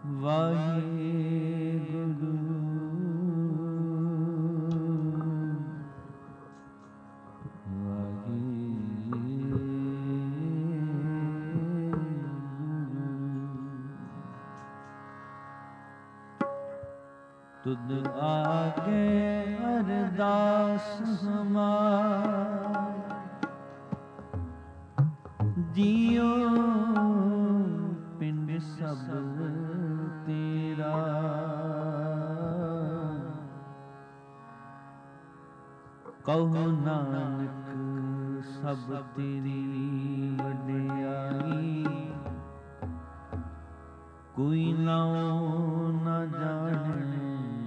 वाहेगुरु तुद आगे अरदास हमार जियो पिंड सब तेरा कहो नानक सब तेरी वडियाई कोई नाओ न जाने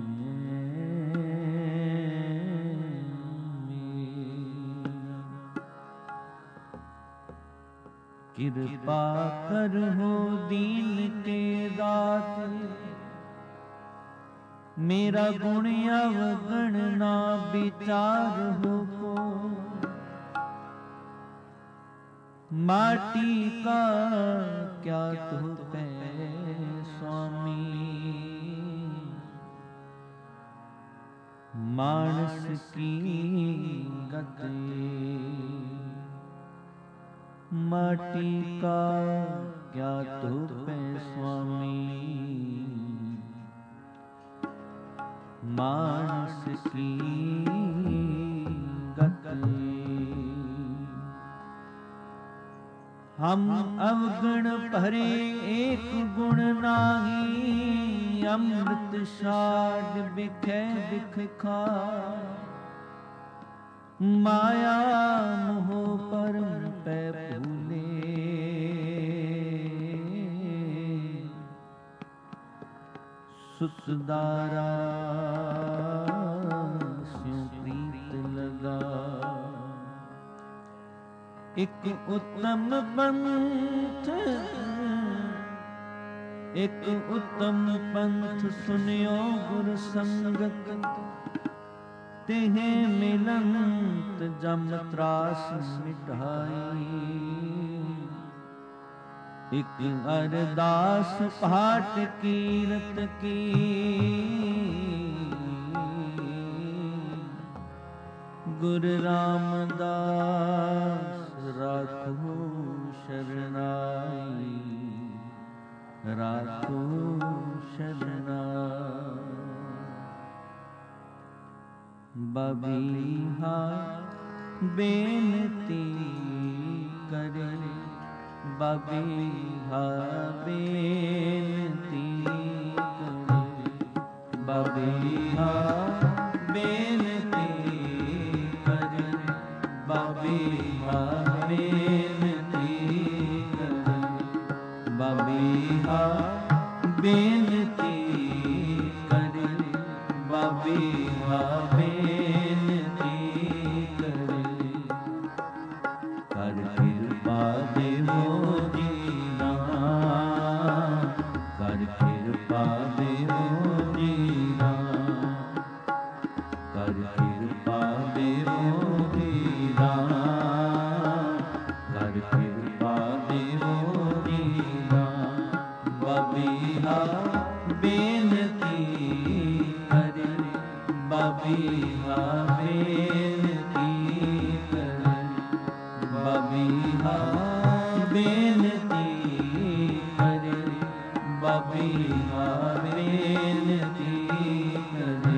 कृपा कर हो दीन के दाते मेरा गुण अवगण ना विचार हो को माटी का क्या तू पे स्वामी मानस की गति माटी का क्या तू पे स्वामी मानस की गति हम अवगुण भरे एक गुण नाही अमृत साध बिखे बिख खा माया मोह परम पे भूले सुतदारा स्यों प्रीत लगा एक उत्तम पंथ एक उत्तम पंथ सुनियो गुर संगत तेहे मिलंत जम त्रास मिटाई एक अरदास पाठ कीरत की गुरु रामदास राखो शरणाई राखो शरणाई बबीहा बेनती करे बबीहा बेनती करे बबीहा बेनती करे बबीहा बेनती करे बबीहा बेनती करे बबीहा बेनती करे कर कृपा देवो दीना कर कृपा देवो दीना कर कृपा देवो दीना कर कृपा देवो दीना बबीहा बेनती करे बबीहा बेनती करे बबीहा बेनती करे बबीहा बेनती करे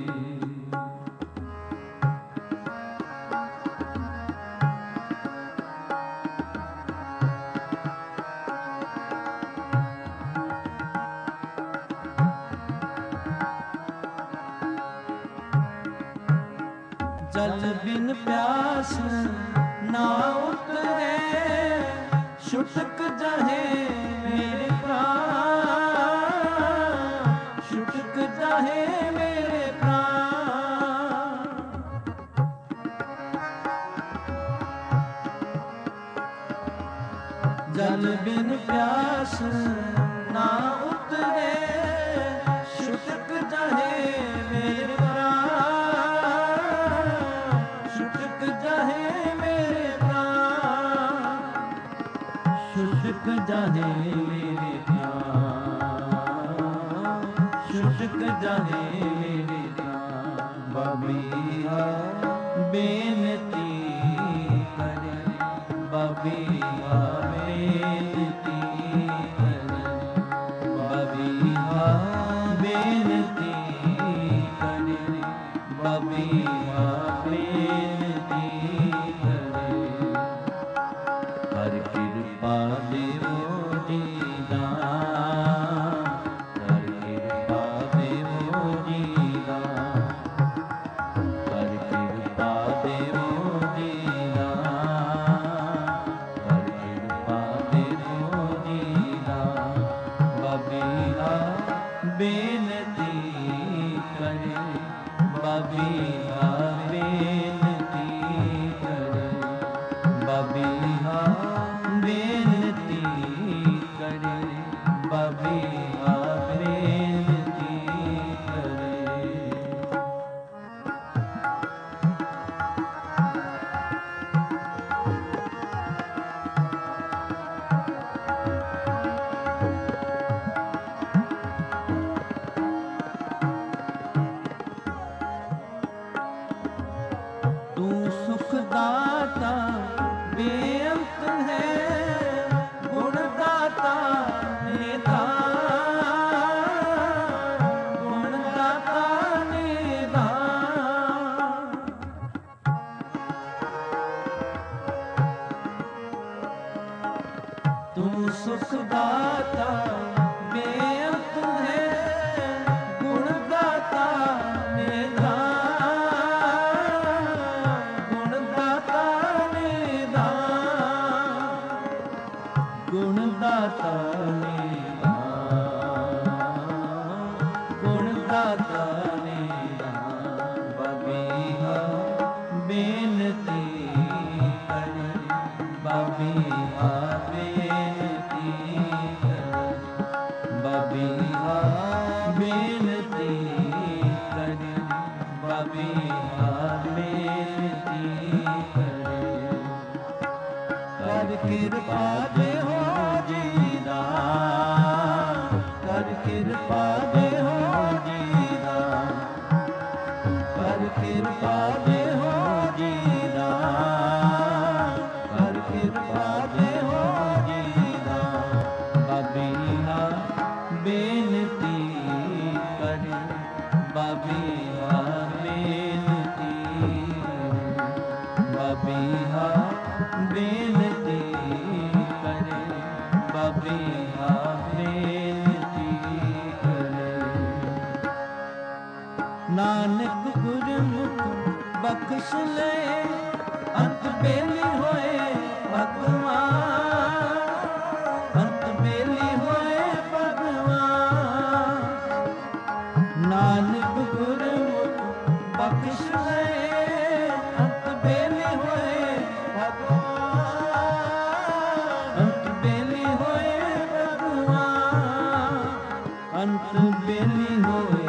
जल बिन प्यास ना उतरे छुटक जाहे मेरे प्राण छुटक जाहे मेरे प्राण जल बिन प्यास ना उतरे छुटक जाहे मेरे छुटक जाहे मेरे प्राण ਜਾਹੇ ਮੇਰੇ ਪ੍ਰਾਨ ਬਾਬੀਆ ਬੇਨਤੀ ਕਰੇ ਬਾਬੀਆ ਬੇਨਤੀ ਕਰੇ ਬਾਬੀਆ ਬੇਨਤੀ ਕਰੇ ਬਾਬੀਆ ਬੇਨਤੀ ਕਰੇ ਹਰ ਕਿਰਪਾ ਦੇਵੋ ਜੀ ਦਾਨ ਹਰ ਕਿਰਪਾ ਦੇਵੋ ਜੀ ਦਾਨ ਹਰ ਕਿਰਪਾ ਦੇਵੋ ਜੀ ਦਾਨ ਹਰ ਕਿਰਪਾ ਦੇਵੋ ਜੀ ਦਾਨ ਬਾਬੀਆ ਬੇਨਤੀ ਕਰੇ ਬਾਬੀਆ ਬੇਨਤੀ ਕਰੇ ਬਾਬੀਆ ਬੇਨਤੀ ਕਰੇ ਬਾਬੀਆ ਬੇਨਤੀ ਕਰੇ ਤੂੰ ਸੁਖ ਦਾਤਾ ਬੇਅੰਤ ਹੈ ਗੁਣ ਦਾਤਾ ਨਿਧਾਨ ਗੁਣ ਦਾਤਾ ਨਿਧਾਨ ਤੂੰ ਸੁਖ ਦਾਤਾ ਬੇਅੰਤ ਹੈ ਗੁਣ ਦਾਤਾ ਨਿਧਾਨ ਗੁਣ ਦਾਤਾ ਨਿਧਾਨ ਗੁਣ ਦਾਤਾ ਨਿਧਾਨ ਗੁਣ ਦਾਤਾ ਨਿਧਾਨ ਬਾਬੀਆ ਬੇਨਤੀ ਕਰੇ ਬਾਬੀਆ ਬੇਨਤੀ ਕਰੇ ਬਾਬੀਆ ਬੇਨਤੀ ਕਰੇ ਬਾਬੀਆ ਬੇਨਤੀ ਕਰੇ ਕਰ ਕਿਰਪਾ ਦੇਹੋ ਜੀ ਦਾਨ ਕਰ ਕਿਰਪਾ ਦੇਹੋ ਜੀ ਦਾਨ ਕਰ ਕਿਰਪਾ ਦੇਹੋ ਜੀ ਦਾਨ ਕਰ ਕਿਰਪਾ ਦੇਹੋ ਜੀ ਦਾਨ ਬਾਬੀਆ ਬੇਨਤੀ ਕਰੇ ਬਾਬੀਆ ਬੇਨਤੀ ਬਾਬੀਆ ਬੇਨਤੀ ਕਰੇ ਬਾਬੀਆ ਬੇਨਤੀ ਕਰੇ ਨਾਨਕ ਗੁਰਮੁਖ ਬਖਸ਼ ਲੈ ਅੰਤ ਬੇਲੀ ਹੋਏ ਭਗਵਾਨ ਅੰਤ ਬੇਲੀ ਹੋਏ ਭਗਵਾਨ ਨਾਨਕ ਗੁਰਮੁਖ ਬਖਸ਼ ਲੈ ਅੰਤ ਬੇਲੀ ਹੋਏ ਭਗਵਾਨ ਅੰਤ ਬੇਲੀ ਹੋਏ ਭਗਵਾਨ ਅੰਤ ਬੇਲੀ ਹੋਏ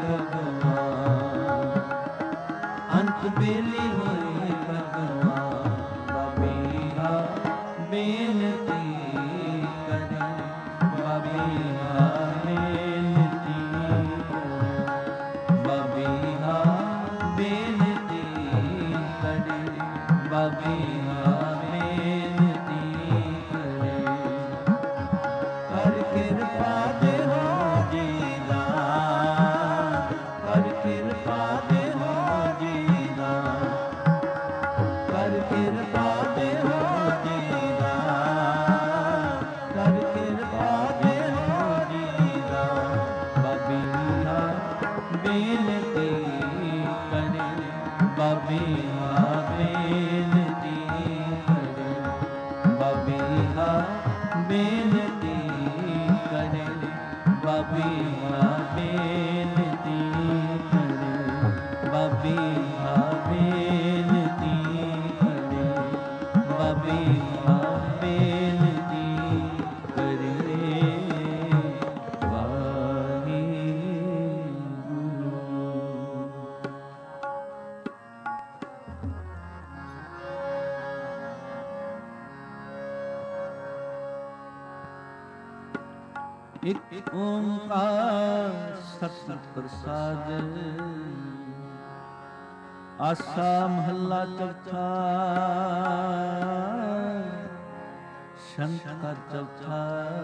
ਭਗਵਾਨ ਅੰਤ ਬੇਲੀ ਹੋਏ ਭਗਵਾਨ ਬਾਬੀਆ ਬੇਨਤੀ ਕਰੇ ਬਾਬੀਆ ਬੇਨਤੀ ਕਰੇ ਬਾਬੀਆ ਬੇਨਤੀ ਕਰੇ ਬਾਬੀਆ ਬੇਨਤੀ ਕਰੇ ਕਰ ਕਿਰਪਾ ਦੇਹੋ ਜੀ ਦਾਨ ਕਰ ਕਿਰਪਾ ਦੇਹੋ ਜੀ ਦਾਨ ਕਰ ਕਿਰਪਾ ਦੇਹੋ ਜੀ ਦਾਨ ਕਰ ਕਿਰਪਾ ਦੇਹੋ ਜੀ ਦਾਨ ਬਾਬੀਆ ਬੇਨਤੀ ਕਰੇ ਬਾਬੀਆ ਬੇਨਤੀ ਕਰੇ ਬਾਬੀਆ ਬੇਨਤੀ ਕਰੇ ਬਾਬੀਆ ਬੇਨਤੀ ਕਰੇ ਬਾਬੀਆ ਬੇਨਤੀ ਕਰੇ ਬਾਬੀਆ ਬੇਨਤੀ ਕਰੇ ਇਕ ਓੰਕਾਰ ਸਤਿ ਪ੍ਰਸਾਦ। ਆਸਾ ਮਹੱਲਾ ਚੌਥਾ। ਸ਼ੰਤ ਕਾ ਚੌਥਾ।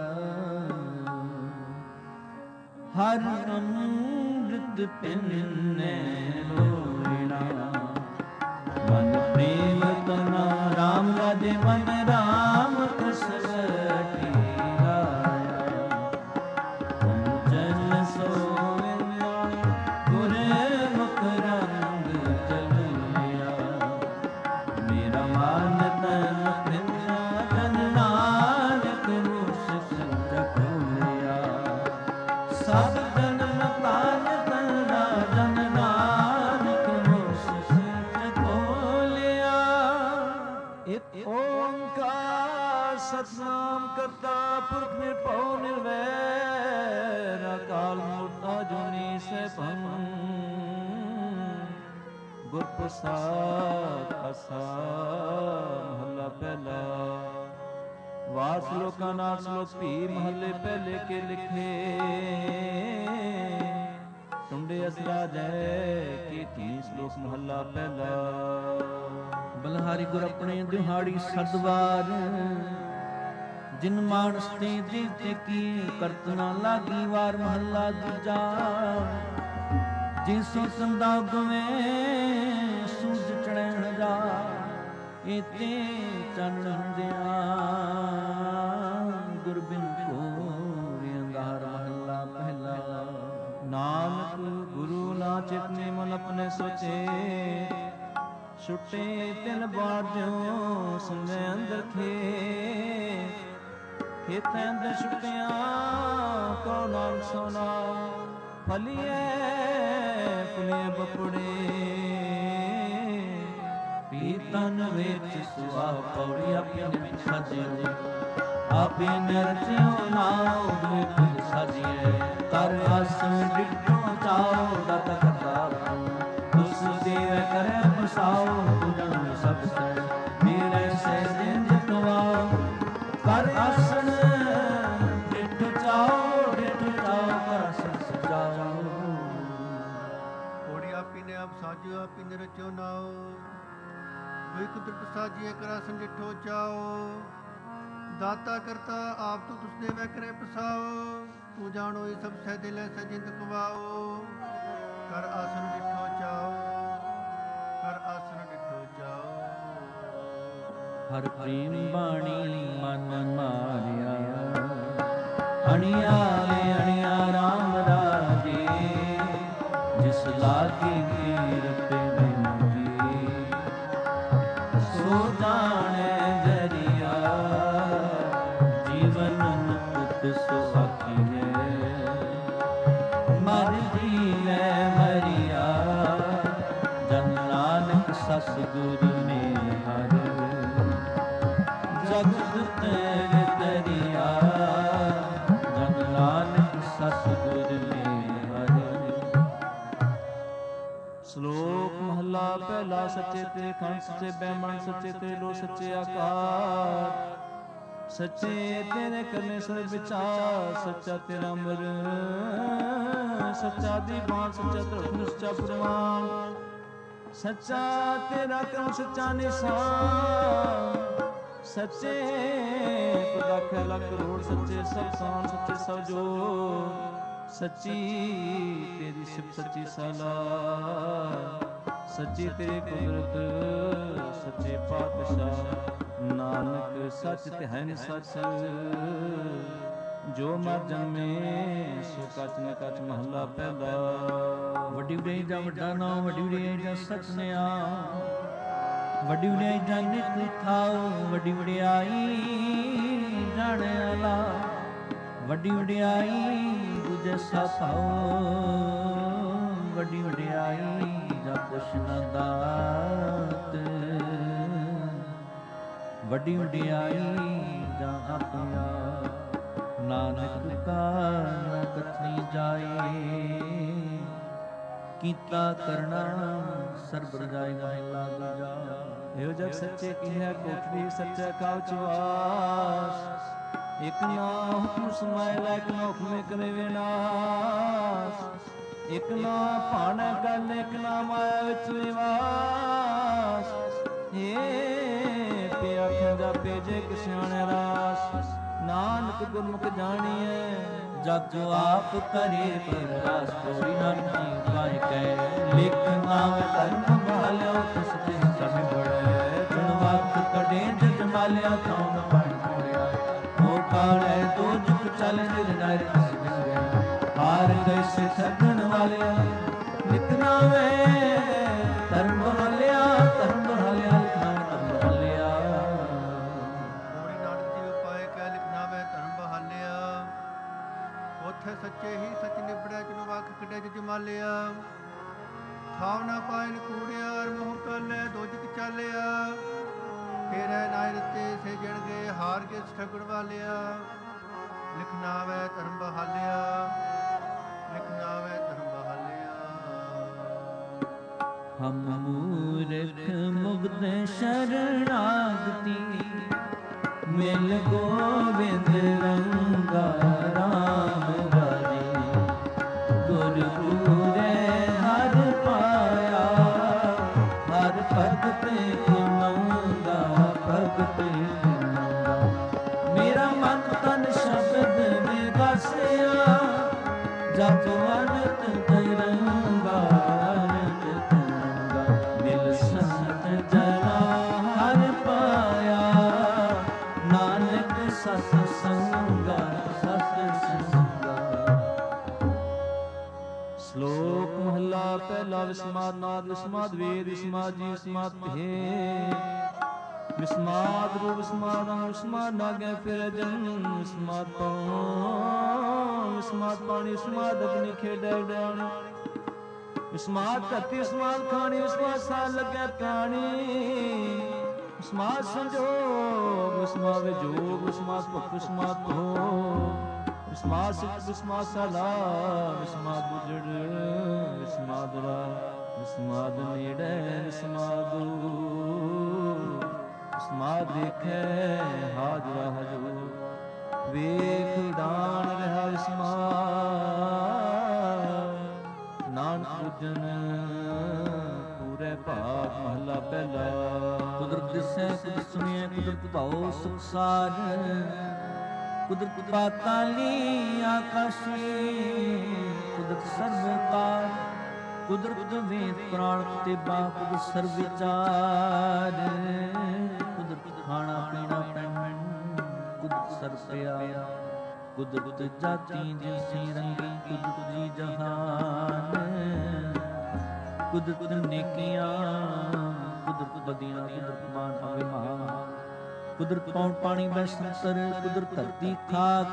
ਹਰ ਅੰਮ੍ਰਿਤ ਪਿੰਨੇ ਲੋਇਣਾ, ਮਨ ਪ੍ਰੇਮ ਤਨਾ ਰਾਮ ਰਾਜੇ ਮਨ ਰਾਮ ਕਸਵਟੀ ਰਾਇਆ। ਕੰਚਨ ਸੋਵਿਆ ਗੁਰ ਮੁਖ ਰੰਗ ਚਲਿਆ, ਮੇਰਾ ਮਨ ਤਨ ਪ੍ਰਿੰਦਾ ਜਨ ਨਾਨਕ ਮੁਖ ਖੋਲਿਆ। ਸਭ ਜਨਮ ਤਾਜ ਤਨਾ ਜਨ ਨਾਨਕ ਮੁਖ ਖੋਲਿਆ। ਇਕ ਓੰਕਾਰ ਸਤਿਨਾਮ ਕਰਤਾ ਪੁਰਖ ਨਿਰਭਉ ਨਿਰਵੈਰ, ਅਕਾਲ ਮੂਰਤ ਅਜੂਨੀ ਸੈਭੰ। ਗੁਰ ਪ੍ਰਸਾਦ ਆਸਾ ਮਹੱਲਾ ਪਹਿਲਾ। ਵਾਰ ਸ਼ਲੋਕਾਂ ਨਾਲ ਸ਼ਲੋਕ ਭੀ ਮਹੱਲੇ ਪਹਿਲੇ ਕੇ ਲਿਖੇ। ਟੁੰਡੇ ਅਸਰਾ ਜੈ ਕੀਤੀ ਸ਼ਲੋਕ ਮਹੱਲਾ ਪਹਿਲਾ। ਬਲਹਾਰੀ ਗੁਰ ਆਪਣੇ ਦਿਹਾੜੀ ਸਦਵਾਰ, ਜਿਨ ਮਾਨਸ ਤੇ ਦਿਵ ਤੇ ਕੀ ਕਰਤ ਨਾ ਲਾਗੀ ਵਾਰ ਮਹੱਲਾ ਦੂਜਾ। ਜਿਨ ਸੋ ਸੰਦਾ ਗਵੇ ਸੂਝ ਚੜ੍ਹਨ ਜਾ, ਇਤੇ ਚਾਨਣ ਹੁੰਦਿਆਂ ਗੁਰਬਿਨ ਕੋਰਿ ਅੰਧਾਰ ਮਹੱਲਾ ਪਹਿਲਾ। ਨਾਨਕ ਗੁਰੂ ਨਾ ਚਿਤਨੇ ਮਨ ਆਪਣੇ ਸੋਚੇ, ਛੁੱਟੇ ਤਿਨ ਬਾਰ ਜਿਉ ਸੁਨੇ ਅੰਦਰ ਖੇ। ਖੇਤਾਂ ਅੰਦਰ ਛੁੱਟਿਆਂ ਕੋ ਨਾਮ ਸੋਨਾ, ਫਲੀਏ ਫੁਲੇ ਬਪੜੇ। ਪੀਤਨ ਵਿੱਚ ਸੁਆ ਪੌੜੀ ਆਪੇ ਸਜਿਓ, ਆਪੇ ਨਰਚਿਓ ਨਾਉ ਦੁਖ ਸਜਿਏ। ਕਰ ਆਸਨ ਡਿਠੋ ਚਾਉ ਦਤ ਕਰਤਾ, ਤੁਸ ਦੇਵ ਕਰੈ ਬਸਾਓ ਤੁਜਨ ਸਭ ਸੈ। ਮੇਰੇ ਸਹਿ ਜਿੰਦ ਕਵਾਓ, ਕਰ ਆਸਨ ਡਿਠ ਚਾਉ ਕਰ ਆਸਨ ਸਜਾਓ। ਪੌੜੀ ਆਪੀ ਨੇ ਆਪ ਸਾਜਿਓ, ਆਪੀ ਨੇ ਰਚਿਓ ਨਾਉ। ਦੁਇ ਕੁਦਰਤ ਸਾਜੀਏ ਕਰ ਆਸਨ ਡਿਠੋ ਚਾਓ। ਦਾਤਾ ਕਰਤਾ ਆਪ ਤੂੰ ਤੁਸ ਦੇਵੈ ਕਰੇ ਪਸਾਓ। ਤੂੰ ਜਾਣੋ ਇਹ ਸਭ ਸਹਿ ਦਿਲੇ ਸਹਿ ਜਿੰਦ ਕਵਾਓ। ਕਰ ਆਸਨ ਡਿਠੋ ਚਾਓ, ਕਰ ਆਸਨ ਡਿਠੋ ਚਾਓ। ਹਰ ਪ੍ਰੇਮ ਬਾਣੀ ਮਨ ਮਾਰਿਆ, ਅਣਿਆਲੇ ਅਣਿਆ ਰਾਮ ਰਾਜੇ। ਜਿਸ ਲਾਗੇ ਕੀਰਤ ਬਿਨਤੀ, ਸੋ ਜਾਣੈ ਜਰੀਆ। ਜੀਵਨ ਮੁਕਤ ਸੁਖੀਐ, ਮਰ ਜੀਵੈ ਮਰਿਆ। ਜਨ ਨਾਨਕ ਸਸ ਗੁਰ ਨੇ ਹਰ, ਜਗਤ ਤੇਰੇ ਤਰਿਆ। ਜਨ ਨਾਨਕ ਸਸ ਗੁਰ ਨੇ ਹਰ। ਸ਼ਲੋਕ ਮਹੱਲਾ ਪਹਿਲਾ। ਸੱਚੇ ਤੇ ਖੰਡ ਸੱਚੇ ਬੈਮਣ, ਸੱਚੇ ਤੇ ਲੋ ਸੱਚੇ ਆਕਾਰ। ਸੱਚੇ ਤੇਰੇ ਕਰਨੇ ਸਰ ਵਿਚਾਰ, ਸੱਚਾ ਤੇਰਾ ਅਮਰ ਸੱਚਾ ਦੀਵਾਨ। ਸੱਚਾ ਧਰਮ ਸੱਚਾ ਪ੍ਰਮਾਣ, ਸੱਚਾ ਤੇਰਾ ਕਰਮ ਸੱਚਾ ਨਿਸ਼ਾਨ। ਸੱਚੇ ਪਦਾਖ ਲੱਖ ਕਰੋੜ, ਸੱਚੇ ਸਭ ਸਾਨ, ਸੱਚੇ ਸਭ ਜੋਰ। ਸੱਚੀ ਤੇਰੀ ਸਿਫਤ ਸੱਚੀ ਸਲਾਹ, ਸੱਚੀ ਤੇਰੀ ਕੁਦਰਤ ਸੱਚੇ ਪਾਤਸ਼ਾਹ। ਨਾਨਕ ਸੱਚ ਤੇ ਹੈ ਨ ਸੱਚ, ਜੋ ਮਰ ਜੰਮੇ ਸੋ ਕਚ ਨ ਕਚ ਮਹੱਲਾ ਪਹਿਲਾ। ਵੱਡੀ ਵਡਿਆਈ ਦਾ ਵੱਡਾ ਨਾਮ, ਵੱਡੀ ਵਡਿਆਈ ਦਾ ਸਚ ਨਿਆਮ। ਵੱਡੀ ਵਡਿਆਈ ਦਾ ਨਿਤ ਥਾਉ, ਵੱਡੀ ਵਡਿਆਈ ਜਾਣਿ ਆਲਾ। ਵੱਡੀ ਵਡਿਆਈ ਦੂਜੇ ਸਾਥਾਉ, ਵੱਡੀ ਵਡਿਆਈ ਜਾ ਕੁਛ ਨਾ ਦਾਤ। ਵੱਡੀ ਵਡਿਆਈ ਜਾ ਆਪਿਆ, ਨਾਨਕ ਕਾ ਨ ਕਥਨੀ ਜਾਏ। ਕੀਤਾ ਕਰਨਾ ਸਰਬ ਰਜਾਈ ਮਹਿਲਾ ਦੂਜਾ। ਇਹੋ ਜਗ ਸੱਚੇ ਕੀ ਹੈ ਕੋਠੜੀ, ਸੱਚਾ ਕਾਉ ਚਵਾਸ। ਇਕ ਨਾ ਹੁਕਮ ਸਮਾਇ ਇਕ ਨਾ ਹੁਕਮੇ ਕਰੇ ਵਿਨਾਸ਼, ਇਕ ਨਾ ਭਾਣਾ ਗੱਲ ਇਕ ਨਾ ਮਾਇਆ ਵਿੱਚ ਨਿਵਾਸ। ਏ ਪਿਆ ਖੰਜਾ ਭੇਜੇ ਕਿਸਿਆਣੇ ਰਾਸ, ਨਾਨਕ ਗੁਰਮੁਖ ਜਾਣੀਐ ਜਗ ਆਪ ਕਰੇ ਪ੍ਰਗਾਸ। ਤੋਰੀ ਨਾਨਕੀ ਕਾਇ ਕੈ ਲਿਖ ਨਾਮ ਧਰਮ ਭਾਲਿਓ, ਤਿਸ ਤੇ ਸਮਿ ਬੜੈ ਜਨ ਵਕਤ ਕਢੇ ਜਗ ਮਾਲਿਆ। ਕੌਣ ਬਣ ਮੁੜਿਆ ਹੋ ਕਾੜੈ ਦੋ ਜੁਗ ਚਲ ਨਿਰਨੈ ਤਿਸ ਬਿਸਰੈ। ਹਾਰ ਗਏ ਸੇ ਠਗਣ ਵਾਲਿਆ ਲਿਖ ਨਾਵੇ ਧਰਮ ਭਾਲਿਆ, ਧਰਮ ਭਾਲਿਆ ਲਿਖ ਨਾਵੇ ਧਰਮ ਭਾਲਿਆ। ਹੋਰੀ ਨਾਨਕ ਜੀ ਉਪਾਏ ਕੈ ਲਿਖ ਨਾਵੇ ਧਰਮ ਬਹਾਲਿਆ। ਉਥੇ ਸੱਚੇ ਹੀ ਸੱਚ ਨਿਬੜੈ ਜਨ ਵਕ ਕਢੇ ਜਗ ਮਾਲਿਆ। ਥਾਵ ਨਾ ਪਾਇਨ ਕੂੜਿਆ ਮੋਹ ਕਾਲੇ ਦੋ ਜਗ ਚਾਲਿਆ। ਫੇਰੈ ਨਾਇ ਰਤੇ ਸੇ ਜਣ ਗਏ ਹਾਰ ਕੇ ਠਗਣ ਵਾਲਿਆ। ਲਿਖ ਨਾਵੇ ਧਰਮ ਬਹਾਲਿਆ, ਲਿਖ ਨਾਵੇ ਧਰਮ ਬਹਾਲਿਆ। ਹਮ ਮੂਰਖ ਮੁਗਧ ਸ਼ਰਣਾਗਤੀ, ਮਿਲ ਗੋਬਿੰਦ ਰੰਗਾ ਰਾਮ ਰਾਜੇ। ਗੁਰ ਪੂਰੇ ਹਰ ਪਾਇਆ, ਹਰ ਭਗਤ ਕੀ ਮੰਗਾ, ਭਗਤ ਕੀ ਮੰਗਾ। ਮੇਰਾ ਮਨ ਤਨ ਸ਼ਬਦ ਵਿਗਾਸਿਆ, ਜਪ ਅਨੰਤ ਤਿਰੰਗਾ ਅਨੰਤ ਤਿਰੰਗਾ। ਮਿਲ ਸੰਤ ਜਨਾ ਹਰ ਪਾਇਆ, ਨਾਨਕ ਸਤ ਸੰਗਾ ਸਤ ਸੰਗਾ। ਸ਼ਲੋਕ ਮਹਲਾ ਪਹਿਲਾ। ਵਿਸਮਾਦ ਨਾਦ ਵਿਸਮਾਦ ਵੇਦ ਵਿਸਮਾਦ ਜੀ ਵਿਸਮਾਦ ਭੇ। ਵਿਸਮਾਦ ਰੂਪ ਵਿਸਮਾਦ ਵਿਸਮਾਦ ਨਾਗੈ ਫਿਰ ਜਨ। ਵਿਸਮਾਦ ਪਾਉ ਵਿਸਮਾਦ ਪਾਣੀ ਵਿਸਮਾਦ ਅਗਨੀ ਖੇਡੈ ਉਡਾਣੀ। ਵਿਸਮਾਦ ਧਰਤੀ ਵਿਸਮਾਦ ਖਾਣੀ ਵਿਸਮਾਦ ਸਾਲ ਲੱਗੈ ਪ੍ਰਾਣੀ। ਵਿਸਮਾਦ ਸੰਜੋਗ ਵਿਸਮਾਦ ਵਿਜੋਗ ਵਿਸਮਾਦ ਭੁਖ ਵਿਸਮਾਦ ਭੋਗ। ਵਿਸਮਾਦ ਸਿੱਖ ਵਿਸਮਾਦ ਸਾਲਾ ਵਿਸਮਾਦ ਬੁਜੜ ਵਿਸਮਾਦ ਰਾ। ਵਿਸਮਾਦ ਨੇੜੇ ਵਿਸਮਾਦ ਵਿਸਮਾਦ ਦੇਖੈ ਹਾਜ਼ਰਾ ਹਜੂਰ। ਵੇਖ ਉਡਾਣ ਰਿਹਾ ਵਿਸਮਾਦ, ਨਾਨਕ ਪੂਜਨ ਪੂਰੇ ਭਾਗ। ਮਹਲਾ ਪਹਿਲਾ। ਕੁਦਰਤ ਦਿਸੈ ਕੁਦਰਤ ਸੁਣਿਐ ਕੁਦਰਤ ਭਾਉ ਸੁਖ ਸਾਰ। ਕੁਦਰਤ ਪਾਤਾਲੀ ਆਕਾਸ਼ੀ, ਕੁਦਰਤ ਸਰਬਕਾਰ। ਕੁਦਰਤ ਵੇਦ ਪ੍ਰਾਣ ਤੇਬਾ, ਕੁਦਰਤ ਸਰਬ ਵਿਚਾਰ। ਕੁਦਰਤ ਖਾਣਾ ਪੀਣਾ ਪੈਣ, ਕੁਦਰਤ ਸਰਬ ਪਿਆਰ। ਕੁਦਰਤ ਜਾਤੀ ਜਿਸੀ ਰੰਗੀ, ਕੁਦਰਤ ਜੀ ਜਹਾਨ। ਕੁਦਰਤ ਨੇਕੀਆਂ ਕੁਦਰਤ ਬਦੀਆਂ, ਕੁਦਰਤ ਮਾਨ ਅਭਿਮਾਨ। ਕੁਦਰਤ ਪੌਣ ਪਾਣੀ ਬੈ ਸੰਤਰ, ਕੁਦਰਤ ਧਰਤੀ ਖਾਕ।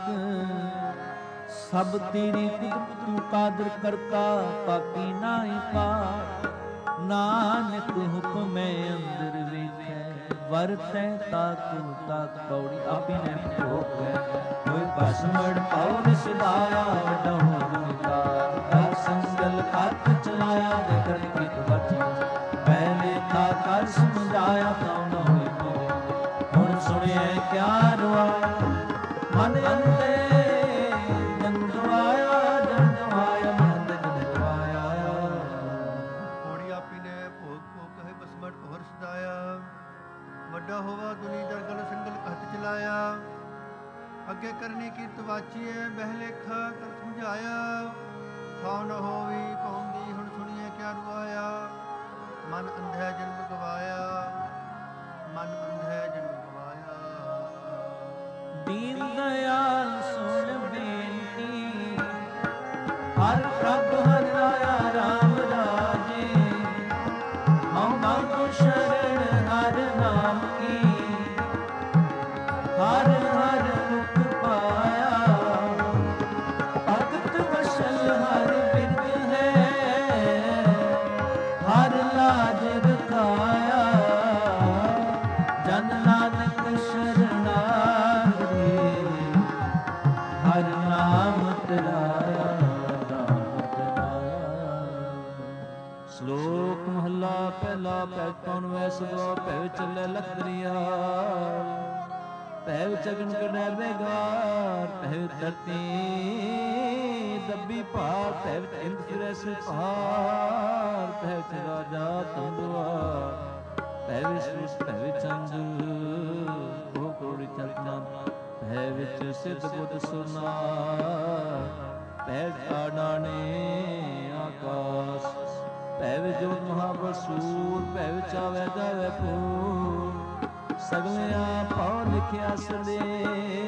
ਸਭ ਤੇਰੀ ਕੁਦਰਤ ਤੂੰ ਕਾਦਰ ਕਰਤਾ, ਪਾਕੀ ਨਾਹੀ ਪਾ। ਨਾਨਕ ਹੁਕਮੈ ਅੰਦਰ ਵੇਖੈ, ਵਰਤੈ ਤਾਕੂ ਤਾਕ। ਕੌੜੀ ਆਪੀ ਨੇ ਭੋਗੈ ਕੋਈ ਭਸਮੜ ਪੌਰ ਸਿਧਾਇਆ। ਵਡਹੁ ਗੁਣਕਾਰ ਕਰ ਸੰਗਲ ਹੱਥ ਚਲਾਇਆ। ਦੇਖਣ ਕੀ ਬਚੀ ਪਹਿਲੇ ਥਾ ਕਰ ਸਮਝਾਇਆ। ਕਉ ਨ ਹੋਈ ਹੁਣ ਸੁਣਿਐ ਕਿਆ ਰੁਆਇਆ। ਮਨ ਅੰਦੇ ਜਨ ਗਵਾਇਆ, ਜਨ ਗਵਾਇਆ ਮਨ ਅੰਦੇ ਜਨ ਗਵਾਇਆ। ਹੋੜੀ ਆਪੀ ਨੇ ਭੋਗ ਭੋਗ ਕਹੇ ਬਸਮਟ ਭਵਰ ਸਦਾਇਆ। ਵੱਡਾ ਹੋਵਾ ਦੁਨੀ ਦਰਗਲ ਸੰਗਲ ਹੱਥ ਚਲਾਇਆ। ਅੱਗੇ ਕਰਨੀ ਕੀ ਤਵਾਚੀਏ ਬਹਿ ਲੇਖਾ ਕਰ ਸਮਝਾਇਆ। ਥਾਉ ਨ ਹੋਵੀ ਪਾਉਂਦੀ ਹੁਣ ਸੁਣੀਏ ਕਿਆ ਰੁਆਇਆ। ਮਨ ਅੰਧੈ ਜਨਮ ਗਵਾਇਆ, ਮਨ ਅੰਧੈ ਜਨਮ ਗਵਾਇਆ। ਦੀਨ ਦਇਆਲ ਸੁਣ ਬੇਨਤੀ, ਹਰ ਪ੍ਰਭ ਹਰ ਰਾਇਆ ਰਾਮ ਰਾਜੇ। ਹਉ ਮੰਗੋ ਸ਼ਰਨ ਹਰ ਨਾਮ ਕੀ, ਹਰ ਹਰ ਮੁਖ ਪਾਇਆ। ਭਗਤ ਵਸ਼ਲ ਹਰ ਬਿਰਦ ਹੈ, ਹਰ ਲਾਜ ਰਖਾਇਆ। ਜਨ ਨਾਨਕ ਸ਼ਰਨਾਗਤੀ, ਹਰ ਨਾਮ ਤਰਾਇਆ ਨਾਮ ਤਰਾਇਆ। ਸ਼ਲੋਕ ਮਹਲਾ ਪਹਿਲਾ। ਪੈ ਕੌਣ ਵੈ ਸਭਾ ਭੈ ਚੱਲੇ ਲਖਦਰੀਆ। ਭੈ ਵਿੱਚ ਅਗਨ ਕਢੈ ਬੇਗਾਰ, ਭੈ ਵਿੱਚ ਧਰਤੀ ਦੱਬੀ ਭਾਰ, ਭੈ ਵਿੱਚ ਇੰਦ ਫਿਰੈ ਸਿਪਾਰ, ਭੈ ਵਿੱਚ ਰਾਜਾ ਤੰਦੁਆਰ, ਭੈ ਵਿੱਚ ਸੂਸ, ਭੈ ਵਿੱਚ ਚੰਦ ਉਹ ਕੋੜੀ ਚਰਨਾ, ਭੈ ਵਿੱਚ ਸਿੱਧ ਬੁੱਧ ਸੁਰਨਾਰ, ਭੈ ਵਿੱਚ ਆਡਾਣੇ ਆਕਾਸ਼, ਭੈ ਵਿੱਚ ਜੋਤ ਮਹਾਬਸੂਰ, ਭੈ ਵਿੱਚ ਆਵੈ ਜਾਵੈ ਫੂਰ, ਸਗਲਿਆਂ ਪਾਉ ਲਿਖਿਆ ਸੰਦੇਹ,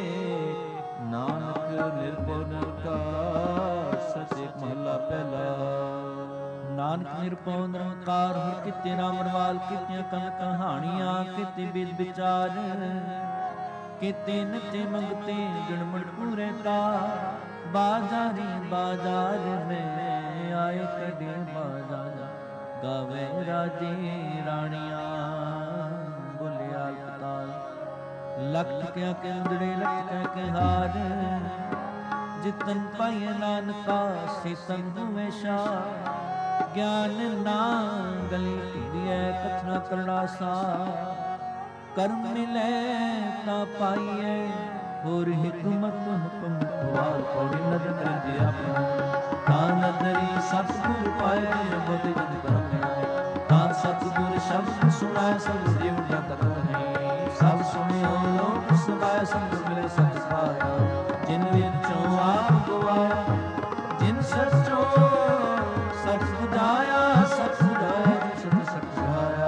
ਨਾਨਕ ਨਿਰਭਉ ਨਿਰੰਕਾਰ, ਸਚੇ ਮਹਲਾ ਪਹਿਲਾ। ਨਾਨਕ ਨਿਰਭਉ ਨਿਰੰਕਾਰ, ਹਰਿ ਕੀਤੇ ਨਾਮ ਰਵਾਲ, ਕੀਤੀਆਂ ਕਨ ਕਹਾਣੀਆਂ, ਕੀਤੇ ਬਿਦ ਵਿਚਾਰ, ਕੀਤੇ ਨਿਤੇ ਮੰਗਤੇ ਗੁਣ ਮੁੜ ਪੂਰੇ ਤਾ, ਬਾਜ਼ਾਰੀ ਬਾਜ਼ਾਰ ਮੈਂ ਆਏ ਕਦੇ ਬਾਜ਼ਾਰ, ਗਾਵੇ ਰਾਜੇ ਰਾਣੀਆਂ, ਬੋਲਿਆ ਅਲਪਤਾਲ, ਲਖਤ ਕਿਆ ਕੰਦੜੇ ਲਖਤ ਕਹਿ ਕੇ ਹਾਰ, ਜਿਤਨ ਪਾਈਏ ਨਾਨਕਾ ਸੀਤਨ ਹੋਵੇ ਸ਼ਾਹ, ਗਿਆਨ ਨਾ ਗਲੀ ਢੀਐ ਕਥਨਾ ਕਰਨਾ ਸਾ, ਕਰਮ ਮਿਲੇ ਤਾਂ ਪਾਈਏ, ਹੋਰ ਹਿਕਮਤ ਹੁਕਮ ਵਾਰ ਪੌੜੀ ਨਦਰ ਕਰੇ ਆਪਣਾ, ਤਾਂ ਨਦਰੀ ਸਤਿਗੁਰ ਪਾਏ ਬੁੱਧ ਜਨ ਕਰਮ ਆਏ, ਤਾਂ ਸਤਿਗੁਰ ਸ਼ਬਦ ਸੁਣਾਏ ਸਭ ਜੀਵ ਦਾ ਤਖਤ ਹੈ, ਸਭ ਸੁਣਿਓ ਲੋਕ ਸਭਾਏ ਸੰਗ ਮਿਲੇ ਸਚ ਪਾਇਆ, ਜਿਨ ਵਿੱਚੋਂ ਆਪ ਗਵਾਇਆ, ਜਿਨ ਸਚੋ ਸਚ ਬੁਝਾਇਆ, ਸਚ ਬੁਝਾਇਆ, ਜਿਨ ਸਚ ਬੁਝਾਇਆ।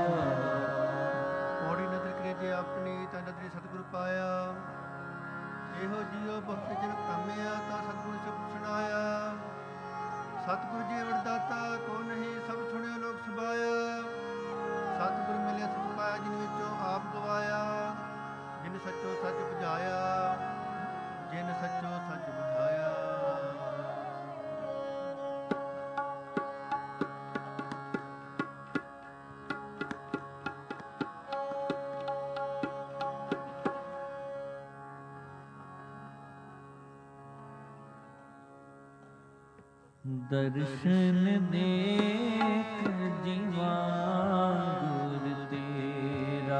ਪੌੜੀ ਨਦਰ ਕਰੇ ਜੇ ਆਪਣੀ, ਤਾਂ ਨਦਰੀ ਸਤਿਗੁਰ ਪਾਇਆ, ਇਹੋ ਜੀਉ ਭਗਤ ਜਨ ਕਾਮਿਆ, ਤਾਂ ਸਤਿਗੁਰ ਸ਼ਬਦ ਸੁਣਾਇਆ, ਸਤਿਗੁਰ ਜੀ ਵਰਦਾਤਾ ਕੋ ਨਹੀਂ, ਸਭ ਸੁਣਿਓ ਲੋਕ ਸੁਭਾਇਆ, ਸਤਿਗੁਰ ਮਿਲਿਆ ਸਚ ਪਾਇਆ, ਜਿਨ ਵਿੱਚੋਂ ਆਪ ਗਵਾਇਆ, ਜਿਨ ਸੱਚੋ ਸੱਚ ਬੁਝਾਇਆ, ਜਿਨ ਸੱਚੋ ਸੱਚ ਬੁਝਾਇਆ। ਦਰਸ਼ਨ ਦੇਖ ਜੀਵਾ ਗੁਰ ਤੇਰਾ,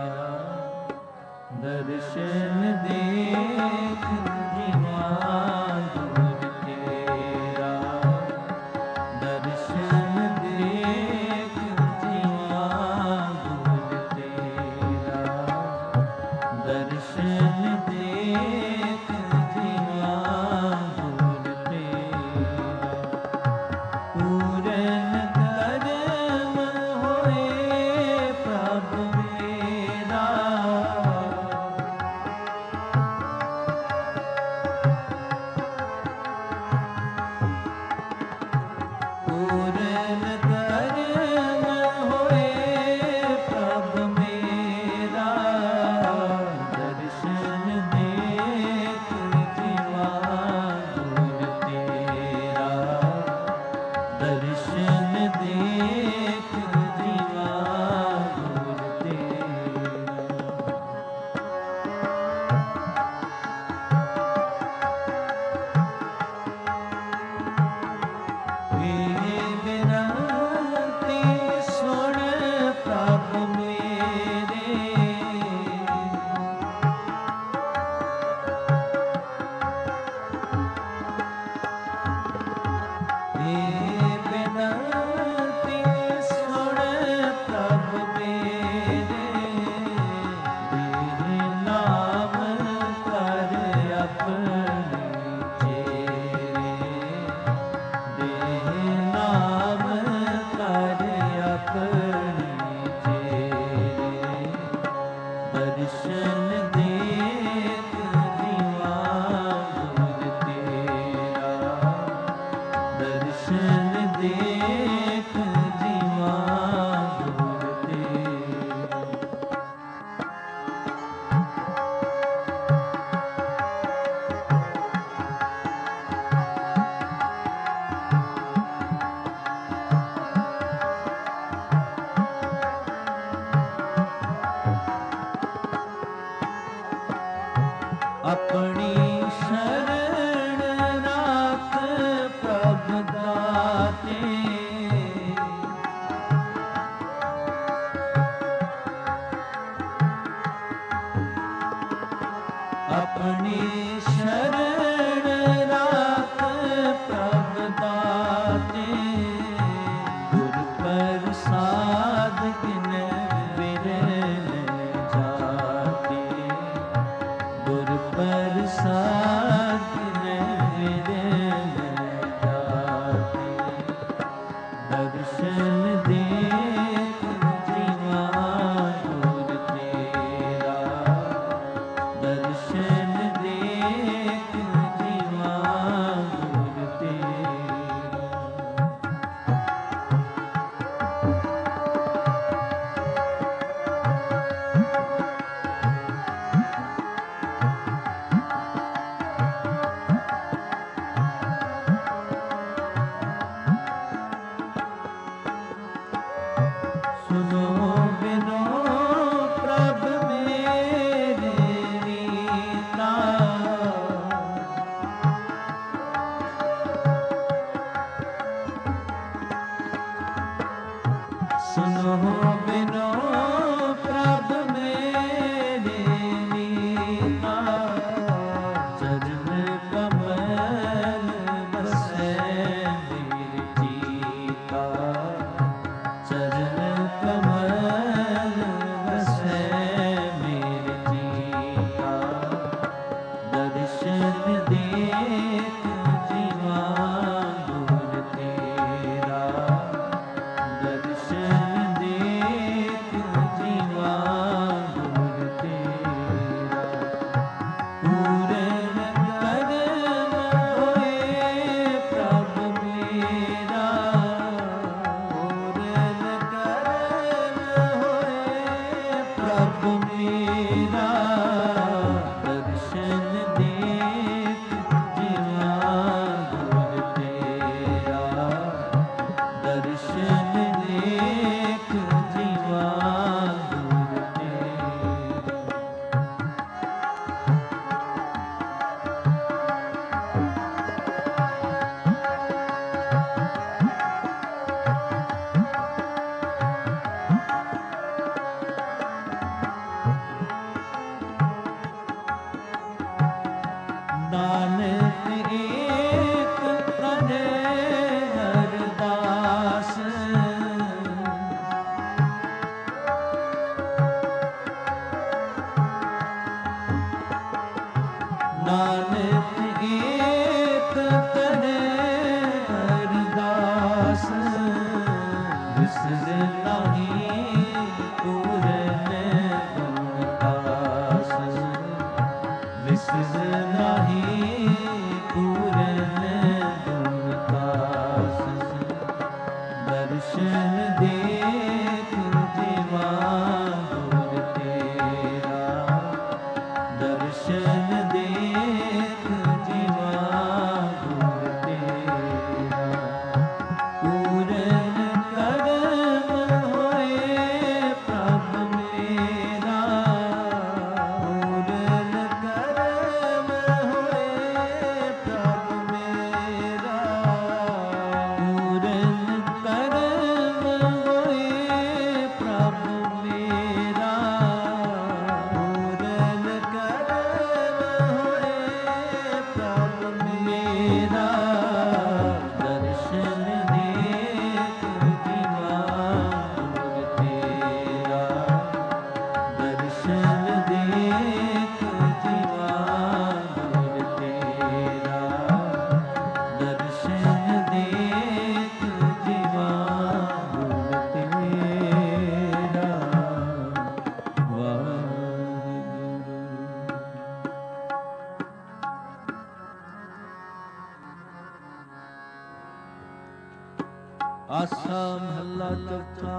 ਦਰਸ਼ਨ ਦੇਖ ਜੀਵਾ ਗੁਰ ਤੇਰਾ, ਦਰਸ਼ਨ ਦੇਖ ਜੀਵਾ ਗੁਰ ਤੇਰਾ, ਦਰਸ਼ਨ ਦੇਖ ਜੀਵਾ ਗੁਰ ਤੇਰਾ, ਪੂਰਨ ਕਰਮ ਹੋਏ ਪ੍ਰਭ ਮੇਰਾ, ਸੁਨੋ ਬਿਨੋ ਪ੍ਰਭ ਮੇਰੇ ਨੀਤਾ, ਚਰਨ ਕਮਲ ਬਸੈ ਮੇਰੇ ਜੀਤਾ, ਚਰਨ ਕਮਲ ਬਸੈ ਮੇਰੇ ਜੀਤਾ, ਦਰਸ਼ਨ ਦੇਖ ਜੀਵਾ ਗੁਰ ਤੇਰਾ, ਦਰਸ਼ਨ ਦੇਖ ਜੀਵਾ ਗੁਰ ਤੇਰਾ, ਪੂਰਨ ਕਰਮ ਹੋਏ ਪ੍ਰਭ ਮੇਰਾ, ਪੂਰਨ ਕਰਮ ਹੋਏ ਪ੍ਰਭ ਮੇਰਾ, ਦਰਸ਼ਨ ਦੇਖ ਜੀਵਾ ਗੁਰ ਤੇਰਾ, ਦਰਸ਼ਨ ਦੇਖ ਜੀਵਾ ਗੁਰ ਤੇਰਾ। ਨਾਨਕ ਏਕ ਪ੍ਰਣੇ ਅਰਦਾਸ, ਨਾਨਕ ਏਕ ਪ੍ਰਣੇ ਅਰਦਾਸ, ਵਿਸਰ ਨਾਹੀ ਪੂਰਨ ਗੁਣਦਾਸ, ਵਿਸਰ ਨਾਹੀ ਪੂਰਨ ਗੁਣਦਾਸ, ਦਰਸ਼ਨ ਦੇਖ ਜੀਵਾ ਗੁਰ ਤੇਰਾ, ਦਰਸ਼ਨ ਦੇਖ ਜੀਵਾ ਗੁਰ ਤੇਰਾ, ਪੂਰਨ ਕਰਮ ਹੋਏ ਪ੍ਰਭ ਮੇਰਾ, ਪੂਰਨ ਕਰਮ ਹੋਏ ਪ੍ਰਭ ਮੇਰਾ, ਪੂਰਨ ਕਰਮ ਹੋਏ ਪ੍ਰਭ ਮੇਰਾ, ਪੂਰਨ ਕਰਮ ਹੋਏ ਪ੍ਰਭ ਮੇਰਾ, ਦਰਸ਼ਨ ਦੇਖ ਜੀਵਾ ਗੁਰ ਤੇਰਾ, ਦਰਸ਼ਨ ਦੇਖ ਜੀਵਾ ਗੁਰ ਤੇਰਾ, ਦਰਸ਼ਨ ਦੇਖ ਜੀਵਾ ਗੁਰ ਤੇਰਾ। ਵਾਹਿਗੁਰੂ। ਆਸਾ ਮਹੱਲਾ ਚੌਥਾ।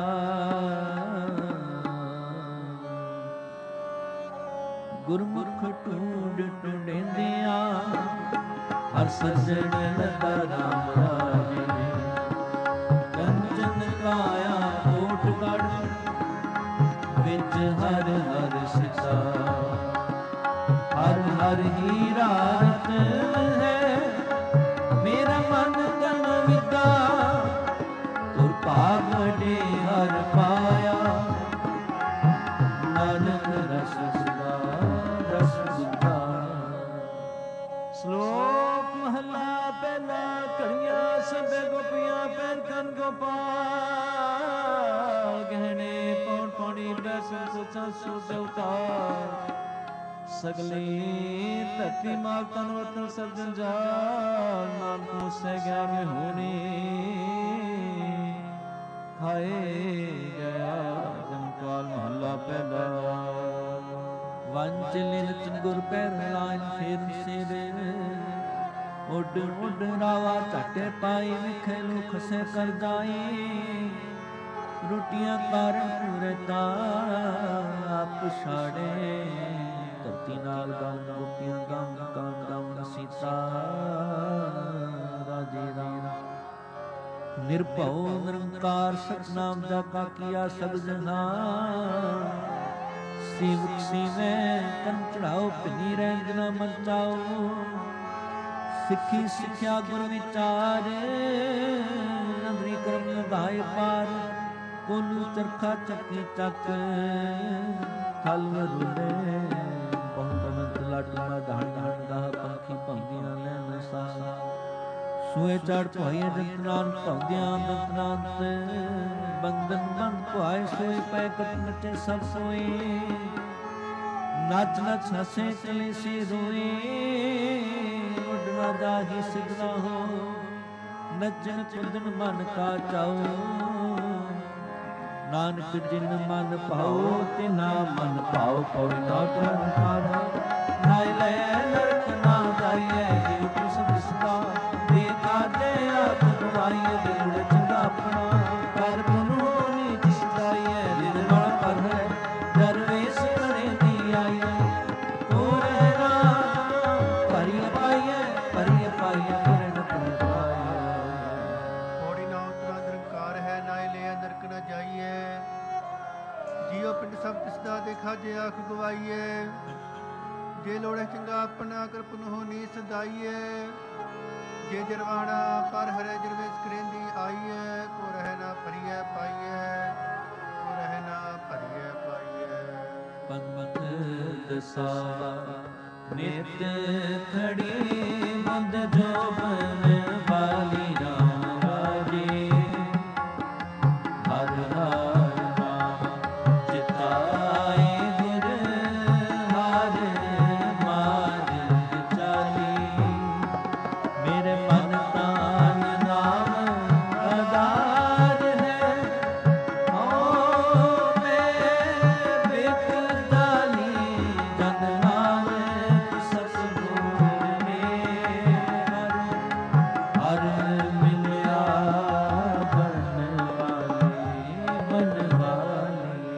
ਗੁਰਮੁਖ ਢੂੰਡ ਢੂੰਡਿੰਦਿਆਂ ਹਰ ਸਜਣ ਦਾ ਰਾਮ ਰਾਜੇ, ਕੰਚਨ ਕਾਇਆ ਕੋਟ ਗੜ ਵਿੱਚ ਹਰ ਹਰ ਸਿਤਾ, ਹਰ ਹਰ ਹੀਰਾ ਰਤਨ ਹੈ ਮੇਰਾ ਮਨ ਤਨ ਵਿਦਾ, ਤੁਰ ਭਾਗ ਵਡੇ ਹਰ ਪਾਇਆ, ਨਾਨਕ ਰਸ ਸੁਦਾ ਰਸ ਸੁਦਾ। ਸ਼ਲੋਕ ਮਹਲਾ ਪਹਿਲਾ। ਘੜੀਆਂ ਸਭੇ ਗੋਪੀਆਂ ਪੈਨ ਕੰਨ ਗੋਪਾਲ, ਗਹਿਣੇ ਪੌਣ ਪੌਣੀ ਬੈਸਨ ਸੁਚਾ ਸੁਦ ਉਤਾਰ, ਸਗਲੀ ਧਰਤੀ ਮਾਲ ਤਨ ਵਤਨ ਸਭ ਜੰਜਾਲ, ਨਾਨਕ ਮੁਸੇ ਗਿਆਨ ਹੋਣੀ ਖਾਏ ਗਿਆ ਜਮਕਾਲ। ਮਹੱਲਾ ਪਹਿਲਾ। ਵੰਚ ਲਿਨਚ ਗੁਰ ਪੈਰ ਲਾਇਨ ਫੇਰ ਸੇਰੇ, ਉੱਡ ਉੱਡ ਰਾਵਾ ਝਾਟੇ ਪਾਈ ਵਿਖੇ ਲੁਖ ਸੇ ਕਰ ਜਾਈ, ਰੋਟੀਆਂ ਕਾਰਨ ਪੂਰੇ ਤਾ ਆਪ ਛਾੜੇ, ਧਰਤੀ ਨਾਲ ਗਾਉਂ ਗੋਪੀਆਂ ਗਾਉਂ ਗਾਉਂ ਗਾਉਂ ਸੀਤਾ ਰਾਜੇ ਰਾਮ। ਨਿਰਭਉ ਨਿਰੰਕਾਰ ਸਤਨਾਮ ਜਾਪਾ ਕੀਆ ਸਭ ਜਨਾ, ਸੇਵਕ ਸੀਵੇ ਤਨ ਚੜਾਓ ਭਨੀ ਰਹਿ ਜਨਾ ਮਨ ਚਾਓ, ਸਿੱਖੀ ਸਿੱਖਿਆ ਗੁਰ ਵਿਚਾਰ, ਅੰਦਰੀ ਕਰਮ ਲਗਾਏ ਪਾਰ, ਕੋਲੂ ਚਰਖਾ ਚੱਕੀ ਚੱਕ ਥਲ ਵਰੁਲੇ ਬਹੁਤ ਅਨੰਤ ਲੱਟ ਮਧਾਣ ਧਾਣ ਗਾਹ ਪੰਖੀ ਭੰਗੀਆਂ ਲੈਣ ਸਾ ਸੂਏ ਚੜ ਭਾਈ ਦੰਤਨਾਂ ਭੰਗਿਆਂ ਦੰਤਨਾਂ ਤੇ ਬੰਦਨ ਬੰਦ ਭਾਏ ਸੋਏ ਪੈ ਕਟ ਨਚੇ ਸਭ ਸੋਏ ਨੱਚ ਨੱਚ ਹਸੇ ਚਲੇ ਸੇ ਰੋਏ ਉੱਡਣਾ ਜਾਹੀ ਸਿਧਨਾ ਹੋ ਨੱਚਣ ਕੁੱਦਣ ਮਨ ਕਾ ਚਾਉ ਨਾਨਕ ਜਿਨ ਮਨ ਭਾਉ ਤਿਨਾ ਮਨ ਭਾਉ ਪਉ ਨਾ ਕਰਨ ਖਾਣਾ ਨਾਇ ਲੈ ਨਰਕ ਨਾ ਜਾਈਐ ਜਿਉ ਕਿਸ ਦਿਸਦਾ ਦੇਖਾ ਦੇ ਆਪ ਗਵਾਈਐ ਦਿਲ ਚੰਗਾ ਆਪਣਾ ਕਰ ਪੁਨ ਹੋਣੀ ਜਿਸ ਜਾਈਐ ਦਿਲ ਨਾਲ ਪਰ ਹੈ ਦਰਵੇਸ਼ ਕਰੇ ਦੀ ਆਈਐ ਤੋ ਰਹਿਣਾ ਭਰੀ ਪਾਈਐ ਕਰਨ ਪਰ ਪਾਈਐ ਪੌੜੀ ਨਾ ਉਤਰਾ ਨਿਰੰਕਾਰ ਹੈ ਨਾਇ ਲੈ ਨਰਕ ਨਾ ਜਾਈਐ ਜੀਉ ਪਿੰਡ ਸਭ ਤਿਸਦਾ ਦੇਖਾ ਜੇ ਆਖ ਗਵਾਈਐ ਜੇ ਲੋੜੇ ਚੰਗਾ ਆਪਣਾ ਕਰਪਨ ਹੋਣੀ ਸਦਾਈਐ ਜੇ ਜਰਵਾਣਾ ਕਰ ਹਰੇ ਜਰਵੇਸ ਕਰੇਂਦੀ ਆਈਐ ਕੋ ਰਹਿ ਨਾ ਭਰੀਐ ਪਾਈਐ ਕੋ ਰਹਿ ਨਾ ਭਰੀਐ ਪਾਈਐ ਪੰਮਤ ਦਸਾ ਨਿਤ ਖੜੀ ਬੰਦ ਜੋਬਨ ਵਾਲੀ ਰਾਮ ਰਾਜੇ ਹਰ ਹਰ ਨਾਮ ਚਿਤਾਏ ਗੁਰ ਹਰ ਮਾਰ ਚਾਲੀ ਮੇਰੇ ਮਨ ਤਾਨ ਨਾਮ ਆਧਾਰ ਹੈ ਓ ਮੈਂ ਬਿਕ ਦਾਲੀ ਜਨ ਨਾਮ ਸਤਿਗੁਰ ਮੇ ਹਰ ਮਿਲਿਆ ਬਨ ਵਾਲੀ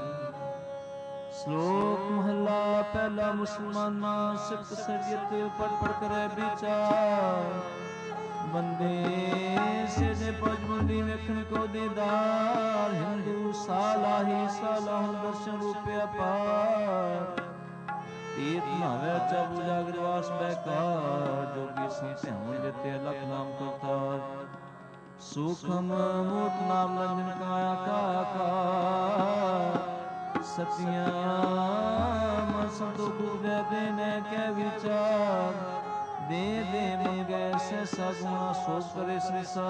ਸ਼ਲੋਕ ਮਹਲਾ ਪਹਿਲਾ ਮੁਸਲਮਾਨਾਂ ਸਿਫਤ ਸਰੀਅਤ ਪੜ ਪੜ ਕਰੇ ਵਿਚਾਰ ਬੰਦੇ ਸਿਜੇ ਪਜਮੰਦੀ ਵੇਖਣ ਕੋ ਦੀਦਾਰ ਹਿੰਦੂ ਸਾਲਾਹੀ ਸਾਲਾਹੁ ਦਰਸ਼ਨ ਰੂਪੇ ਅਪਾਰ ਤੀਰਥ ਨਾਵੇ ਚਬੂ ਜਾਗਰਵਾਸ ਬੈਕਾਰ ਜੋਗੀ ਸੰਧਿਆਉਣ ਜਿਤੇ ਲਖ ਨਾਮ ਕਰਤਾਰ ਸੂਖਮ ਮੂਰਤ ਨਾਮ ਰੰਜਨ ਕਾਇਆ ਕਾਕਾਰ ਸਤਿਆਂ ਮਨ ਸੰਤੋਖ ਦੇ ਦੇਨੇ ਕੇ ਵਿਚਾਰ ਦੇ ਦੇ ਮੰਗੇ ਸੇ ਸਗੁਣਾ ਸੋਚ ਕਰੇ ਸੰਸਾਰ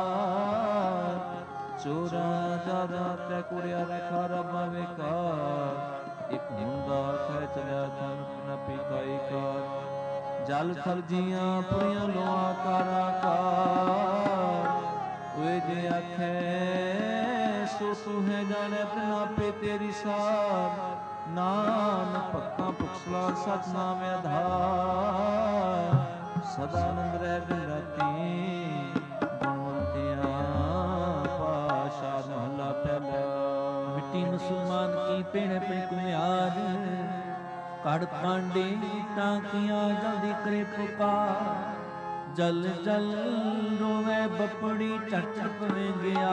ਚੋਰਾ ਦਾਦਾ ਤੇ ਕੁੜਿਆ ਰਖਾ ਰਬ ਵੇਕਾਰ ਇਕ ਹੁੰਦਾ ਖੈ ਚਲਿਆ ਤਨ ਨ ਪੀਕਾਈ ਕਾਰ ਜਲ ਥਲ ਜੀਆਂ ਪੁਰੀਆਂ ਲੋਆ ਕਾਰਾ ਕਾਰ ਓਏ ਜੇ ਆਖੇ ਸੋ ਸੁਹੇ ਜਾਣੇ ਆਪਣਾ ਆਪੇ ਤੇਰੀ ਸਾਰ ਨਾਮ ਭਗਤਾਂ ਪੁਖਸਲਾ ਸਚ ਨਾਮ ਆਧਾਰ ਸਦਾ ਆਨੰਦ ਰਹਿ ਦਿਨ ਰਾਤੀ ਗੁਣਵੰਤਿਆਂ ਪਾਸ਼ਾ ਮਹਲਾ ਪਹਿਲਾ ਮਿੱਟੀ ਮੁਸਲਮਾਨ ਕੀ ਪੇਣੇ ਪੇ ਕੁਮਿਆਰ ਕੜ ਪਾਂਡੇ ਟਾਂਕੀਆਂ ਜਲਦੀ ਕਰੇ ਪੁਕਾਰ ਜਲ ਜਲ ਰੋਵੇ ਬਪੜੀ ਝਟ ਪਵੇਂ ਗਿਆ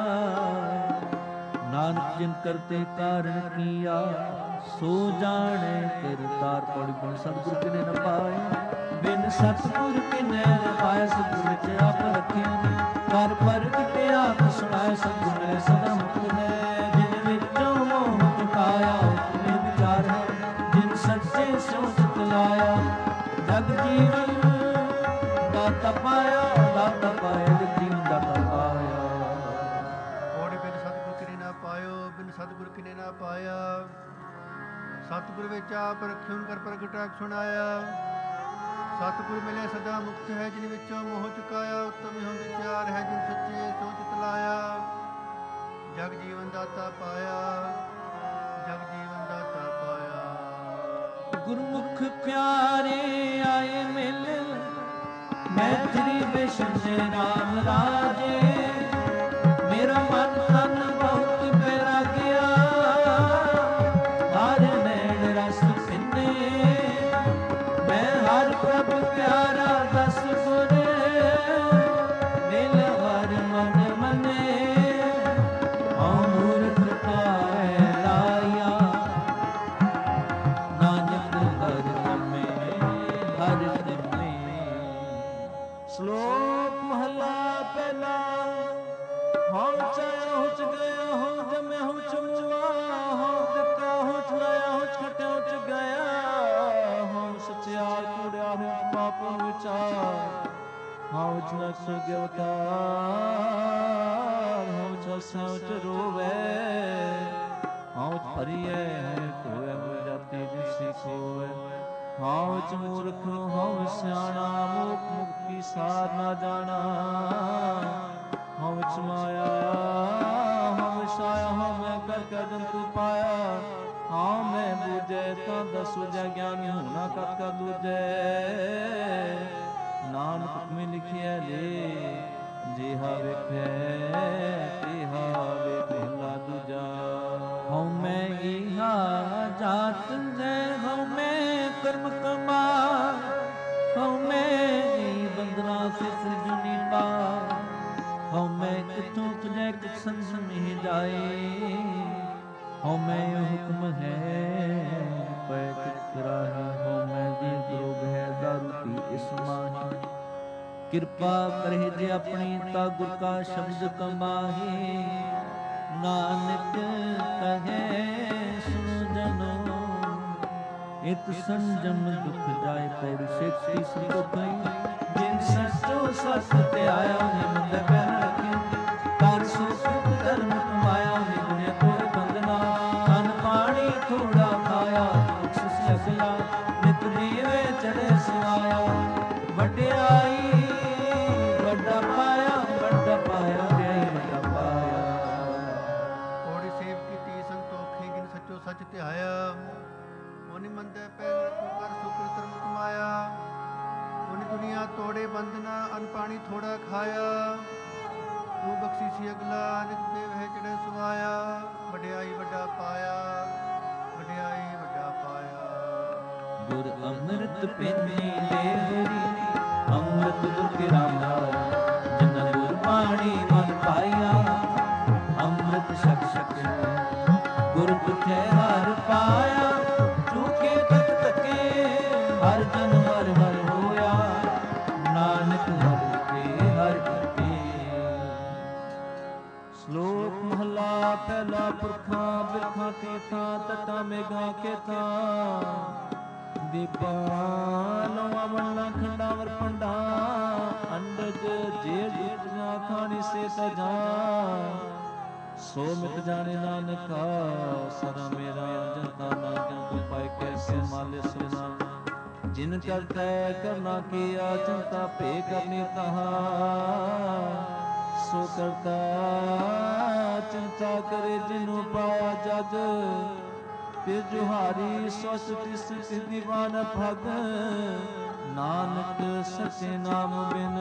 ਨਾਨਕ ਜਿਨ ਕਰਤੇ ਕਾਰਨ ਕੀਆ ਸੋ ਜਾਣੇ ਕਰਤਾਰ ਪੌੜੀ ਬਣ ਸਤਿਗੁਰ ਕਿਨੇ ਨ ਪਾਏ ਬਿਨ ਸਤਿਗੁਰ ਕਿਨੇ ਨ ਪਾਏ ਸਤਿਗੁਰ ਵਿੱਚ ਆਪ ਰੱਖਿਆ ਕਰ ਪ੍ਰਗਟ ਆਪ ਸੁਣਾਏ ਸਤਿਗੁਰ ਨੇ ਸਦਾ ਮੁਕਤ ਹੈ ਜਿਨ ਵਿੱਚੋਂ ਮੋਹ ਚੁਕਾਇਆ ਉਤਨੇ ਵਿਚਾਰ ਹੈ ਜਿਨ ਸੱਚੇ ਸਿਉ ਚਿਤ ਲਾਇਆ ਜਗ ਜੀਵਨ ਦਾਤਾ ਪਾਇਆ ਜਗ ਜੀਵਨ ਦਾਤਾ ਪਾਇਆ ਪੌੜੀ ਬਿਨ ਸਤਿਗੁਰ ਕਿਨੇ ਨਾ ਪਾਇਓ ਬਿਨ ਸਤਿਗੁਰ ਕਿਨੇ ਨਾ ਪਾਇਆ ਸਤਿਗੁਰ ਵਿੱਚ ਆਪ ਰਖਿਉਨ ਕਰ ਪ੍ਰਗਟ ਆਖ ਸੁਣਾਇਆ ਸਤਿਗੁਰ ਮਿਲੇ ਸਦਾ ਮੁਕਤ ਹੈ ਜਿਨ ਵਿੱਚੋਂ ਮੋਹ ਚੁਕਾਇਆ ਉਤਮ ਹੋ ਵਿਚਾਰ ਹੈ ਜਿਨ ਸੱਚੇ ਸੋਚ ਤਲਾਇਆ ਜਗ ਜੀਵਨ ਦਾਤਾ ਪਾਇਆ ਜਗ ਜੀਵਨ ਦਾਤਾ ਪਾਇਆ ਗੁਰਮੁਖ ਪਿਆਰੇ ਆਏ ਮਿਲ ਮੈਤਰੀ ਵਿਸ਼ਨ ਦੇ ਨਾਮ ਰਾਜੇ ਮੇਰਾ ਮਨ ਤਨ ਬਹੁਤ ਪਿਆਰਾ ਗਿਆ ਹਰ ਨੈਣ ਰਸ ਪਿੰਨੇ ਮੈਂ ਹਰ ਪ੍ਰਭ ਪਿਆਰਾ ਦਸ ਗੁਰ ਦਿਲ ਹਰ ਮਨ ਮਨੇ ਅਮੂਰਤ ਪਾਏ ਲਾਇਆ ਨਾਨਕ ਹਰ ਨਮੇ ਹਰ ਨਮੇ ਸ਼ਲੋਕ ਮਹਲਾ ਪਹਿਲਾ ਹਉ ਚਾਇਆ ਹੁਚ ਗਿਆ ਹਉ ਜਮਿਆ ਹੁਚ ਮੁਆ ਹਉ ਦਿੱਤਾ ਹੁਚ ਲਾਇਆ ਹੁਚ ਖਟਿਆ ਹੁਚ ਗਿਆ ਹਉ ਸਚਿਆਰ ਕੂੜਿਆ ਹੁਚ ਪਾਪਨ ਵਿਚਾਰ ਹਉ ਚ ਨਕਸ ਗਿਵਤਾਰ ਹਉ ਚ ਹੱਸੈ ਹੁਚ ਰੋਵੈ ਹਉ ਚ ਭਰੀਐ ਹੈ ਧੋਵੈ ਮੁਰ ਜਾਤੀ ਜਿਸੀ ਖੋਵੈ ਹਉ ਚ ਮੂਰਖ ਹਉ ਸਿਆਣਾ ਮੋਖ ਮੁਕਤੀ ਸਾਰ ਨਾ ਜਾਣਾ ਹਉ ਚ ਮਾਇਆ ਹਉ ਛਾਇਆ ਹਉ ਮੈਂ ਕਰ ਕਰ ਜੰਤੂ ਪਾਇਆ ਹਉ ਮੈਂ ਬੂਝੈ ਤਾਂ ਦਸੁਜੈ ਗਿਆਨੀ ਹੋਣਾ ਕਤ ਕਾ ਦੂਜੈ ਨਾਨਕ ਤੁਮੇ ਲਿਖਿਆ ਲੈ ਜਿਹਾ ਵੇਖੈ ਤਿਹਾ ਵੇਖਲਾ ਦੂਜਾ ਹਉ ਮੈਂ ਇਹਾ ਜਾਤ ਜੈ ਹਉ ਮੈਂ ਕਰਮ ਕਮਾਰ ਹਉ ਮੈਂ ਬੰਦਨਾ ਸੇ ਸਜਣੀ ਪਾ ਹਉ ਮੈਂ ਕਿਥੋਂ ਤੁਝੈ ਕਿਤ ਸੰਸ ਮਿਹ ਜਾਏ ਹਉ ਮੈਂ ਹੁਕਮ ਹੈ ਪੈ ਕਿਤ ਕਰਾਹੀ ਹਉ ਮੈਂ ਦੀ ਦਰੋਗ ਹੈ ਦਾਰੂ ਪੀ ਇਸ ਮਾਹੀ ਕਿਰਪਾ ਕਰੇ ਜੇ ਆਪਣੀ ਤਾ ਗੁਰ ਕਾ ਸ਼ਬਦ ਕਮਾਹੀ ਨਾਨਕ ਕਹੈ ਸੁਣੋ ਜਨੋ ਇਤ ਸੰਜਮ ਦੁਖ ਜਾਏ ਪੌੜ ਸੇਤੀ ਸੰਤੋਖਈ ਜਿਨ ਸਚੋ ਸਤ ਧਿਆਇਆ ਨੇ ਮੰਦ ਪੈਨ ਰਖੇ ਕਰ ਸੋ ਸੁਖ ਧਰਮ ਕਮਾਇਆ ਨੇ ਦੁਨੀਆ ਤੋਰ ਬੰਦਨਾ ਅਨ ਪਾਣੀ ਥੋੜਾ ਖਾਇਆ ਸੁਸ ਸਗਲਾ ਨਿਤ ਦੀਵੇ ਚੜੇ ਸਵਾਇਆ ਵਡਿਆਈ ਵੱਡਾ ਪਾਇਆ ਵਿਆਈ ਵੱਡਾ ਪਾਇਆ ਔੜੀ ਸੇਵ ਕੀਤੀ ਸੰਤੋਖੀ ਜਿਨ ਸੱਚੋ ਸੱਚ ਧਿਆਇਆ ਉਹਨੇ ਮੰਦੇ ਪੈਰ ਰੱਖੋ ਕਰ ਸੁਕਰ ਧਰਮ ਕਮਾਇਆ ਉਹਨੇ ਦੁਨੀਆ ਤੋੜੇ ਬੰਦਨਾ ਅਨ ਪਾਣੀ ਥੋੜਾ ਖਾਇਆ ਤੂੰ ਬਖਸ਼ੀ ਸੀ ਅਗਲਾ ਨਿਤ ਦੇਵ ਹੈ ਚੜੇ ਸਵਾਇਆ ਵਡਿਆਈ ਵੱਡਾ ਪਾਇਆ ਵਡਿਆਈ ਵੱਡਾ ਪਾਇਆ ਗੁਰ ਅੰਮ੍ਰਿਤ ਪੀਨੀ ਲੇਰੀ ਅੰਮ੍ਰਿਤ ਗੁਰ ਕੇ ਰਾਮ ਜਨ ਗੁਰ ਬਾਣੀ ਮਨ ਪਾਇਆ ਅੰਮ੍ਰਿਤ ਛਕ ਛਕ ਗੁਰ ਤੁਝੇ ਹਰ ਪਾਇਆ ਚੂਕੇ ਤਕ ਤਕੇ ਹਰ ਜਨ ਹਰ ਹਰ ਹੋਇਆ ਨਾਨਕ ਹਰ ਕੇ ਹਰ ਕੇ ਸ਼ਲੋਕ ਮਹਲਾ ਪਹਿਲਾ ਪੁਰਖਾਂ ਬਿਰਖਾਂ ਤੀਰਥਾਂ ਤਟਾਂ ਮੇਘਾਂ ਖੇਤਾਂ ਦੀਪਾਂ ਨਵਾਂ ਮੰਡਲਾਂ ਖੰਡਾਂ ਵਰ ਪੰਡਾਂ ਅੰਡਜ ਜੇੜ ਜੁਟੀਆਂ ਖਾਣੀ ਸੇ ਤਜਾਂ ਸੋ ਮਿਟ ਜਾਣੇ ਨਾਨਕਾ ਸਦਾ ਮੇਰਾ ਜਨਤਾ ਨਾ ਕਿਉ ਕੋਈ ਪਾਏ ਕੈਸੇ ਮਾਲੇ ਸੁਨਾ ਜਿਨ ਕਰਤਾ ਕਰਨਾ ਕੀਆ ਚਿੰਤਾ ਭੇ ਕਰਨੀ ਤਹਾ ਸੋ ਕਰਤਾ ਚਿੰਤਾ ਕਰੇ ਜਿਨੂ ਪਾਇਆ ਜਜ ਤੇ ਜੁਹਾਰੀ ਸੋਸ ਤਿਸ ਦੀਵਾਨ ਭਗ ਨਾਨਕ ਸਚੇ ਨਾਮ ਬਿਨ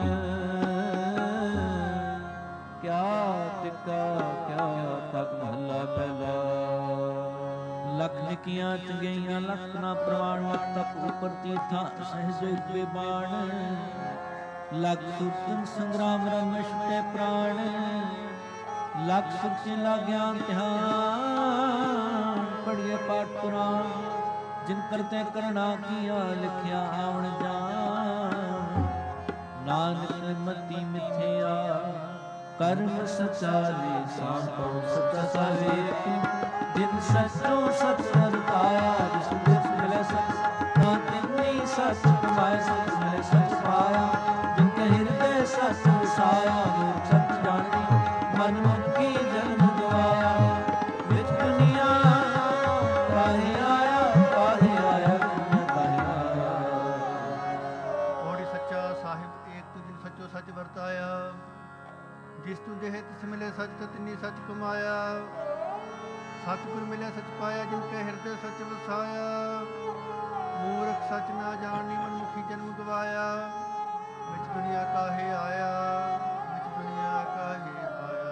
ਕਿਆ ਟਿਕਾ ਕਿਆ ਤਕ ਮਹਲਾ ਪਹਿਲਾ ਲਖ ਨਿਕੀਆਂ ਚੰਗਿਆਈਆਂ ਲਖ ਨਾ ਪ੍ਰਵਾਣ ਲਖ ਤਪ ਉਪਰ ਤੀਰਥਾਂ ਸਹਿਜ ਉਪੇ ਬਾਣ ਲਖ ਸੁਰਤਨ ਸੰਗਰਾਮ ਰਮਸ਼ ਤੇ ਪ੍ਰਾਣ ਲਖ ਸੁਰਤੀ ਲਾਗਿਆ ਧਿਆਨ ਪੜੀਏ ਪਾਠ ਪੁਰਾਣ ਜਿਨ ਕਰਤੇ ਕਰਣਾ ਕੀਆ ਲਿਖਿਆ ਆਵਣ ਜਾਣ ਨਾਨਕ ਮਤੀ ਮਿਥਿਆ ਕਰਮ ਸਚਾਰੇ ਸਾਨ ਪਉ ਸਚਾ ਸਾਵੇ ਜਿਨ ਸਚੋ ਸਚ ਵਰਤਾਇਆ ਜਿਸ ਜਿਸ ਮਿਲੇ ਸਚ ਤਾਂ ਤਿੰਨੀ ਸਚ ਕਮਾਏ ਸਚ ਮਿਲੇ ਸਚ ਪਾਇਆ ਜਿਨ ਕੇ ਹਿਰਦੇ ਸਚ ਵਸਾਇਆ ਮੂਰਖ ਸਚ ਜਾਣੀ ਮਨ ਮੁਖੀ ਜਨਮ ਗਵਾਇਆ ਵਿਚ ਦੁਨੀਆ ਕਾਹੇ ਆਇਆ ਔੜੀ ਸੱਚਾ ਸਾਹਿਬ ਏਕ ਤੂੰ ਜਿਨ ਸੱਚੋ ਸੱਚ ਵਰਤਾਇਆ ਜਿਸ ਤੂੰ ਦੇਹ ਤਿਸ ਮਿਲੇ ਸਚ ਤਿੰਨੀ ਸਚ ਕਮਾਇਆ ਸਤਿਗੁਰ ਮਿਲਿਆ ਸਚ ਪਾਇਆ ਜਿਨ ਕੇ ਹਿਰਦੇ ਸਚ ਵਸਾਇਆ ਮੂਰਖ ਸਚ ਨਾ ਜਾਣੀ ਮਨਮੁਖੀ ਜਨਮ ਗਵਾਇਆ ਵਿੱਚ ਦੁਨੀਆ ਕਾਹੇ ਆਇਆ ਵਿੱਚ ਦੁਨੀਆ ਕਾਹੇ ਆਇਆ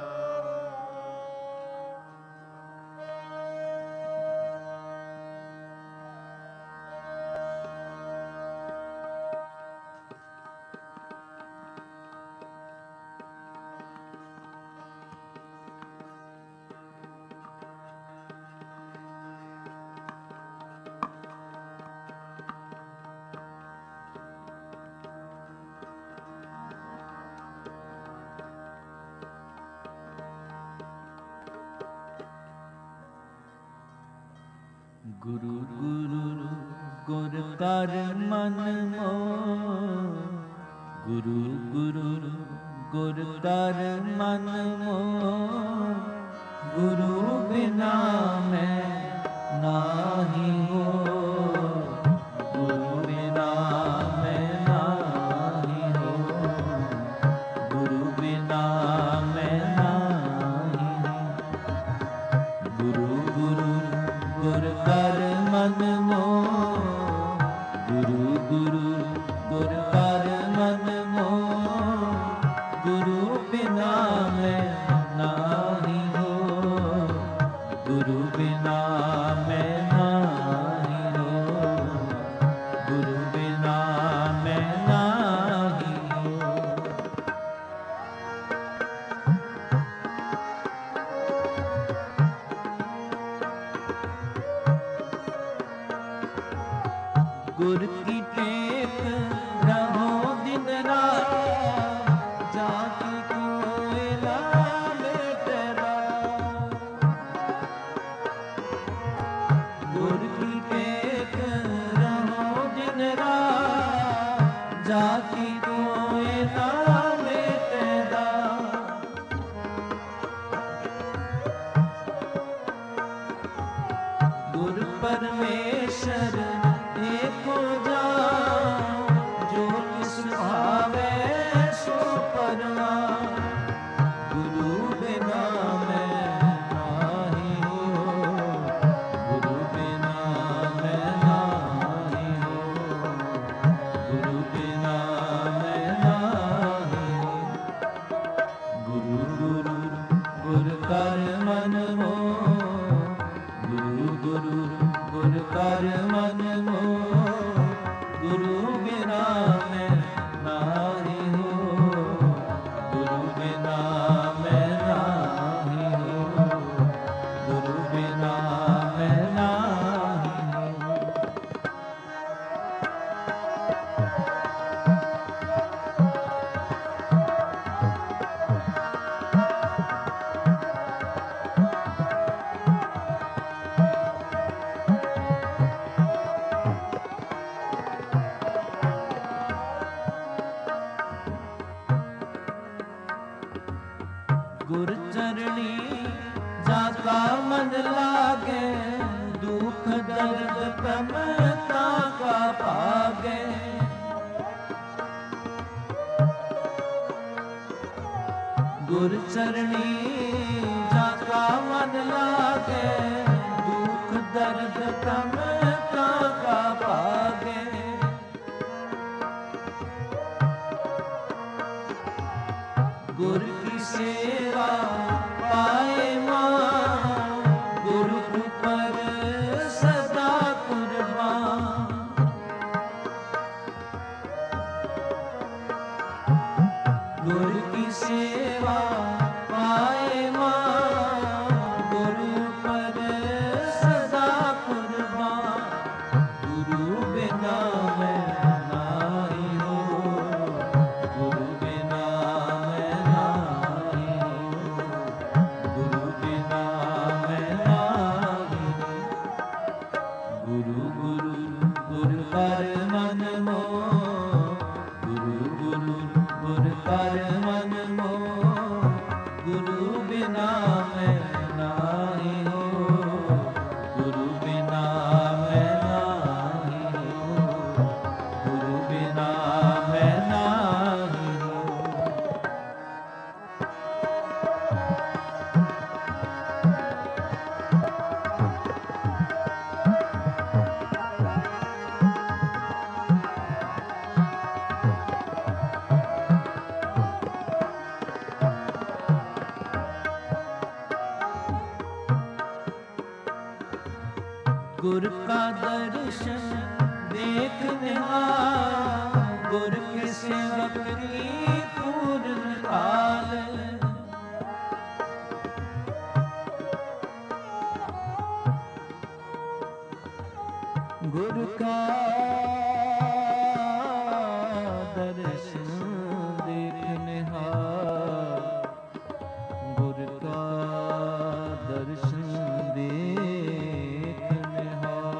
गुरु गुरु गुर कर मन मोह, गुरु गुरु गुर कर मन मोह, गुरु बिना मैं नाही हो, गुरु बिना मैं नाही हो, गुरु बिना मैं नाही हो। गुरु गुरु गुर कर मन मोह, गुरु गुरु गुर कर मन मोह, गुरु बिना मैं नाही हो, गुरु बिना मैं नाही हो, गुरु बिना मैं नाही हो। गुर की टेक रहो दिन रात, जाति कोई लावे तेरा। गुर की टेक रहो दिन रात, जाति कोई लावे तेरा। गुर परमेश्वर देखो जाओ, जो किस भावे सो परवान। गुरु बिना मैं नाही हो, गुरु बिना मैं नाही हो, गुरु बिना मैं नाही हो। गुरु गुरु गुर कर मन मोह, गुरु गुरु गुर कर मन मोह, गुरु बिना मैं नाही हो, गुरु बिना मैं नाही हो, गुरु बिना मैं नाही हो। गुर चरणी जाका मन लागे, दुख दर्द प्रमता का भागे। गुर चरणी जाका मन लागे, दुख दर्द प्रमता का भागे। गुर की सेवा पाए मान, गुरु पर सदा कुर्बान। गुर की सेवा पाए मान, गुरु पर सदा कुर्बान। गुरु बिना मैं नाही हो, गुरु बिना मैं नाही हो, गुरु बिना मैं नाही हो। गुरु गुरु गुर कर मन मोह, गुरु गुरु गुर कर मन मोह, गुरु बिना मैं नाही हो, गुरु बिना मैं नाही हो, गुरु बिना मैं नाही हो। गुर का दर्शन देखने गुर के सेवक की पूर्ण काल। गुरु का दर्शन देखने गुरु का दर्शन देखने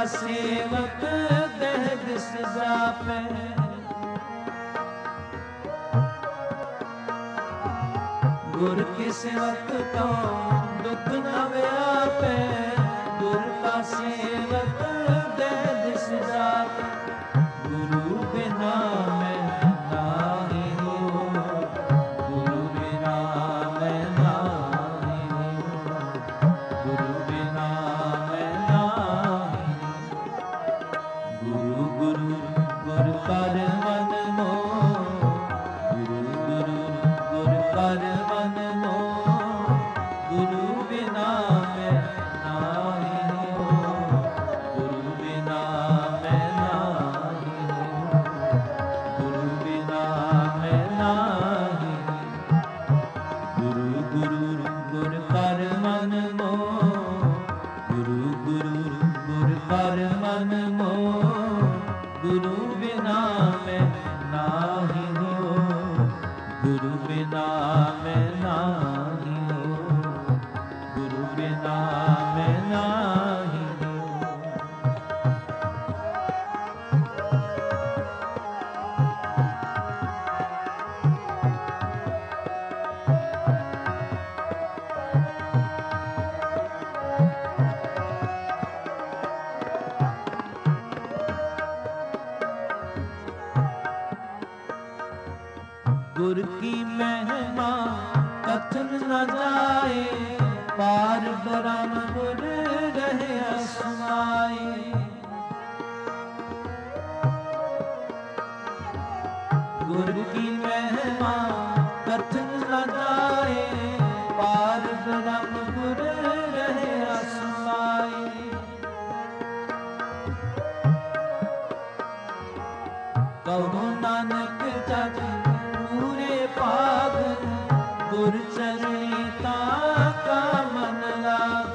ਸੇਵਕ ਦਹਿ ਦਿਸ ਜਾਪੈ। ਗੁਰ ਕੇ ਸੇਵਕ ਕੋ ਦੁਖ ਨ ਵਿਆਪੈ। ਗੁਰ ਕਾ ਸੇਵਕ ਦਹਿ ਦਿਸ ਜਾਪੈ। ਗੁਰੂ ਬਿਨਾ ਮੈਂ ਨਾਹੀ ਹੋ। ਗੁਰੂ ਬਿਨਾ ਮੈਂ ਨਾਹੀ ਹੋ। ਗੁਰੂ ਬਿਨਾ ਮੈਂ ਨਾਹੀ। ਗੁਰੂ ਗੁਰੂ ਗੁਰ ਕਰ ਮਨ ਮੋਹ। ਗੁਰੂ ਗੁਰੂ ਗੁਰ ਕਰ ਮਨ ਮੋਹ। ਗੁਰੂ ਬਿਨਾ ਮੈਂ ਨਾਹੀ ਹੋ। ਗੁਰੂ ਬਿਨਾ ਮੈਂ ਨਾਹੀ ਹੋ। ਗੁਰੂ ਬਿਨਾ ਮੈਂ ਨਾਹੀ। ਗੁਰੂ ਗੁਰੂ ਗੁਰ ਕਰ ਮਨ ਮੋਹ। ਗੁਰੂ ਗੁਰੂ ਗੁਰ ਕਰ ਮਨ ਮੋਹ। ਗੁਰੂ ਬਿਨਾ ਮੈਂ ਨਾਹੀ ਹੋ। ਗੁਰੂ ਬਿਨਾ ਮੈਂ ਨਾਹੀ ਹੋ। ਗੁਰੂ ਬਿਨਾ ਮੈਂ ਨਾਹੀ ਹੋ। ਗੁਰ ਕੀ ਮਹਿਮਾ ਕਥਨ ਨ ਜਾਏ। ਪਾਰ ਬ੍ਰਹਮ ਗੁਰ ਰਹਿਆ ਸਮਾਏ। ਗੁਰ ਕੀ ਮਹਿਮਾ ਕਥਨ ਨ ਜਾਏ। ਪਾਰ ਬ੍ਰਹਮ ਗੁਰ ਰਹਿਆ ਸਮਾਏ। ਕਹੋ ਨਾਨਕ ਜਗ ਪੂਰੇ ਭਾਗ। ਗੁਰ ਚਰਣੀ ਤਾ ਕਾ ਮਨ ਲਾਗ।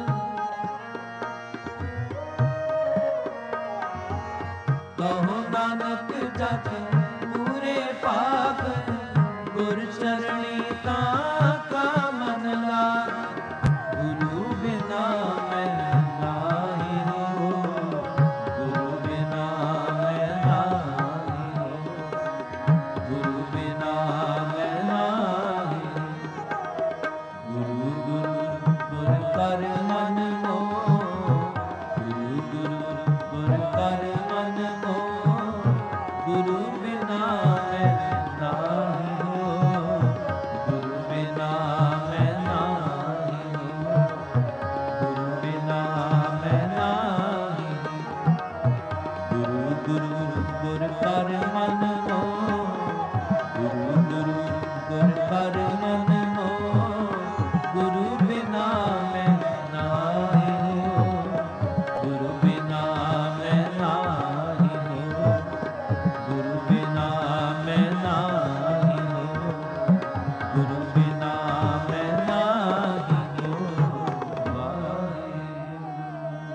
ਕਹੋ ਨਾਨਕ ਜਗ ਪੂਰੇ ਭਾਗ। ਗੁਰ ਚਰਣੀ ਤਾ ਕਾ ਮਨ ਲਾਗ। ਗੁਰੂ ਬਿਨਾ ਮੈਂ ਨਾਹੀ ਹੋ। ਗੁਰੂ ਬਿਨਾ ਮੈਂ ਨਾਹੀ ਹੋ। ਗੁਰੂ ਬਿਨਾ ਮੈਂ ਨਾਹੀ। ਗੁਰੂ ਗੁਰੂ ਗੁਰ ਕਰ ਮਨ ਮੋਹ। ਗੁਰੂ ਗੁਰੂ ਗੁਰ ਕਰ ਮਨ ਮੋਹ। ਗੁਰੂ ਬਿਨਾ ਮੈਂ ਨਾਹੀ ਹੋ। ਗੁਰੂ ਬਿਨਾ ਮੈਂ ਨਾਹੀ ਹੋ। ਗੁਰੂ ਬਿਨਾ ਮੈਂ ਨਾਹੀ। ਗੁਰੂ ਗੁਰੂ ਗੁਰ ਕਰ ਮਨ ਮੋਹ। ਗੁਰੂ ਗੁਰੂ ਗੁਰ ਕਰ ਮਨ ਮੋਹ। ਗੁਰੂ ਬਿਨਾ ਮੈਂ ਨਾਹੀ ਹੋ। ਗੁਰੂ ਬਿਨਾ ਮੈਂ ਨਾਹੀ ਹੋ। ਗੁਰੂ ਬਿਨਾ ਮੈਂ ਨਾਹੀ ਹੋ। ਗੁਰੂ ਬਿਨਾ ਮੈਂ ਨਾਹੀ ਹੋ। ਵਾਹਿਗੁਰੂ।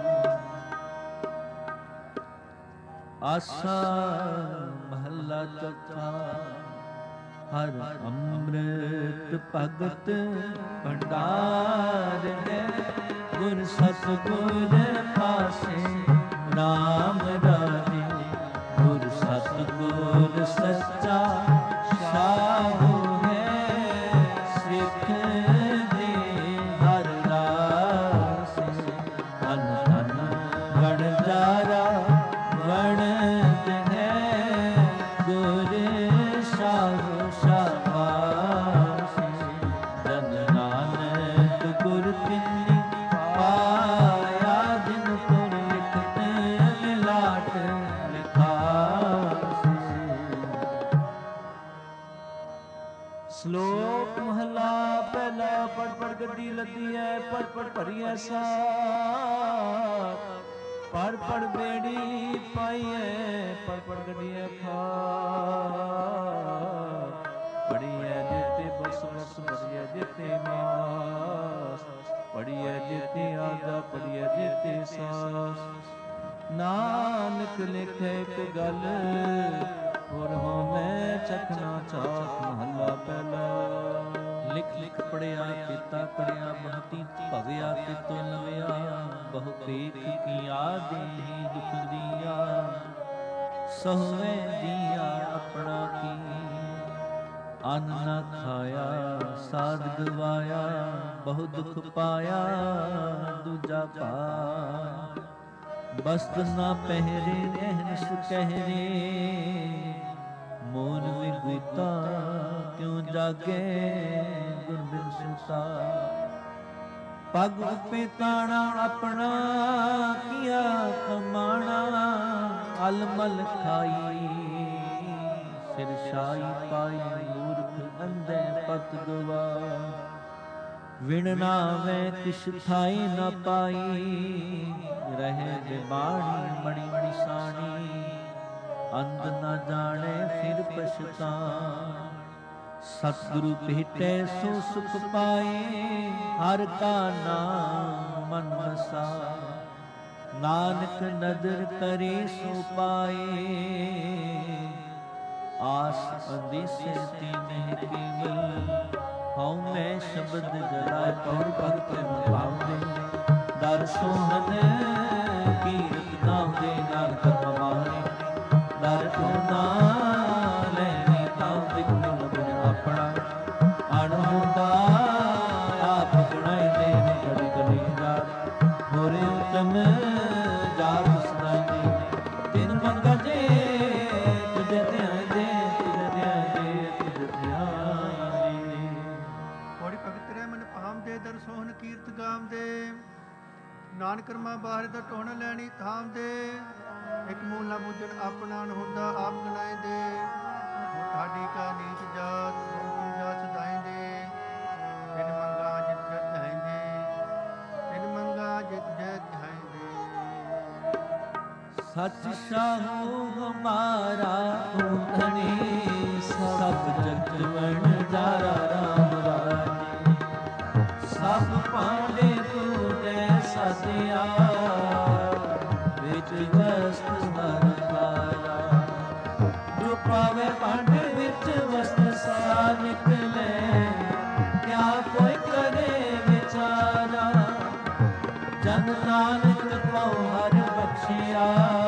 ਆਸਾ ਮਹੱਲਾ ਚੌਥਾ। ਹਰ ਅੰਮ੍ਰਿਤ ਭਗਤ ਭੰਡਾਰ ਹੈ। ਗੁਰ ਸਤਿਗੁਰ ਪਾਸੇ ਨਾਮ ਰਾਜੇ। ਗੁਰ ਸਤਿਗੁਰ ਸੱਚਾ ਸਾਧੂ ਹੈ। ਸਿੱਖ ਦੇ ਹਰ ਰਾਸੇ। ਧਨ ਧਨ ਵਣਜਾਰਾ ਵਣਤ ਹੈ। ਗੁਰ ਸਾਧੂ ਸ਼ਾਬਾਸ਼ੀ। ਜਨ ਨਾਨਕ ਗੁਰ ਤਿੰਨੀ ਪਾਇਆ। ਜਿਨ ਪੁਰ ਲਿਖਤ ਲਿਲਾਟ ਲਿਖਾਸੀ। ਸ਼ਲੋਕ ਮਹਲਾ ਪਹਿਲਾ। ਪੜ ਪੜ ਗੱਡੀ ਲੱਦੀ ਐ। ਪੜ ਪੜ ਭਰੀਐ ਸਾਥ। ਪੜ ਪੜ ਬੇੜੀ ਪਾਈਐ। ਪੜ ਪੜ ਗੱਡੀਐ ਖਾਟ। ਪੜੀਐ ਜਿਤੇ ਬਸ ਬਸ ਪੜੀਐ ਜਿਤੇ ਮਾਸ। ਪੜੀਐ ਜਿਤੇ ਆਗਾ ਪੜੀਐ ਜਿਤੇ ਸਾਸ। ਨਾਨਕ ਲਿਖੇ ਇੱਕ ਗੱਲ। ਪੁਰ ਹੋਮੈ ਚਖਣਾ ਚਾਖ। ਮਹੱਲਾ ਪਹਿਲਾ। ਲਿਖ ਪੜਿਆ ਕੀਤਾ ਕੜਿਆ ਬਹੁਤੀ ਭਵਿਆ ਤਿਤੋ ਲਵਿਆ ਬਹੁ ਪੇਖ ਕੀਆ ਦੇਹੀ ਦੁਖ ਦੀਆ ਸਹਵੇ ਜੀਆ ਆਪਣਾ ਕੀ ਅੰਨ ਨ ਖਾਇਆ ਸਾਧ ਗਵਾਇਆ ਬਹੁ ਦੁਖ ਪਾਇਆ ਦੂਜਾ ਭਾਰ ਬਸਤ ਨਾ ਪਹਿਰੇ ਅਹਨਿਸ ਕਹਿਰੇ ਮੋਨ ਵਿਗੁਤਾ ਕਿਉ ਜਾਗੇ ਗੁਰ ਬਿਨ ਸੁਤਾ ਪਗ ਉਪੇ ਤਾਣਾ ਆਪਣਾ ਕੀਆ ਕਮਾਣਾ ਅਲਮਲ ਖਾਈ ਸਿਰ ਸ਼ਾਈ ਪਾਈ ਮੂਰਖ ਅੰਧੇ ਪਤ ਗਵਾ ਵਿਣ ਨਾਵੇਂ ਕਿਛ ਥਾਈ ਨ ਪਾਈ ਰਹੇ ਬਿਬਾਣੀ ਮਣੀ ਮਣੀ ਸਾਣੀ ਅੰਧ ਨ ਜਾਣੇ ਫਿਰ ਪਛਤਾਨ ਸਤਿਗੁਰੂ ਭੇਟੇ ਸੋ ਸੁਖ ਪਾਏ ਹਰ ਕਾ ਨਾਮ ਮਨ ਵਸਾ ਨਾਨਕ ਨਦਰ ਕਰੇ ਸੋ ਪਾਏ ਆਸ ਅੰਦੇਸੇ ਤੀਨੇ ਕੇਵਲ ਹਉ ਮੈਂ ਸ਼ਬਦ ਜਲਾਇ ਪਉ ਭਗਤ ਭਾਵਦੇ ਦਰ ਸੋਹਨ ਕੀਰਤ ਗਾਉਂਦੇ ਨਾਨਕ ਪਵਾਰੇ ਦਰ ਕੋ ਨਾ ਲੈਣੀ ਤਾਉ ਦਿਖ ਲਬਨ ਆਪਣਾ ਅਣਹੁਦਾ ਆਪ ਗੁਣਾਈ ਦੇ ਘੜੀ ਘੜੀ ਰਾਤ ਹੋਰੇ ਉਤਮ ਜਾਤ ਸਦਾਈ ਦੇ ਦਿਨ ਮੰਗਾ ਜੇ ਤੁਝੇ ਧਿਆਨ ਦੇ ਤੁਝੇ ਧਿਆਨ ਦੇ ਤੁਝੇ ਧਿਆਨ ਦੇ ਹੋੜੀ ਭਗਤ ਰਹਿ ਮਨ ਭਾਮ ਦੇ ਦਰ ਸੋਹਨ ਕੀਰਤ ਗਾਮ ਦੇ ਨਾਨਕ ਕਰਮਾ ਬਾਹਰ ਦਾ ਟੋਣ ਲੈਣੀ ਥਾਮ ਦੇ ਇੱਕ ਮੂਲ ਨਾ ਬੁੱਝਣ ਆਪਣਾ ਹੁੰਦਾ ਆਪ ਗਨਾਏ ਦੇ ਸਾਡੀ ਕਾ ਨੀਚ ਜਾਤ ਜਾ ਸਦਾਈ ਦੇ ਤਿਨ ਮੰਗਾ ਜਿਤ ਜਤ ਧਾਇਂਦੇ ਤਿਨ ਮੰਗਾ ਜਿਤ ਜਤ ਧਾਇਂਦੇ ਸਚ ਸਾਹੂ ਹਮਾਰਾ ਊਧਣੀ ਸਭ ਜਗਤ ਵਣ ਜਾਰਾ ਰਾਮ ਰਾਜੇ ਸਭ ਪਾਂਡੇ ਤੂੰ ਦੇ ਸਸਿਆ ਵਿੱਚ ਵਸਤ ਮਨ ਪਾਇਆ ਜੋ ਪਾਵੇ ਭਾਂਡ ਵਿੱਚ ਵਸਤ ਸਾ ਨਿਕਲੇ ਕਿਆ ਕੋਈ ਕਰੇ ਵਿਚਾਰਾ ਜਨ ਨਾਨਕ ਪਉ ਹਰ ਬਖਸ਼ਿਆ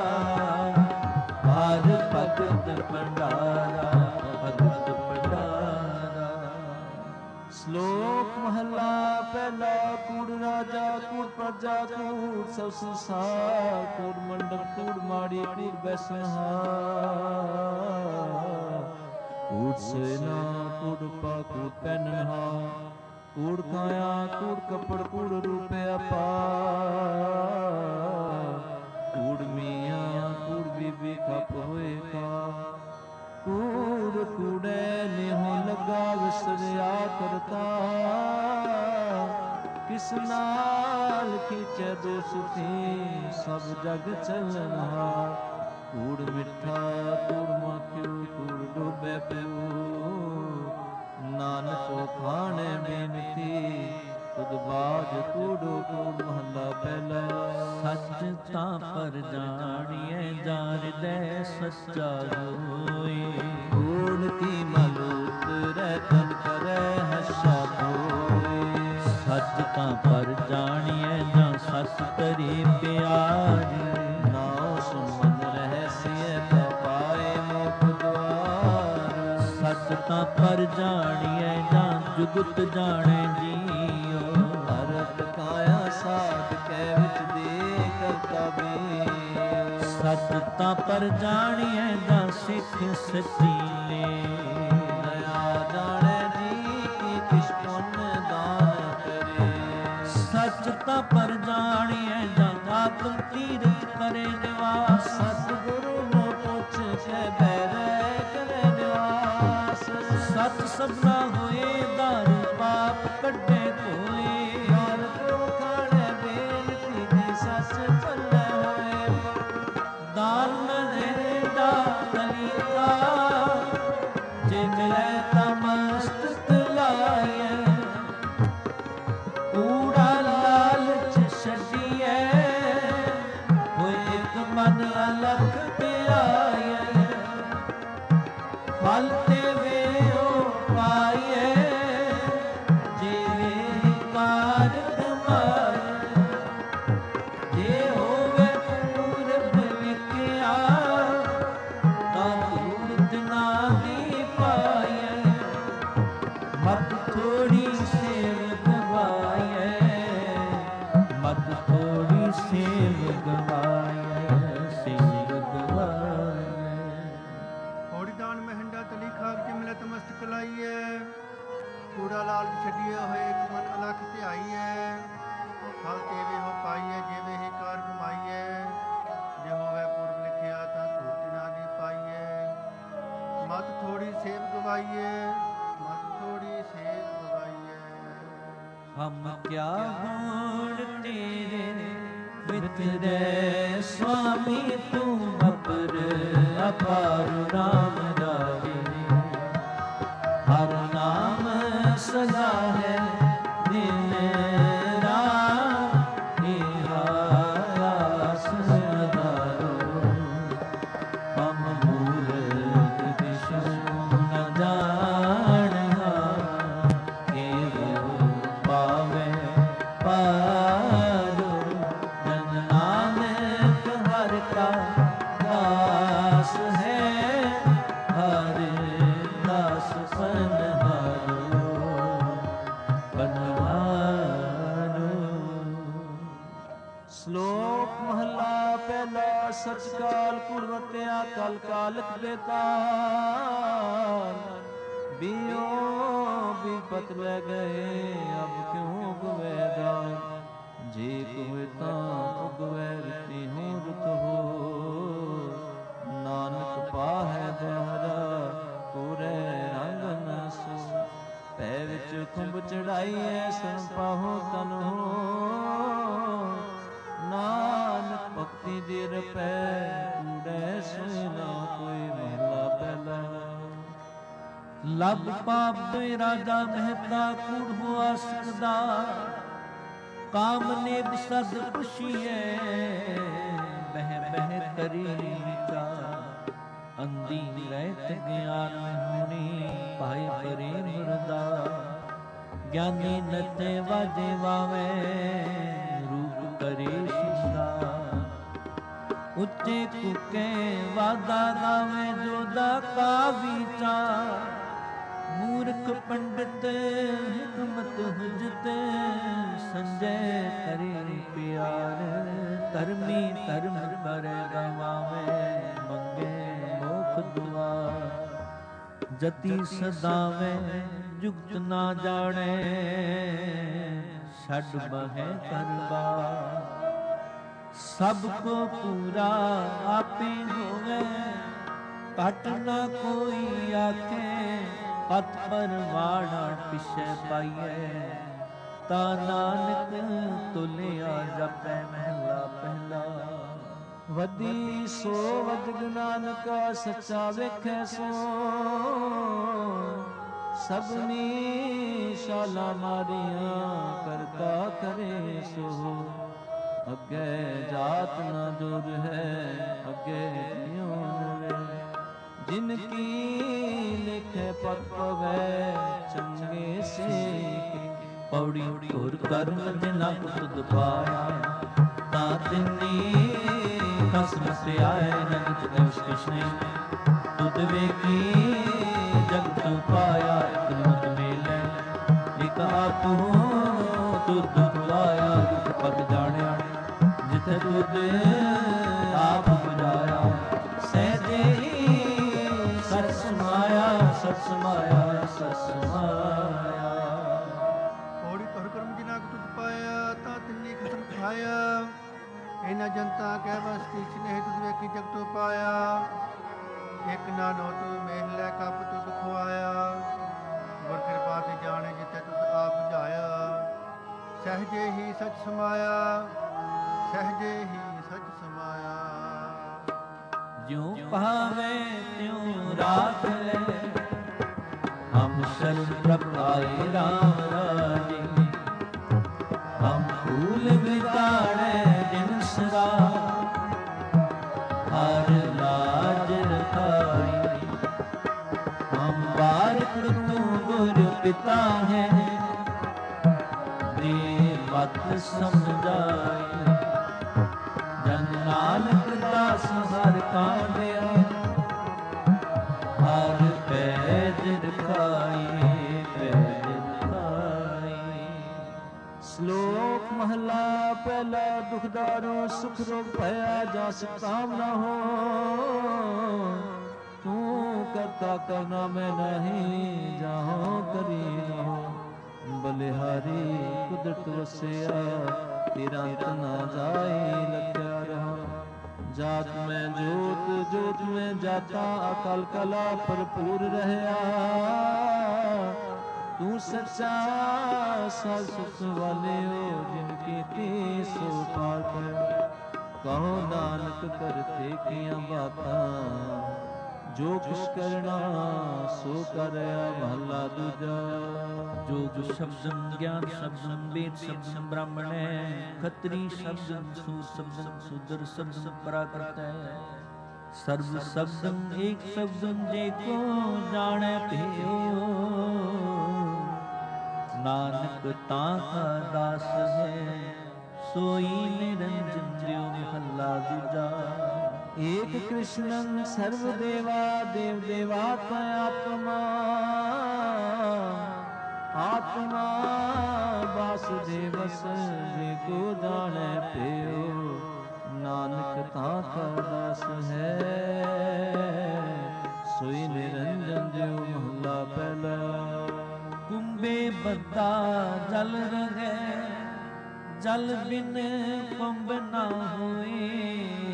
ਹਰ ਭਗਤ ਭੰਡਾਰਾ ਭਗਤ ਭੰਡਾਰਾ ਸ਼ਲੋਕ ਮਹਲਾ ਪਹਿਲਾ ਕੂੜ ਰਾਜਾ ਕੂੜ ਪ੍ਰਜਾ ਕੂੜ ਸਭ ਸੰਸਾਰ ਕੂੜ ਮੰਡਪ ਕੂੜ ਮਾੜੀ ਕੂੜ ਬੈਸਨਹਾ ਕੂੜ ਸੇਨਾ ਕੂੜ ਪਾ ਕੂੜ ਪਹਿਨਹਾ ਕੂੜ ਕਾਇਆ ਕੂੜ ਕੱਪੜ ਕੂੜ ਰੂਪਿਆ ਪਾ ਕੂੜ ਮੀਆਂ ਕੂੜ ਬੀਬੀ ਖਪ ਹੋਏ ਕਾ ਕੂੜ ਕੂੜੇ ਨਿਹੁ ਲਗਾ ਵਿਸਰਿਆ ਕਰਤਾ ਕਿਸ ਨਾਲ ਖਿਚੈ ਦੋ ਸੁਖੀ ਸਭ ਜਗ ਚੱਲਣਾ ਕੂੜ ਮਿੱਠਾ ਕੂੜ ਮਾਖਿਓ ਕੂੜ ਡੋਬੇ ਪਿਓ ਨਾਨਕ ਖਾਣੇ ਬੇਨਤੀ ਤੁਧ ਬਾਜ ਕੂੜੋ ਕੂੜ ਮਹੱਲਾ ਪਹਿਲਾ ਸੱਚ ਤਾਂ ਪਰ ਜਾਣੀਐ ਜਾਣ ਹਿਰਦੈ ਸੱਚਾ ਹੋਏ ਕੂੜ ਕੀ ਮਲ ਉਤਰੈ ਤਨ ਕਰੈ ਹੱਸਾ ਹੋਏ ਸੱਚ ਤਾਂ ਪਰ ਜਾਣੀਐ ਜਾਂ ਸੱਸ ਕਰੇ ਪਿਆਰ ਨਾਉ ਸੁਮਨ ਰਹਿਸੀਐ ਪਾਏ ਮੁਖ ਦੁਆਰ ਸੱਚ ਤਾਂ ਪਰ ਜਾਣੀਐ ਜਾਂ ਜੁਗਤ ਜਾਣੈ ਜੀਓ ਹਰਤ ਕਾਇਆ ਸਾਧ ਕੈ ਵਿੱਚ ਦੇ ਕਰਤਾ ਬੇ ਸੱਚ ਤਾਂ ਪਰ ਜਾਣੀਐ ਜਾਂ ਸਿੱਖ ਸਚੀਲੇ ਦਇਆ ਜਾਣੈ ਜੀ ਕੀ ਕਿਛ ਪੁੰਨ ਦਾਨ ਕਰੇ ਸੱਚ ਤਾਂ ਪਰ ਜਾਣੀਐ ਜਾਂ ਆਤਮ ਤੀਰਥ ਕਰੇ ਨਿਵਾਸ ਸਤਿਗੁਰੂ ਨੂੰ ਪੁੱਛ ਕੇ ਬੈਰੈ ਕਰੇ ਨਿਵਾਸ ਸਤ ਸਭਨਾ ਹੋਏ ਦਾਰੂ ਪਾਪ ਕੱਢੇ ਧੋਏ ਹਰ ਕੋ ਖਾਣੇ ਬੇਨਤੀ ਦੀ ਸੱਚ ਚੱਲੇ ਹੋਏ ਦਾਨ ਦੇ ਦਾ ਕਲੀਤਾ ਜੇ ਮਿਲੇ ਤਾਂ ਮਸਤ ਲਾਏ ਕੂੜਾ ਲਾਲਚ ਛੱਡੀਏ ਹੋਏ ਇੱਕ ਮਨ ਅਲਖ ਪਿਆਏ ਫਲ ਤੇ ਵੇਓ ਪਾਈਏ ਸੇਵ ਗਵਾਈਏ, ਮਤ ਥੋੜੀ ਸੇਵ ਗਵਾਈਏ। ਹਮ ਕਿਆ ਹੋਣ ਤੇਰੇ ਮਿੱਤਰੇ ਸੁਆਮੀ, ਤੂੰ ਅਪਰ ਅਪਾਰ ਨਾਮ ਰਾਏ। ਹਰ ਨਾਮ ਸਦਾ ਹੈ ਦਿਨ ਰਾਤ, ਇਹਾ ਆਸ ਅਦਾਰੋ। ਹਮ ਮੂਰਖ ਦਿਸ਼ੂ ਨ ਜਾਣਿਆ, ਕੇਵਲ ਪਾਵੇ ਪਾਰੋ। ਜਨ ਨਾਨਕ ਹਰਿ ਕਾ ਦਾਸ ਹੈ, ਹਰਿ ਦਾਸ ਪਨਹਾਰੋ ਪਨਹਾਰੋ। ਸ਼ਲੋਕ ਮਹਲਾ ਪਹਿਲਾ। ਸਚ ਕਾਲ ਕੁਲਵਤਿਆ ਕਲ ਕਾਲਕ ਬੇਤਾਲ। ਬਿਓ ਬਿਪਤ ਲੈ ਗਏ ਅਬ ਕਿਉਂ ਗਵੇਦਾ। ਜੇ ਕੋਇ ਤਾਂ ਉਗਵੈ ਰਿਤੀ ਹੂੰ ਰੁਤ ਹੋ। ਨਾਨਕ ਪਾਹੈ ਦੁਆਰਾ ਪੂਰੇ ਰੰਗ ਨ ਸੋ। ਪੈ ਵਿੱਚ ਖੁੰਭ ਚੜਾਈਐ ਸਨ ਪਾਹੋ ਤਨ ਹੋ। ਨਾਨਕ ਭਗਤੀ ਦੇ ਰਪੈ ਕੂੜੈ ਸੋਇ ਨਾ ਕੋਈ। ਮਹਲਾ ਪਹਿਲਾ। ਲਬ ਪਾਪ ਦੇ ਰਾਜਾ ਮਹਿਤਾ ਕੂੜ ਹੁਆ ਸਕਦਾ। ਕਾਮ ਨੇਬ ਸਦ ਪੁਛੀਐ, ਬਹਿ ਬਹਿ ਕਰੀ ਵਿਚਾਰ। ਅੰਧੀ ਰਹਿਤ ਗਿਆਨ ਹੋਣੀ, ਭਾਈ ਪਰੇ ਮੁਰਦਾ। ਗਿਆਨੀ ਨਚੇ ਵਾਜੇ ਵਾਵੇ, ਰੂਪ ਕਰੇ ਸ਼ਿੰਗਾਰ। ਉੱਚੇ ਕੁਕੇ ਵਾਦਾ ਗਾਵੇ, ਜੋਦਾ ਕਾ ਵਿਚਾਰ। ਮੂਰਖ ਪੰਡਿਤ ਹਿਕਮਤ ਹੁਜਤ, ਸੰਜੈ ਕਰੇ ਪਿਆਰ। ਧਰਮੀ ਧਰਮ ਕਰੇ ਗਵਾਵੇ, ਮੰਗੇ ਮੋਖ ਦੁਆਰ। ਜਤੀ ਸਦਾਵੇ ਜੁਗਤ ਨਾ ਜਾਣੇ, ਛੱਡ ਬਹੈ ਕਰਬਾਰ। ਸਭ ਕੋ ਪੂਰਾ ਆਪੇ ਹੋਵੇ, ਘਟ ਨਾ ਕੋਈ ਆਖੇ। ਪਤ ਪਰਵਾਣਾ ਪਿਛੈ ਪਾਈਐ, ਤਾ ਨਾਨਕ ਤੁਲਿਆ ਜਪੈ। ਮਹਿਲਾ ਪਹਿਲਾ। ਵਧੀ ਸੋ ਵਜਗ ਨਾਨਕਾ, ਸੱਚਾ ਵੇਖੈ ਸੋ। ਸਭਨੀ ਸ਼ਾਲਾ ਮਾਰੀਆਂ, ਕਰਤਾ ਕਰੇ ਸੋ। ਅੱਗੇ ਜਾਤ ਨਾ ਜੁਰ ਹੈ, ਅੱਗੇ ਜਿਉ ਰੇ। ਜਿਨ ਕੀ ਲਿਖੇ ਪਤ ਪਵੈ, ਚੰਗੇ ਸੇ। ਪੌੜੀ ਧੁਰ ਕਰਮ ਜਿਨਾ ਤੁਧ ਪਾਇਆ, ਤਾਂ ਤਿੰਨੀ ਖਸਮ ਸਿਆਏ। ਨਗਤ ਦਵਸ਼ ਕਿਸ਼ਨੇ ਤੁਧ ਵੇਖੀ, ਜਗਤ ਪਾਇਆ। ਇਕ ਮਤ ਮੇਲੇ ਇਕ ਆਪੂ, ਤੁਧ ਬੁਲਾਇਆ। ਦੁਖ ਪਤ ਜਾਣਿਆ, ਜਿਥੇ ਤੁਧ ਆਪ ਬੁਝਾਇਆ। ਸਹਿਜੇ ਹੀ ਸਚ ਸਮਾਇਆ, ਸਚ ਸਮਾਇਆ, ਸਚ ਸਮਾਇਆ। ਪੌੜੀ ਤੁਰ ਕਰਮ ਜਿਨਾ ਕੁ ਤੁਧ ਪਾਇਆ, ਤਾਂ ਤਿੰਨੀ ਖਸਮ ਖਾਇਆ। ਇਹਨਾਂ ਜਨਤਾ ਕਹਿ ਬਸ ਕਿਛ ਨਹੀਂ, ਤੁਧ ਵੇਖੀ ਜਗਤੋਂ ਪਾਇਆ। ਇਕ ਨਾ ਨੋ ਤੂੰ ਮੇਲ ਲੈ ਕੱਪ ਤੁਧ ਖਵਾਇਆ। ਗੁਰ ਕਿਰਪਾ ਤੇ ਜਾਣੇ, ਜਿਤੇ ਤੁਧ ਆਪ ਬੁਝਾਇਆ। ਸਹਿਜੇ ਹੀ ਸਚ ਸਮਾਇਆ, ਸਹਿਜੇ ਹੀ ਸਚ ਸਮਾਇਆ। ਜਿਉ ਭਾਵੇ ਤਿਉ ਰਾਖ ਲੈ, ਹਮ ਸ਼ਰਨ ਪ੍ਰਭ ਆਏ ਰਾਮ ਰਾਜੇ। ਹਮ ਫੂਲ ਵਿਗਾੜੈ ਜਿਨ ਸਰਾ, ਹਰ ਲਾਜ ਰਖਾਈ। ਹਮ ਬਾਰਿਕ ਤੂੰ ਗੁਰ ਪਿਤਾ ਹੈ, ਦੇ ਮਤ ਸਮਝਾਈ। ਜਨ ਨਾਨਕ ਦਾਸ ਹਰ ਕਾਂਡਿਆ, ਹਰ ਪੈਜ ਰਖਾਈ, ਪੈਜ ਰਖਾਈ। ਸ਼ਲੋਕ ਮਹਲਾ ਪਹਿਲਾ। ਦੁਖਦਾਰੋ ਸੁਖ ਰੋਗ ਭਇਆ, ਜਾਸ ਕਾਮ ਨਾ ਹੋ। ਤੂੰ ਕਰਤਾ ਕਰਨਾ ਮੈਂ ਨਹੀਂ, ਜਾਹੋ ਕਰੀ ਨਾ ਹੋ। ਬਲਿਹਾਰੀ ਕੁਦਰਤ ਵਸਿਆ, ਤੇਰਾ ਅੰਤ ਨਾ ਜਾਏ। ਲਖਿਆ ਰਹਾ जात में जोत, जोत में जाता, अकल कला भरपूर रहया। तू सच्चा सब सुख वाले हो, जिनके ते सो पार कर। कहो नानक करते किया बाता, जो कुछ करना सो करया महला दूजा। जोग शब्दम ज्ञान शब्दम वेद शब्दम ब्राह्मण खत्री शब्दम सूर शब्दम शूद्र शब्दम पराकृत है। सर्व शब्दम एक शब्दम जे को जाने भयो। नानक ताका दास है, सोई निरंजन ज्यो महला दूजा। एक कृष्णं सर्वदेवा देव देवात्मा आत्मा। आत्मा वासुदेवस जे को जाने प्यो। नानक ताका दास है, सोई निरंजन ज्यो महला पहला। कुंभे बद्दा जल रहे, जल बिन कुंभ ना होए।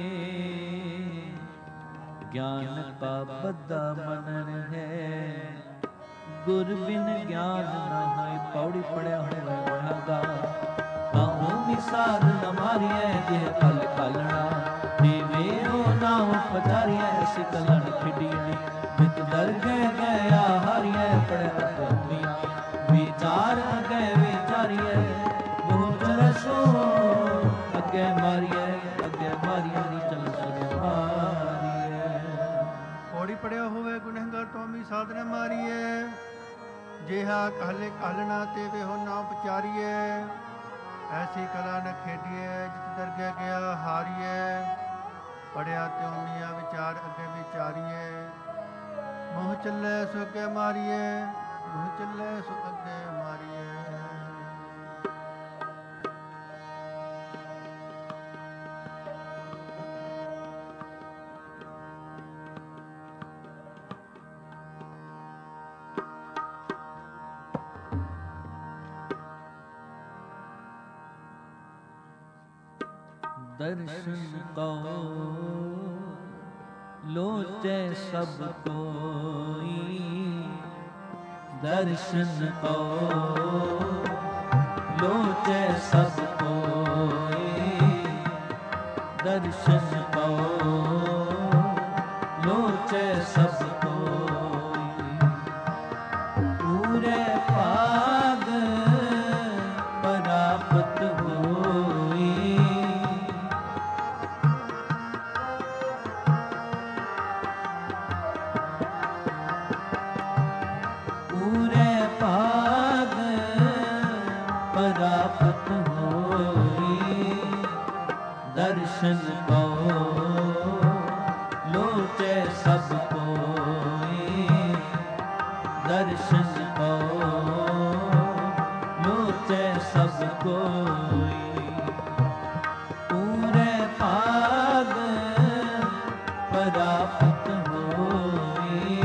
ज्ञान का बद्दा मन है, गुर बिन ज्ञान न है। पौड़ी पड़िया हुए गुणगा, कहूँ मिसाल न मारिए जिह कल कलना। देवे हो नाम पचारिए सिकलन खिडियनी। बित दर गया हारिए पड़े अतिया। विचार अगे विचारिए बहुत रसो। अगे मारिए नी चल सके मारिए। ਪੌੜੀ ਪੜਿਆ ਹੋਵੇ ਗੁਨਹਗਾਰ ਤੋਮੀ ਸਾਧਨ ਮਾਰੀਏ। ਜਿਹਾ कहले कहलना ते वे हो नाम पचारिए। ऐसी कला न खेडिए, जित दरगे गया हारिए। पढ़िया त्यों मिया विचार अगे विचारिए। मोह चले सो अगे मारिए, मोह चले सो अगे मारिए। दर्शन को लोचे सब कोई। दर्शन को लोचे सब कोई। दर्शन को लोचे सब कोई। पूरे पाग प्राप्त होई। पूरे पाग प्राप्त होई। दर्शन को लोचे सब कोई। दर्शन को लोचे सब कोई। पूरे पाग प्राप्त होई।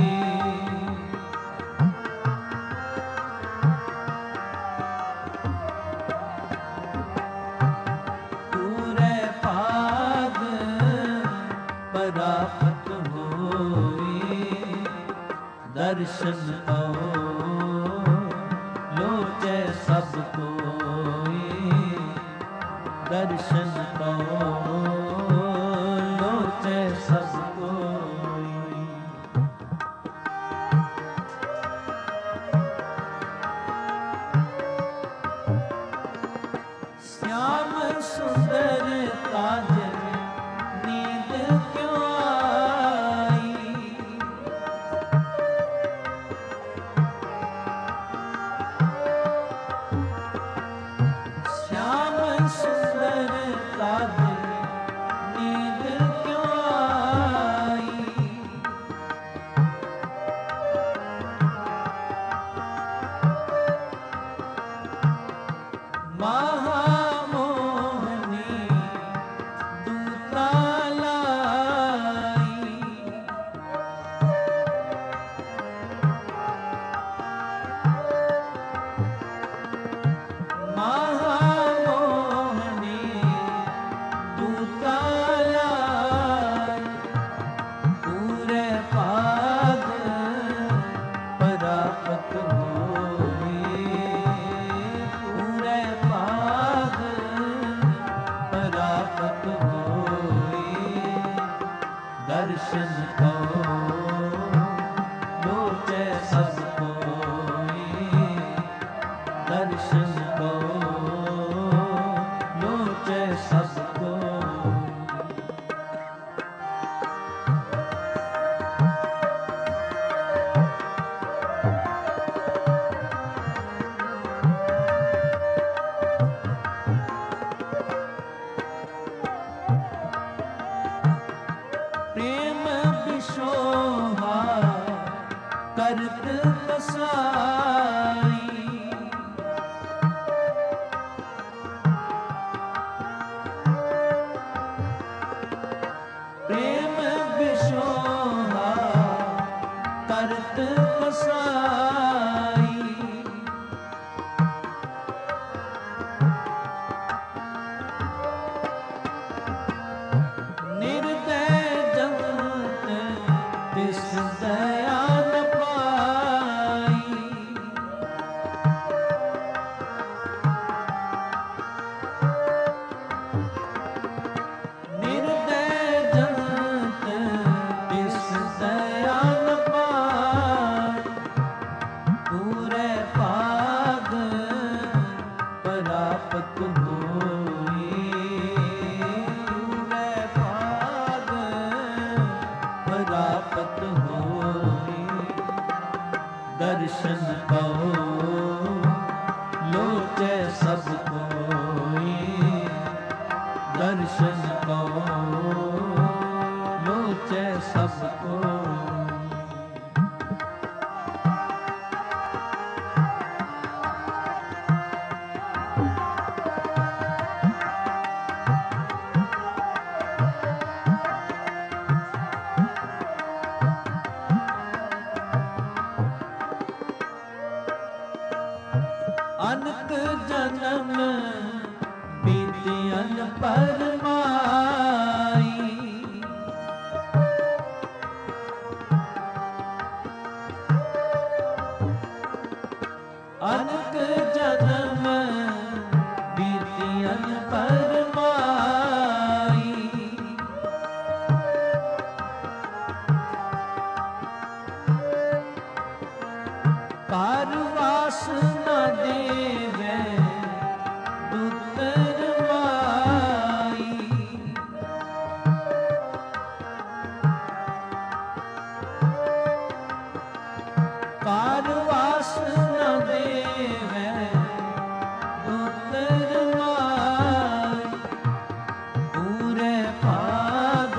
पूरे पाग प्राप्त होई। दर्शन को लोचे सब कोई। दर्शन को लोचे सब कोई। श्याम सुंदर ताज नींद क्यों आई। श्याम सुंदर दर्शन को लोचे सब कोई, दर्शन को लोचे सब कोई। प्रेम बिशोहा करत बसाई, प्रेम बिशोहा करत बसाई। निर्दय जंत तिस दया न पाई, निर्दय जंत तिस दया न पाई। पूरे पाग परापत होई, पूरे पाग परापत होई। दर्शन पाओ लोचे सब कोई, दर्शन पाओ लोचे सब कोई। अनक जन्म बीतियन परमाई, अनक जन्म बीतियन परमाई। कारवास न देवे दुतर माई, कारवास न देवे दुतर माई। पूरे पाग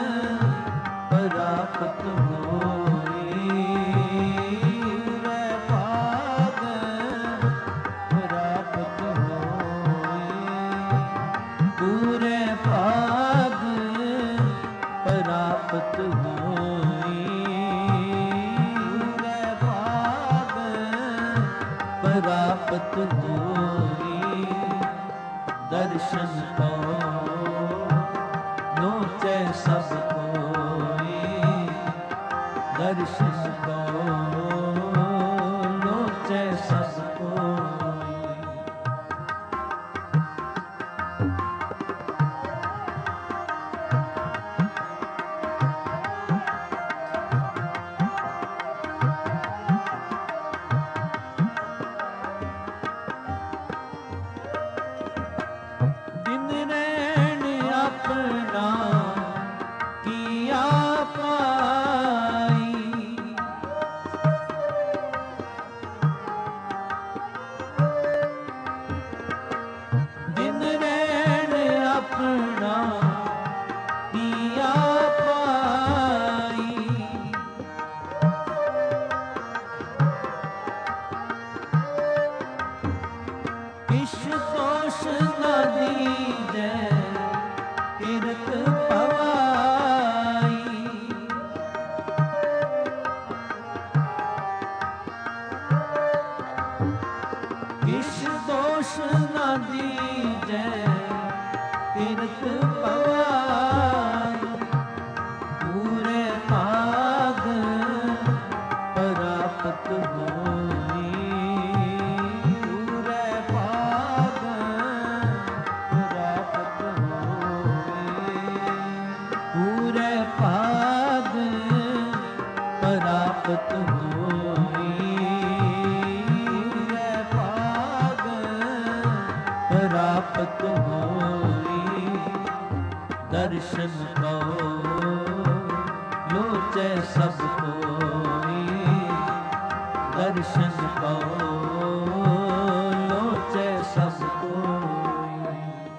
परापत होई, पूरे पाग परापत होई। पूरे पाग परापत होई, पूरे पाग परापत होई। दर्शन को लोचे सब कोई, दर्शन को लोचे सब कोई। दिन रैन अपना किया पाई, दिन रैन अपना किया पाई। किश दोष न दीजे तीरथ पवाई, किश दोष न दीजे तीरथ पवाई। पूरे पाग परापत होई, पूरे पाग परापत होई। पूरे पाग ਪ੍ਰਾਪਤ ਹੋਈ, ਪੂਰੇ ਭਾਗ ਪ੍ਰਾਪਤ ਹੋਈ। ਦਰਸ਼ਨ ਪਾਓ ਲੋਚੈ ਸਭ ਕੋਈ, ਦਰਸ਼ਨ ਪਾਓ ਲੋਚੈ ਸਭ ਕੋਈ।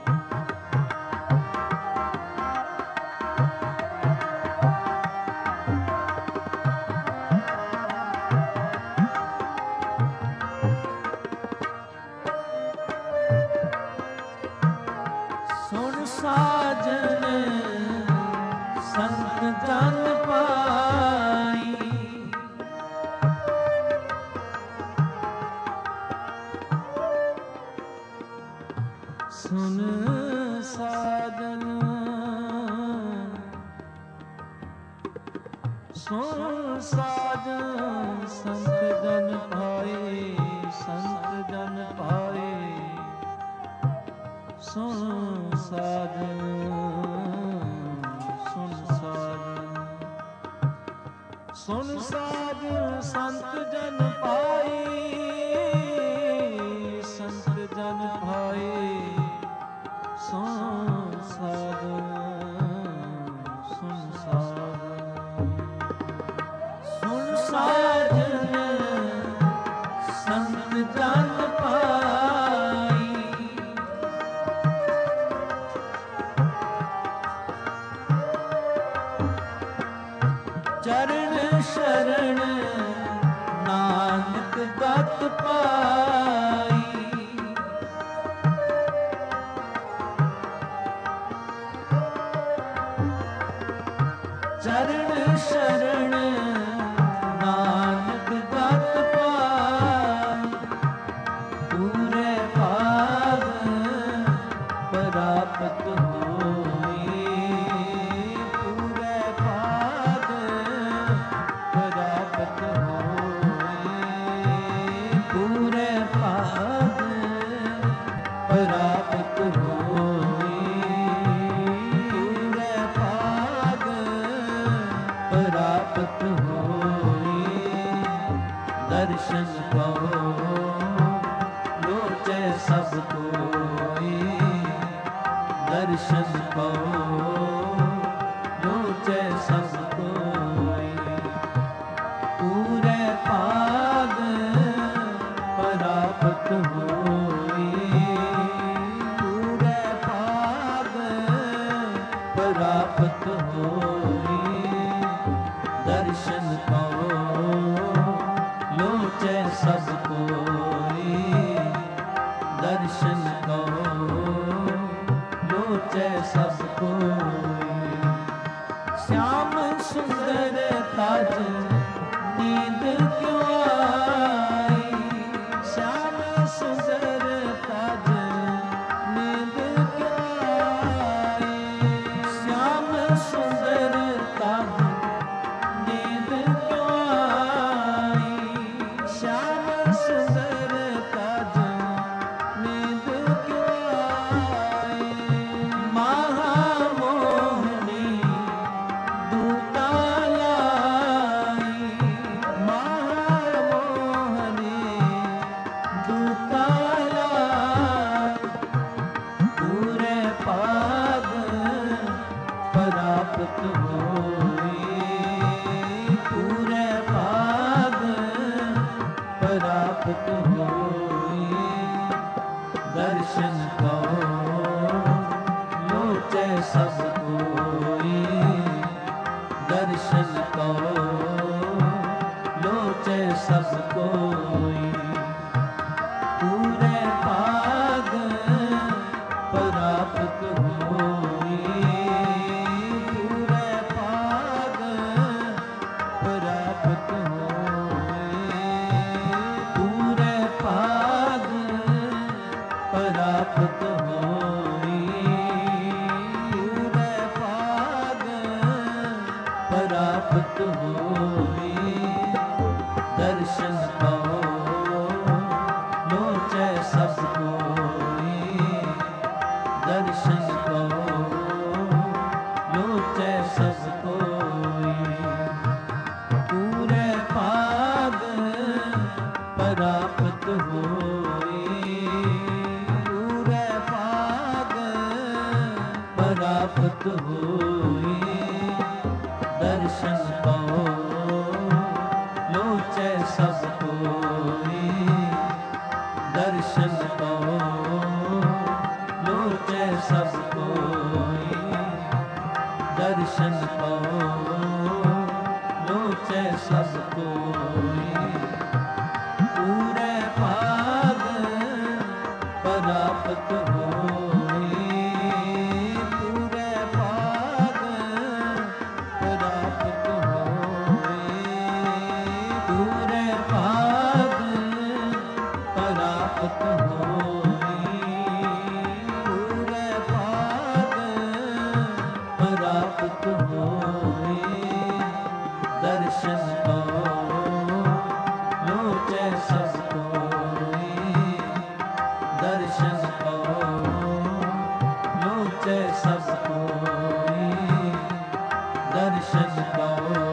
ਸੁਣ ਸਾਜਨ ਸੰਤ ਜਨ ਪਾਈ, ਸੁਨ ਸਾਜਨ ਸੁਨ ਸਾਜਨ ਸੰਤ ਜਨ ਪਾਏ, ਸੰਤ ਜਨ ਪਾਏ। ਸੁਨ ਸਾਜਨ ਸੁਨ ਸਾਜਨ ਸੁਨ ਸਾਜਨ ਸੰਤ ਜਨ ਪਾਈ, ਸੰਤ ਜਨ ਪਾਏ। ਸੁਨ ਸਾਜਨ ਸੁਨ ਸਾਜਨ ਸੁਨ ਸਾਜਨ ਸੰਤ ਜਨ ਪਾਈ। ਚਰਨ ਸ਼ਰਨ ਨਾਨਕ ਗਤ ਪਾਈ, ਚਰਨ ਸ਼ਰਨ ਨਾਨਕ ਗਤ ਪਾਈ। ਪੂਰੇ ਭਾਗ ਪ੍ਰਾਪਤ ਹੋਈ, ਪੂਰੇ ਭਾਗ ਪ੍ਰਾਪਤ ਹੋਈ, ਪੂਰੇ ਭਾਗ ਪ੍ਰਾਪਤ ਹੋਈ, ਪੂਰੇ ਭਾਗ ਪ੍ਰਾਪਤ ਹੋਈ। ਦਰਸ਼ਨ ਪਾਓ ਲੋਚੈ ਸਭ ਕੋਈ, ਦਰਸ਼ਨ ਪਾਓ ਲੋਚੈ ਸਭ ਕੋਈ। ਪੂਰੇ ਭਾਗ ਪ੍ਰਾਪਤ ਹੋਈ, ਪੂਰੇ ਭਾਗ ਪ੍ਰਾਪਤ ਹੋਈ। ਦਰਸ਼ਨ ਪਾਓ ਲੋਚੈ ਸਭ ਕੋਈ, ਦਰਸ਼ਨ ਪਾਓ ਲੋਚੈ ਸਭ ਕੋਈ। श्याम सुंदर ताज नींद क्यों आई, श्याम सुंदर ताज नींद क्यों आई, श्याम सुंदर ताज नींद क्यों आई, श्याम सुंदर ताज नींद क्यों आई। महामोहनी दूता लाई, महामोहनी दूता लाई। पूरे पाग प्राप्त होई, पूरे पाग प्राप्त होई। दर्शन पाओ लोचै सब कोई, दर्शन पाओ लोचै सब कोई। पूरे भाग प्राप्त होई, पूरे भाग प्राप्त होई, पूरे भाग प्राप्त होई, पूरे भाग प्राप्त होई। दर्शन पाओ लोचै सब कोई, दर्शन पाओ लोचै सब कोई। पूरे ਪ੍ਰਾਪਤ ਹੋਏ। ਦਰਸ਼ਨ ਪਾਓ ਲੋਚੈ ਸਭ ਕੋਇ। ਦਰਸ਼ਨ ਪਾਓ ਲੋਚੈ ਸਭ ਕੋਇ। ਦਰਸ਼ਨ ਪਾਓ ਲੋਚੈ ਸਭ ਕੋਇ। ਪੂਰੇ ਭਾਗ ਪ੍ਰਾਪਤ ਹੋਏ। ਪੂਰੇ ਭਾਗ ਪ੍ਰਾਪਤ ਹੋਏ। ਪੂਰੇ ਭਾਗ ਪ੍ਰਾਪਤ ਹੋਏ। ਪੂਰੇ ਭਾਗ ਪ੍ਰਾਪਤ ਹੋਏ। ਦਰਸ਼ਨ ਪਾਓ ਲੋਚੈ ਸਭ ਕੋਇ। ਦਰਸ਼ਨ ਪਾਓ ਲੋਚੈ ਸਭ ਕੋਇ। ਦਰਸ਼ਨ ਪਾਓ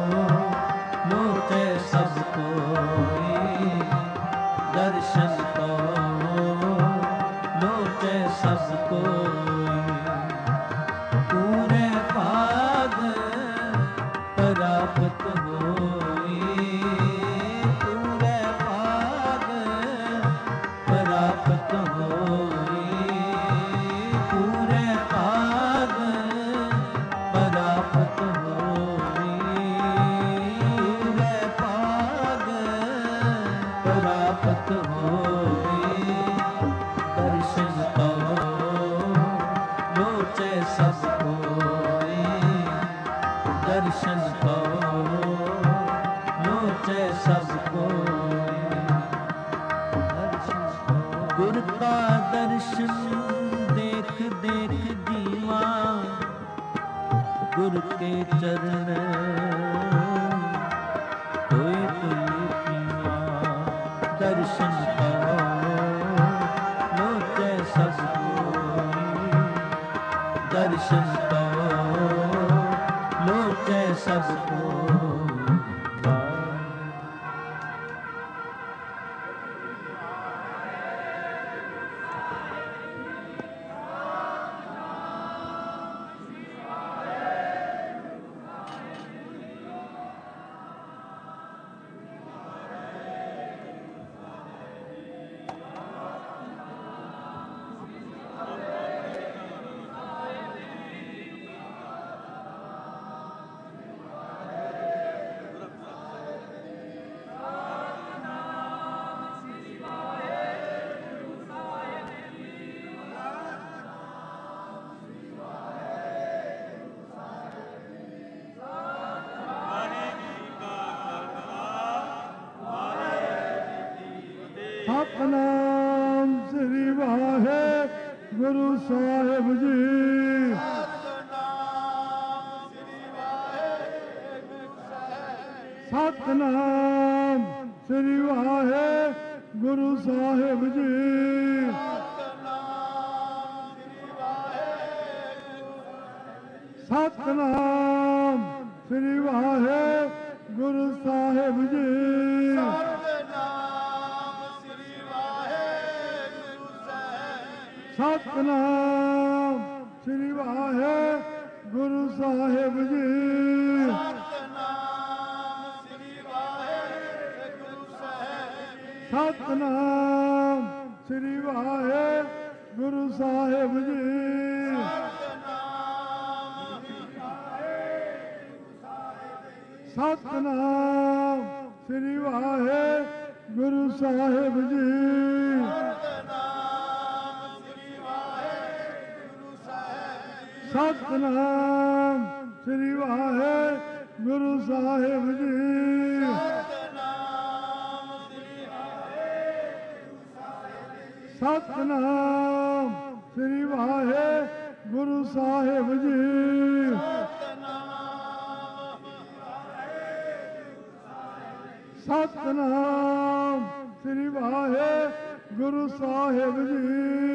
ਲੋਚੈ ਸਭ ਕੋਇ। ਦਰਸ਼ਨ ਪਾਓ ਲੋਚੈ ਸਭ ਕੋਇ। ਪੂਰੇ ਭਾਗ ਪ੍ਰਾਪਤ ਹੋਏ। ਪੂਰੇ ਭਾਗ ਪ੍ਰਾਪਤ ਹੋਏ। ਪੂਰੇ ਭਾਗ ਪ੍ਰਾਪਤ ਹੋਏ। ਪੂਰੇ ਭਾਗ ਪ੍ਰਾਪਤ ਹੋਏ। ਦਰਸ਼ਨ ਪਾਓ ਲੋਚੈ ਸਭ ਕੋਇ। ਦਰਸ਼ਨ ਪਾਓ ਲੋਚੈ ਸਭ ਕੋਇ। ਗੁਰ ਕਾ ਦਰਸ਼ਨ ਦੇਖ ਦੇਖ ਜੀਵਾ। ਗੁਰ ਕੇ ਚਰਨ ਧੋਏ ਧੋਏ ਪੀਵਾ। ਦਰਸ਼ਨ ਪਾਓ ਲੋਚੈ ਸਭ ਕੋਇ। ਦਰਸ਼ਨ ਪਾਓ ਲੋਚੈ ਸਭ ਕੋਇ। ਸਤਿਨਾਮ ਸ੍ਰੀ ਵਾਹਿਗੁਰੂ ਸਾਹਿਬ ਜੀ। ਸਤਿਨਾਮ ਸ੍ਰੀ ਵਾਹਿਗੁਰੂ ਸਾਹਿਬ ਜੀ। ਸਤਿਨਾਮ ਸ੍ਰੀ ਵਾਹਿਗੁਰੂ ਸਾਹਿਬ ਜੀ। ਸਤਿਨਾਮ ਸ੍ਰੀ ਵਾਹਿਗੁਰੂ ਸਾਹਿਬ ਜੀ। ਸਤਿਨਾਮ ਸ੍ਰੀ ਵਾਹਿਗੁਰੂ ਸਾਹਿਬ ਜੀ। ਸਤਿਨਾਮ ਸ੍ਰੀ ਵਾਹਿਗੁਰੂ ਸਾਹਿਬ ਜੀ। ਸਤਿਨਾਮ ਸ੍ਰੀ ਵਾਹਿਗੁਰੂ ਸਾਹਿਬ ਜੀ। ਸਤਿਨਾਮ ਸ੍ਰੀ ਵਾਹਿਗੁਰੂ ਸਾਹਿਬ ਜੀ। ਸਤਿਨਾਮ ਸ੍ਰੀ ਵਾਹਿਗੁਰੂ ਸਾਹਿਬ ਜੀ।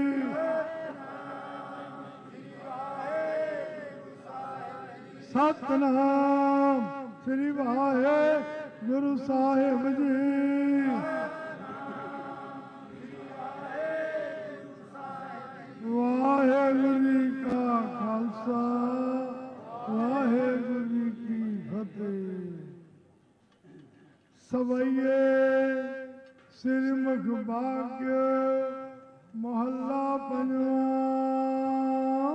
ਸਤਿਨਾਮ ਸ੍ਰੀ ਵਾਹਿਗੁਰੂ ਸਾਹਿਬ ਜੀ। ਵਾਹਿਗੁਰੂ ਜੀ ਕਾ ਖਾਲਸਾ ਸਵਈਏ ਸ੍ਰੀ ਮੁਖ ਭਾਗਯ ਮਹੱਲਾ ਪੰਜਵਾਂ।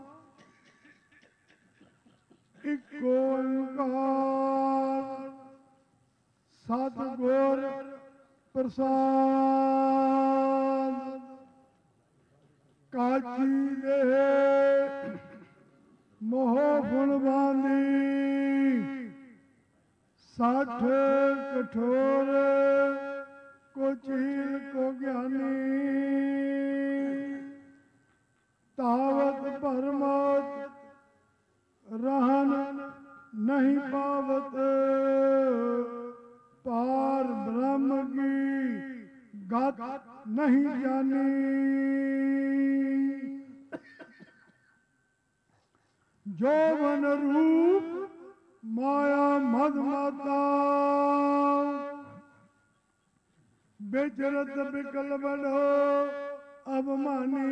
ਇਕ ਓੰਕਾਰ ਸਤਿਗੁਰ ਪ੍ਰਸਾਦ। ਕਾਚੀ ਦੇ ਮੋਹ ਫੁਲ ਬਾਂਦੀ ਸਾਠ ਕਠੋਰ ਕੋ ਚੀਲ ਕੋ ਗਿਆਨੀ। ਤਾਵਤ ਪਰਮਤ ਰਹਿਨ ਨਹੀਂ ਪਾਵਤ ਪਾਰ ਬ੍ਰਹਮ ਕੀ ਗਤ ਨਹੀਂ ਜਾਨੀ। ਜੋਵਨ ਰੂਪ ਮਾਇਆ ਮਦ ਮਾਤਾ ਬਿਚਰਤ ਬਿਕਲ ਬੜੋ ਅਭਮਾਨੀ।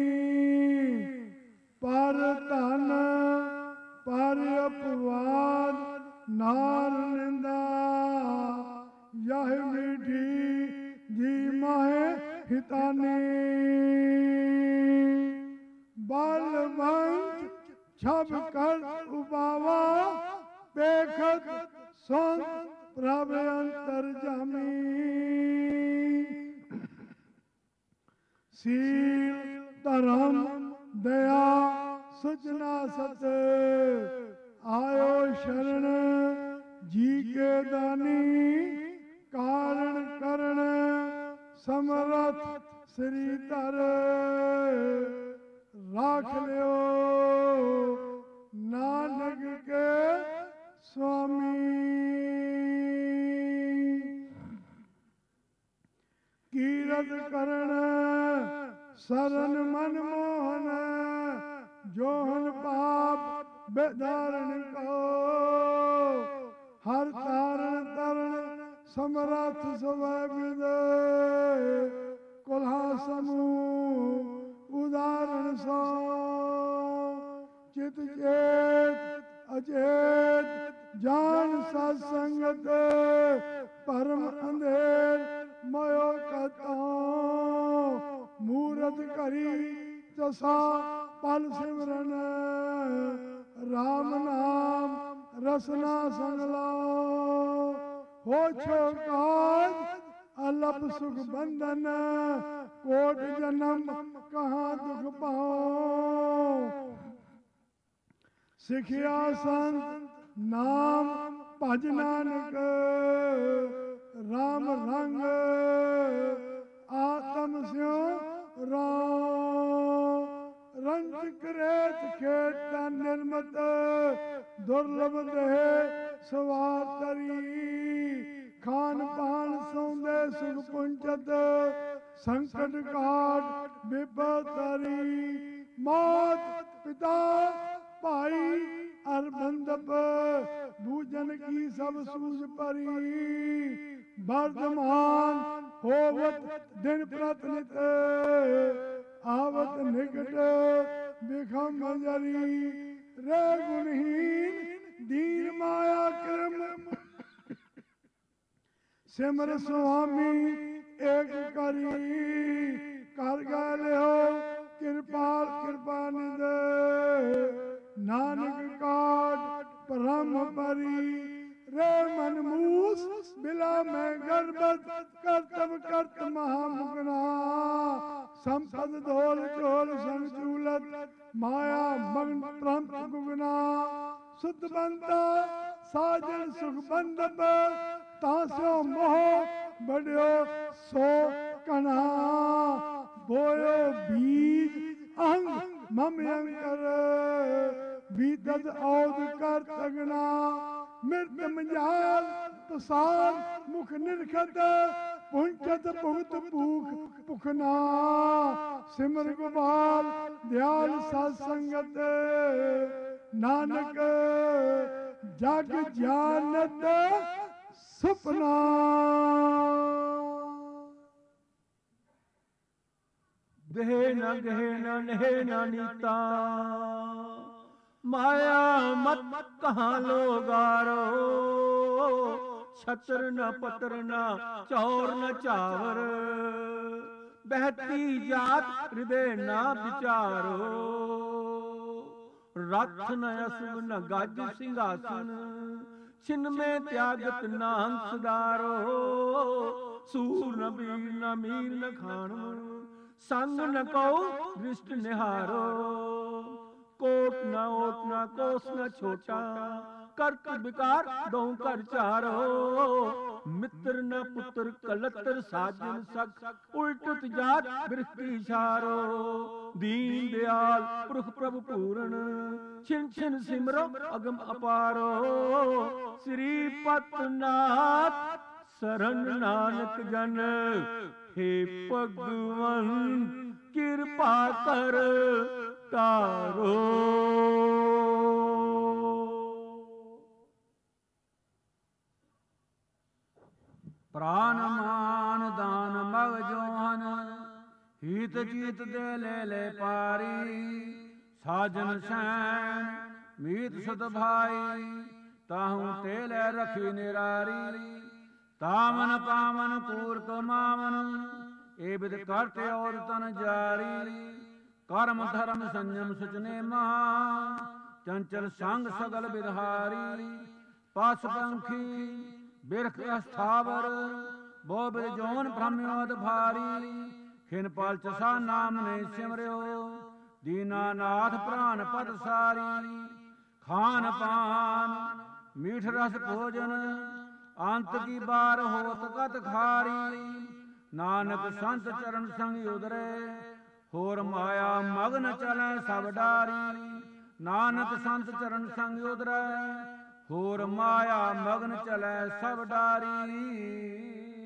ਪਰ ਧਨ ਪਰ ਅਪਵਾਦ ਨਾਰ ਨਿੰਦਾ ਯਹ ਮੀਠੀ ਜੀ ਮਾਹੇ ਹਿਤਾਨੀ। ਬਲ ਵੰਚ ਛਬ ਕਰ ਉਬਾਵਾ ਪੇਖਤ ਸੰਤ ਪ੍ਰਭ ਅੰਤਰ ਜਾਮੀ। ਸੀਲ ਧਰਮ ਦਇਆ ਸੁਚਨਾ ਸਤ ਆਇਓ ਸ਼ਰਨ ਜੀ ਕੇ ਦਾਨੀ। ਕਾਰਣ ਕਰਨ ਸਮਰਥ ਸ੍ਰੀ ਧਰ ਰਾਖ ਲਿਓ ਨਾਨਕ ਕੇ ਸੁਆਮੀ। ਕੀਰਤ ਕਰਨ ਸਰਨ ਮਨ ਮੋਹਨ ਜੋਹਨ ਪਾਪ ਬੇਦਾਰਨ ਕੋ। ਹਰ ਤਾਰਨ ਤਰਨ ਸਮਰਥ ਸਵੈ ਬਿਦ ਕੁਲਹਾ ਸਮੂਹ ਉਦਾਹਰਣ ਸੋ। ਚਿਤ ਚੇਤ ਅਚੇਤ ਜਾਨ ਸਤ ਸੰਗਤ ਪਰਮ ਅੰਧੇਰ ਮਯੋ ਕਤੋ। ਮੂਰਤ ਘਰੀ ਤਸਾ ਪਲ ਸਿਮਰਨ ਰਾਮ ਨਾਮ ਰਸਨਾ ਸੰਗ ਲਾਓ। ਹੋਛੋ ਕਾਜ ਅਲਪ ਸੁਖ ਬੰਧਨ ਕੋਟ ਜਨਮ ਕਹਾਂ ਦੁਖ ਪਾਓ। ਸਿਖਿਆ ਸੰਤ ਨਾਮ ਭਜ ਨਾਨਕ ਰਾਮ ਰੰਗ ਆਤਮ ਸਿਉ ਰਾਮ। ਰੰਚ ਕਰੇਤ ਖੇਟਾ ਨਿਰਮਤ ਦੁਰਲਭ ਦੇਹ ਸਵਾਰ ਤਰੀ। ਖਾਨ ਪਾਨ ਸੌਂਦੇ ਸੁਖ ਪੁੰਚਤ ਸੰਕਟ ਕਾਟ ਬਿਪਤ ਤਰੀ। ਮਾਤ ਪਿਤਾ ਭਾਈ ਅਰ ਬੰਧਪ ਬੂਝਨ ਕੀ ਸਭ ਸੂਝ ਪਰੀ। ਵਰਤਮਾਨ ਹੋਵਤ ਦਿਨ ਪ੍ਰਤ ਨਿਤ ਆਵਤ ਨਿਕਟ ਬਿਖਮ ਜਰੀ। ਰੇ ਗੁਣਹੀਨ ਦੀਨ ਮਾਇਆ ਕਰਮ ਸਿਮਰ ਸੁਆਮੀ ਏਕ ਕਰੀ। ਕਰ ਗਾ ਲਿਓ ਕਿਰਪਾਲ ਕਿਰਪਾ ਨਿਦ ਨਾਨਕ ਕਾਟ ਪਰਮ ਪਰੀ। ਰੇ ਮਨ ਮੂਸ ਬਿਲਾ ਮੈਂ ਗਰਬਤ ਕਰਤਵ ਕਰਤ ਮਹਾਮੁਗਨਾ। ਸੰਪਦ ਧੋਲ ਝੋਲ ਸੰਗ ਚੂਲਤ ਮਾਇਆ ਮਗਨ ਪ੍ਰੰਤ ਗੁਗਨਾ। ਸੁਧ ਬੰਤਾ ਸਾਜਨ ਸੁਖ ਬੰਧਪ ਤਾਸਿਓ ਮੋਹ ਬੜਿਓ ਸੋ ਕਨਾ। ਬੋਇਓ ਬੀਜ ਅਹੰਗ ਮਮ ਅੰਕਰ ਬੀਤਦ ਔਦ ਕਰ ਤਗਨਾ। ਮਿਰਤ ਮੰਜਾਲ ਪਸਾਰ ਮੁਖ ਨਿਰਖਤ ਪੁੰਚਤ ਭੁਗਤ ਭੂਖ ਭੁਖਨਾ। ਸਿਮਰ ਗੋਪਾਲ ਦਿਆਲ ਸਤ ਸੰਗਤ ਨਾਨਕ ਜਗ ਜਾਨਤ ਸੁਪਨਾ। ਗਹਿ ਨ ਗਹਿ ਨ ਨਹਿ ਨ ਨੀਤਾ ਮਾਇਆ ਮਤ ਕਹਾਂ ਲੋਗਾਰੋ। ਛਤਰ ਨ ਪਤਰ ਨ ਚੌਰ ਨ ਝਾਵਰ, ਬਹਿਤੀ ਜਾਤ ਹਿਰਦੇ ਨਾ ਵਿਚਾਰੋ, ਰਥ ਨ ਅਸਵ ਨ ਗੱਜ ਸਿੰਘਾਸਨ, ਛਿਨ ਮੇ ਤਿਆਗਤ ਨਾ ਹੰਸਦਾਰੋ, ਸੂਰ ਨ ਬੀਰ ਨ ਮੀਰ ਨ ਖਾਣਵ, ਸੰਗ ਨ ਕਉ ਦ੍ਰਿਸ਼ਟ ਨਿਹਾਰੋ, ਕੋਟ ਨ ਓਟ ਨ ਕੋਸ ਨ ਛੋਟਾ, ਕਰਤ ਵਿਕਾਰ ਦਉ ਕਰ ਚਾਰੋ, ਮਿੱਤਰ ਨ ਪੁੱਤਰ ਕਲਤਰ ਸਾਜਨ ਸਖ, ਉਲਟਤ ਜਾਤ ਬਿਰਖਤੀ ਛਾਰੋ, ਦੀਨ ਦਿਆਲ ਪੁਰਖ ਪ੍ਰਭ ਪੂਰਨ, ਛਿਨ ਛਿਨ ਸਿਮਰੋ ਅਗਮ ਅਪਾਰੋ, ਸ੍ਰੀ ਪਤਨਾਥ ਸਰਨ ਨਾਨਕ ਜਨ, ਹੇ ਭਗਵਨ ਕਿਰਪਾ ਕਰ ਤਾਰੋ। ਪ੍ਰਾਨ ਮਾਨ ਦਾਨ ਮਗ ਜੋਹਨ, ਹੀਤ ਜੀਤ ਦੇ ਲੈ ਲੈ ਪਾਰੀ, ਸਾਜਨ ਸੈਨ ਮੀਤ ਸਦ ਭਾਈ, ਤਾਹੂ ਤੇ ਲੈ ਰਖੀ ਨਿਰਾਰੀ, ਤਾਮਨ ਪਾਵਨ ਪੂਰਕ ਮਾਵਨ, ਏ ਬਿਦ ਕਰਤੇ ਔਰ ਤਨ ਜਾਰੀ, ਕਰਮ ਧਰਮ ਸੰਜਮ ਸੁਚਨੇ ਮਹਾ, ਚੰਚਲ ਸੰਗ ਸਗਲ ਬਿਦਹਾਰੀ, ਪਾਸ ਪੰਖੀ ਬਿਰਖ ਅਸਥਾਵਰ, ਬੋ ਬਿਦ ਜੋਨ ਭ੍ਰਮਿਓਦ ਭਾਰੀ, ਖਿਨ ਪਾਲ ਚਸਾ ਨਾਮ ਨੇ ਸਿਮਰਿਓ, ਦੀਨਾਨਾਥ ਪ੍ਰਾਨ ਪਦ ਸਾਰੀ, ਖਾਨ ਪਾਨ ਮੀਠ ਰਸ ਭੋਜਨ, ਅੰਤ ਕੀ ਬਾਰ ਹੋਤ ਕਤ ਖਾਰੀ, ਨਾਨਕ ਸੰਤ ਚਰਨ ਸੰਗ ਉਦਰੇ, ਹੋਰ ਮਾਇਆ ਮਗਨ ਚਲੈ ਸਭ ਡਾਰੀ, ਨਾਨਕ ਸੰਤ ਚਰਨ ਸੰਗ ਉਦਰੇ, ਹੋਰ ਮਾਇਆ ਮਗਨ ਚਲੈ ਸਭ ਡਾਰੀ।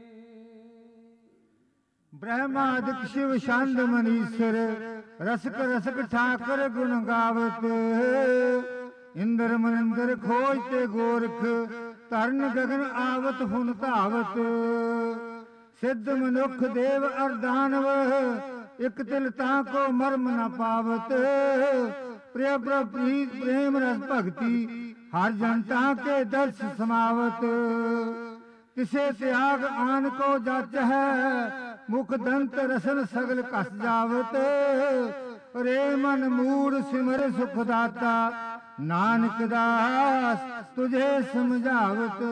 ਬ੍ਰਹਮਾਦਿਕ ਸ਼ਿਵ ਛੰਦ ਮਨੀਸਰ, ਰਸਕ ਰਸਕ ਠਾਕਰ ਗੁਣ ਗਾਵਤ, ਇੰਦਰ ਮਨਿੰਦਰ ਖੋਜ ਤੇ ਗੋਰਖ, ਤਰਨ ਗਗਨ ਆਵਤ ਹੁਨ ਧਾਵਤ, ਸਿੱਧ ਮਨੁੱਖ ਦੇਵ ਅਰ ਦਾਨਵ, ਇਕ ਤਿਲ ਤਾਂ ਕੋ ਮਰਮ ਨ ਪਾਵਤ, ਪ੍ਰਿਯ ਪ੍ਰੀਤ ਪ੍ਰੇਮ ਰਸ ਭਗਤੀ, ਹਰ ਜਨ ਤਾਂ ਕੇ ਦਰਸ ਸਮਾਵਤ, ਕਿਸੇ ਤਿਆਗ ਆਨ ਕੋ ਜਚ ਹੈ, ਮੁਖ ਦੰਤ ਰਸਨ ਸਗਲ ਕਸ ਜਾਵਤ, ਰੇ ਮਨ ਮੂੜ ਸਿਮਰ ਸੁਖ ਦਾਤਾ, ਨਾਨਕ ਦਾਸ ਤੁਝੇ ਸਮਝਾਵਤ।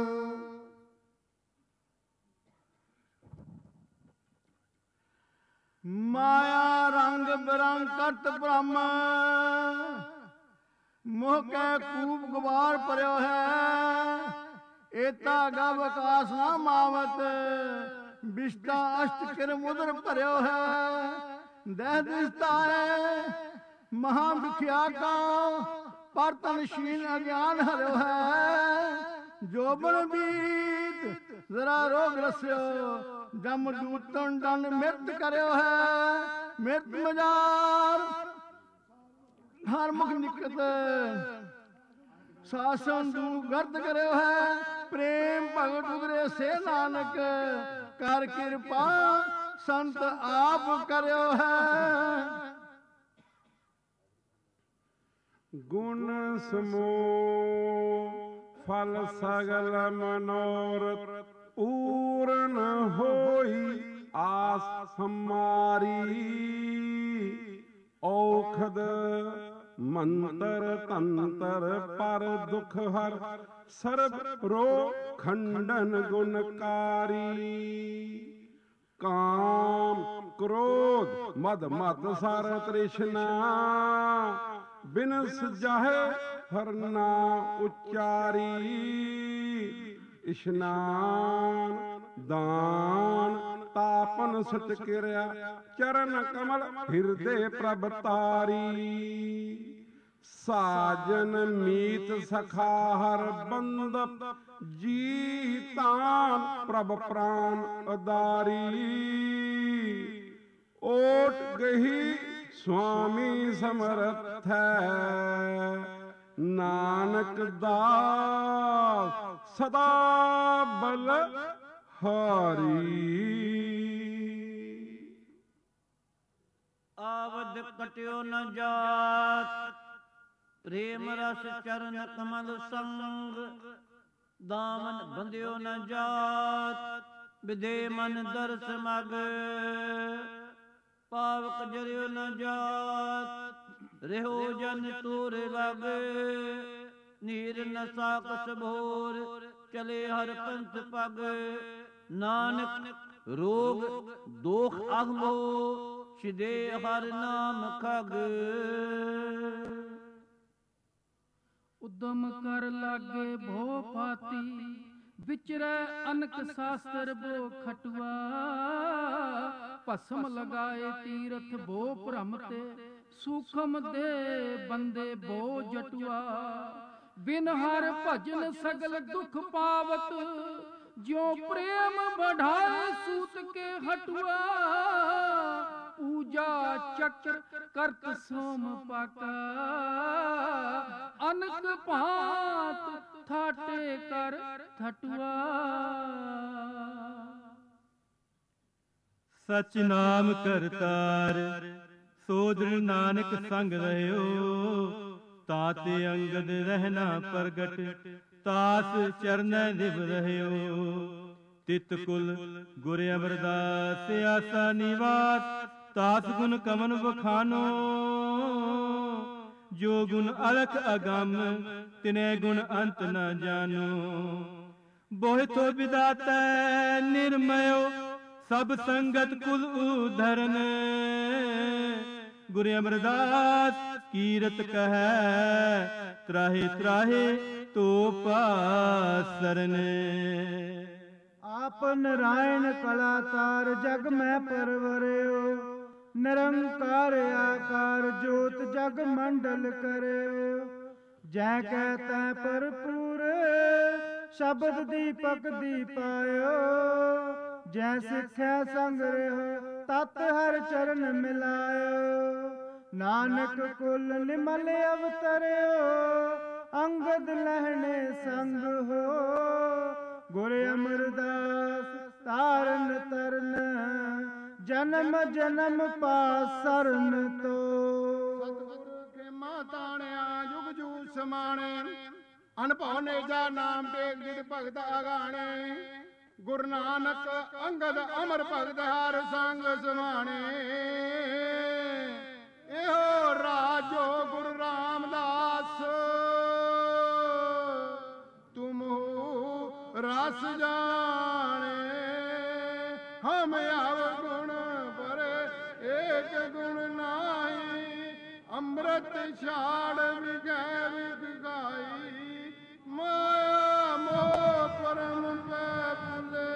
ਮਾਇਆ ਰੰਗ ਬਿਰੰਗ ਕਰਤ ਬ੍ਰਹਮ, ਮੋਹ ਕੈ ਕੂਪ ਗੁਬਾਰ ਭਰਿਓ ਹੈ, ਏਤਾ ਗਵ ਆਕਾਸ ਨਾ ਮਾਵਤ, ਬਿਸ਼ਟਾ ਅਸ਼ਟ ਕਿਰ ਮੁਦਰ ਭਰਿਓ ਹੈ, ਦਹਿ ਦਿਸਤਾ ਹੈ ਮਹਾ ਵਿਖਿਆ ਕਾ, ਪਰ ਤਨ ਸ਼ੀਨ ਅਗਿਆਨ ਹਰਿਓ ਹੈ, ਜੋਬਨ ਬੀਤ ਜ਼ਰਾ ਰੋਗ ਰਸਿਓ, ਜਮ ਦੂਤਨ ਦੰਡ ਮਿਰਤ ਕਰਿਓ ਹੈ, ਮਿਰਤ ਮਜਾਰ ਹਰ ਮੁਖ ਨਿਕਟ, ਸਾਸਨ ਦੂ ਗਰਦ ਕਰਿਓ ਹੈ, ਪ੍ਰੇਮ ਭਗਤ ਉਦਰੇ ਸੇ ਨਾਨਕ, ਕਰ ਕਿਰਪਾ ਸੰਤ ਆਪ ਕਰਿਓ ਹੈ। ਗੁਣ ਸਮੂਹ ਫਲ ਸਗਲ ਮਨੋਰਥ, ਪੂਰਨ ਹੋਈ ਆਸ ਹਮਾਰੀ, ਔਖਦ ਮੰਤਰ ਤੰਤਰ ਪਰ ਦੁਖ ਹਰ, ਸਰਬ ਰੋਗ ਖੰਡਨ ਗੁਣਕਾਰੀ, ਕਾਮ ਕ੍ਰੋਧ ਮਦ ਮਤ ਸਰ ਤ੍ਰਿਸ਼ਨਾ, ਬਿਨ ਸਜਾਹੇ ਹਰ ਨਾਮ ਉਚਾਰੀ, ਇਸ਼ਨਾਨ ਦਾਨ ਤਾਪਨ ਸਚ ਕਿਰਿਆ, ਚਰਨ ਕਮਲ ਹਿਰਦੇ ਪ੍ਰਭ ਤਾਰੀ, ਸਾਜਨ ਮੀਤ ਸਖਾ ਹਰ ਬੰਦਪ, ਜੀ ਤਾਨ ਪ੍ਰਭ ਪ੍ਰਾਨ ਅਦਾਰੀ, ਓਟ ਗਹੀ ਸੁਆਮੀ ਸਮਰਥ ਹੈ, ਨਾਨਕ ਦਾਸ ਸਦਾ ਬਲ ਹਾਰੀ। ਆਵਦ ਕਟਿਓ ਨ ਜਾਤ, ਪ੍ਰੇਮ ਰਸ ਚਰਨ ਕਮਲ ਸੰਗ, ਦਾਮਨ ਬੰਧਿਓ ਨ ਜਾਤ, ਵਿਦੇ ਮਨ ਦਰਸ ਮਗ, ਪਾਵਕ ਜਰਿਓ ਨ ਜਾਤ, ਰਹਿਓ ਜਨ ਤੂਰ ਲਗ, ਨੀਰ ਨ ਸਾਕਸ ਭੋਰ, ਚਲੇ ਹਰ ਪੰਥ ਪਗ, ਨਾਨਕ ਰੋਗ ਦੋਖ ਅਗਮੋ, ਸਿਦੇ ਹਰ ਨਾਮ ਖਗ। ਉਦਮ ਕਰ ਲਾਗੇ ਭੋ ਪਾਤੀ, ਵਿਚਰੈ ਅਨਕ ਸ਼ਾਸਤਰ ਬੋ ਖਟੁਆ, ਭਸਮ ਲਗਾਏ ਤੀਰਥ ਬੋ ਭ੍ਰਮ ਤੇ, ਸੂਖਮ ਦੇ ਬੰਦੇ ਬੋ ਜਟੁਆ, ਬਿਨ ਹਰ ਭਜਨ ਸਗਲ ਦੁਖ ਪਾਵਤ, ਜਿਉ ਪ੍ਰੇਮ ਬਢਾਏ ਸੂਤ ਕੇ ਹਟੁਆ, ਪੂਜਾ ਚੱਕਰ ਕਰਤ ਸੋਮ ਪਾਕਾ, ਅਨਕ ਭਾਂਤ ਠਾਟੇ ਕਰ ਠਟੁਆ। ਸਚ ਨਾਮ ਕਰਤਾਰ, ਸੋਦਰਿ ਨਾਨਕ ਸੰਗ ਰਹਿਓ, ਤਾਤੇ ਅੰਗਦ ਰਹਿਣਾ ਪ੍ਰਗਟ, ਤਾਸ ਚਰਨੈ ਨਿਭ ਰਹਿਓ। ਤਿਤ ਕੁਲ ਗੁਰ ਅਮਰਦਾਸ ਆਸਾ ਨਿਵਾਸ, ਤਾਸ ਗੁਣ ਕਮਨ ਬਖਾਨੋ, ਜੋ ਗੁਣ ਅਲਖ ਅਗੰਮ, ਤਿਨੈ ਗੁਣ ਅੰਤ ਨ ਜਾਨੋ। ਬੋਹਿਥੋ ਵਿਦਾਤੈ ਨਿਰਮਯੋ, ਸਭ ਸੰਗਤ ਕੁਲ ਉਧਰਨ, ਗੁਰ ਅਮਰਦਾਸ ਕੀਰਤ ਕਹੈ, ਤਰਾਹੇ ਤਰਾਹੇ ਤੋ ਪਾਸਰਨ। ਆਪ ਨਰਾਇਣ ਕਲਾਤਾਰ, ਜਗ ਮੈਂ ਪਰਵਰਿਓ, ਨਿਰੰਕਾਰ ਆਕਾਰ ਜੋਤ ਜਗ ਮੰਡਲ ਕਰਿਓ। ਜੈ ਕਹਿ ਤੈ ਭਰਪੂਰ, ਸ਼ਬਦ ਦੀਪਕ ਦੀਪਾਇਓ, ਜੈ ਸਿੱਖਿਆ ਸੰਗ ਰਹਿਓ, ਤਤ ਹਰ ਚਰਨ ਮਿਲਾਇਓ। ਨਾਨਕ ਕੁਲ ਨਿਮਲ ਅਵਤਰਿਓ, ਅੰਗਦ ਲਹਿਣੇ ਸੰਗ ਹੋ, ਗੁਰ ਅਮਰਦਾਸ ਤਾਰਨ ਤਰਨ, ਜਨਮ ਜਨਮ ਪਾਸਰਨ ਤੋ। ਸਤਿਗੁਰ ਖੇਮਾ ਤਾਣਿਆ ਜੁਗ ਜੂ ਸਮਾਣੇ, ਅਨਭਉ ਨੇਜਾ ਨਾਮ ਟੇਕ ਜਿਤ ਭਗਤ ਅਗਾਣੇ, ਗੁਰੂ ਨਾਨਕ ਅੰਗਦ ਅਮਰ ਭਗਤ ਹਰ ਸੰਗ ਸਮਾਣੇ। ਇਹੋ ਰਾਜੋ ਗੁਰੂ ਰਾਮਦਾਸ, ਤੁਮਹੁ ਰਸ ਜਾਣੇ, ਹਮ ਅਵਗੁਣ ਭਰੇ ਏਕ ਗੁਣ ਨਾਹੀ, ਅੰਮ੍ਰਿਤ ਛਾੜ ਵਿਗੈ ਵਿਗਾਈ, ਮਾਇਆ ਮੋਹ ਪਰਮ ਪੈ ਪੁਲੇ,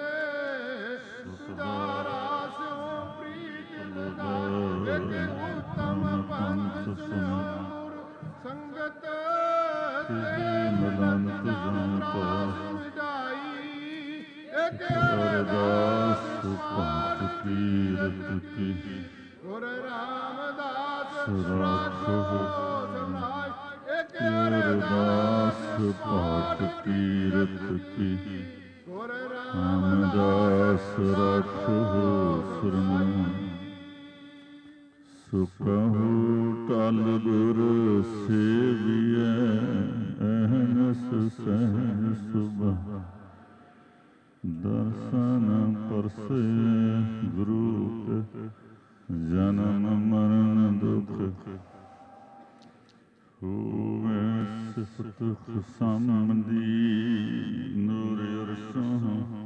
ਤੁਧਾਰਾ ਸਿਉ ਪ੍ਰੀਤ ਲਗਾਏ, ਇੱਕ ਉਤਮ ਪੰਥ ਸੁਨੋ ਗੁਰ ਸੰਗਤ ਤੇ ਮਿਲਨ ਜਨ ਪਾਸ ਮਿਟਾਈ, ਇੱਕ ਅਰਦਾਸ ਪੰਥ ਕੀਰਤ ਕੀ, ਗੁਰ ਰਾਮਦਾਸ ਰਾਖੋ ਸਮਾਈ, ਇੱਕ ਅਰਦਾਸ ਪਾਠ ਕੀਰਤ ਕੀ, ਗੁਰ ਰਾਮਦਾਸ ਰਾਖੋ ਸਰਨਾਈ। ਸੁਖਹੁ ਟਲ ਗੁਰ ਸੇਵੀਐ, ਅਹਨਸ ਸਹਿ ਸੁਭਾ, ਦਰਸ਼ਨ ਪਰਸੇ ਗੁਰੂ ਕੇ, ਜਨਮ ਮਰਨ ਦੁਖ, ਹੋਵੇ ਸਿਫਤ ਖਸਮਦੀ, ਨੂਰ ਅਰਸ਼ੋਂ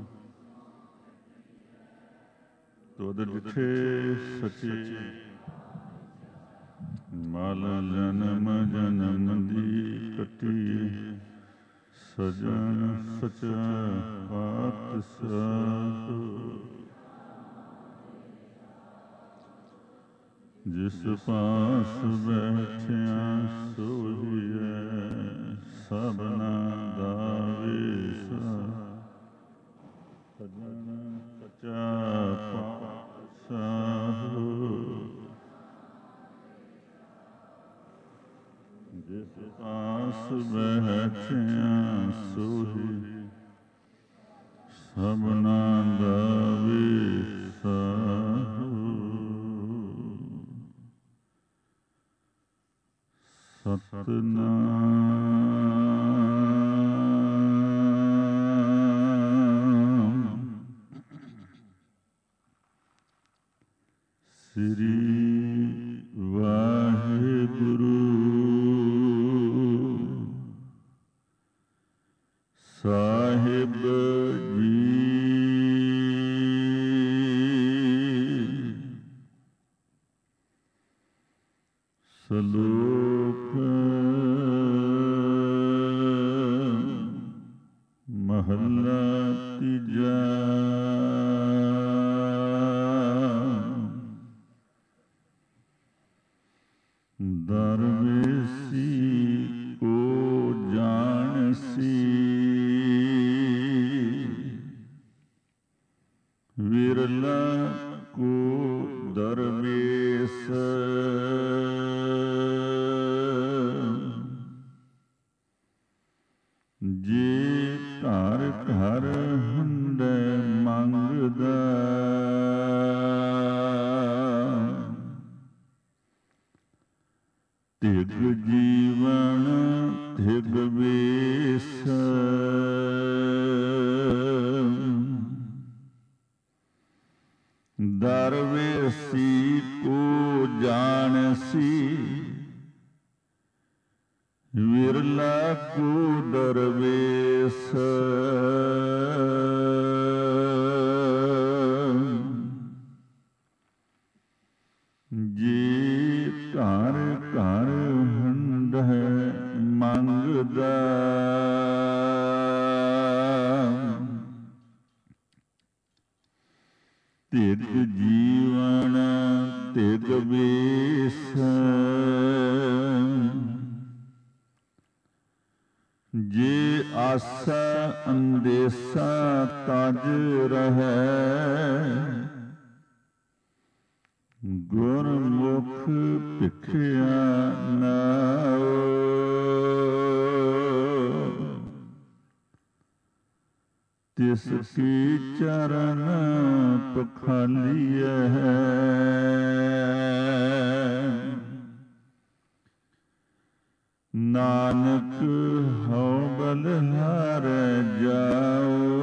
ਤੁਧ ਡਿਠੇ ਸਚੇ, ਮਲ ਜਨਮ ਜਨਮ ਦੀ ਕਟੀ, ਸਜਣ ਸਚਾ ਪਾਤਸ਼ਾਹ। ਜਿਸ ਪਾਸ ਬੈਠਿਆ ਸੋਹੀਐ, ਸਭਨਾ ਦਾ ਵੇਸਾ, ਸਜਣ ਸਚਾ ਪਾਤਸ਼ਾਹ। ਜਿਸ ਪਾਸ ਬੈਠਿਆ ਸੋਹੀ, ਸਭਨਾ ਦਾ ਵੇਸਾ। ਸਤਿਨਾਮ ਸਾਹਿਬ ਜੀ ਸਲੋਕ ਮਹੱਲਾ ਤੀਜਾ। ਦਰਵੇਸੀ ਕੋ ਜਾਣਸੀ ਵਿਰਲਾ ਕੋ ਦਰਵੇਸ ਜੇ ਘਰ ਘਰ ਹੁੰਦੈ ਮੰਗਦਾ ਤਿਗ ਜੀਵਨ ਤਿਗ ਵੇਸ ਦਰਵੇਸੀ ਕੋ ਜਾਣਸੀ ਵਿਰਲਾ ਕੋ ਦਰਵੇਸ ਜੇ ਘਰ ਘਰ ਹੰਢੈ ਮੰਗਦਾ ਤਿਗ ਜੀਵਨ ਤਿਗ ਵੇਸ ਜੇ ਆਸਾ ਅੰਦੇਸਾ ਤਜ ਰਹੈ ਗੁਰਮੁਖ ਭਿਖਿਆ ਨਾਉ ਤਿਸ ਕੀ ਚਰਨ ਪਖਾਲੀਐ ਨਾਨਕ ਹਉ ਬਲਿਹਾਰੈ ਜਾਉ।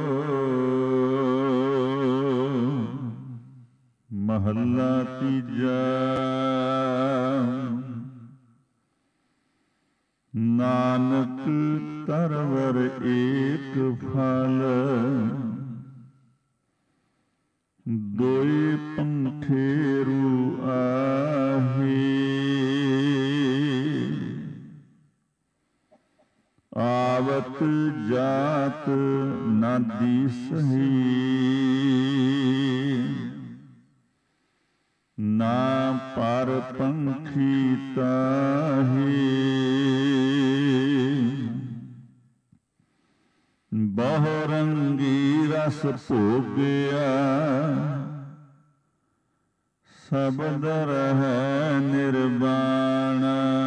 ਮਹੱਲਾ ਤੀਜਾ। ਨਾਨਕ ਤਰਵਰ ਏਕ ਫਲ ਦੋਇ ਪੰਖੇਰੂ ਆਹੀ ਆਵਤ ਜਾਤ ਨਾ ਦੀਸਹੀ ਨਾ ਪਰ ਪੰਖੀ ਤਾਹੀ ਬਹੁ ਰੰਗੀ ਰਸ ਭੋਗਿਆ ਸਬਦ ਰਹਿ ਨਿਰਵਾਣ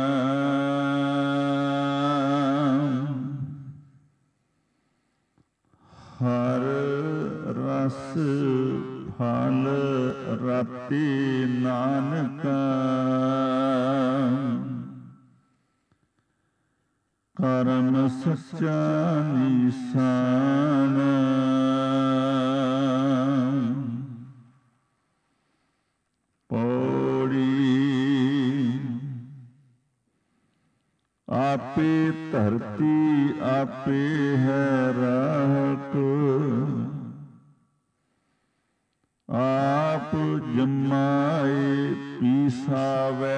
ਹਰ ਰਸ ਫਲ ਰਾਤੀ ਨਾਨਕਾ ਕਰਮ ਸੱਚਾ ਨਿਸ਼ਾਨ ਪੌੜੀ ਆਪੇ ਧਰਤੀ ਆਪੇ ਹੈ ਰਾਹਤ ਆਪ ਜਮਾਏ ਪੀਸਾਵੇ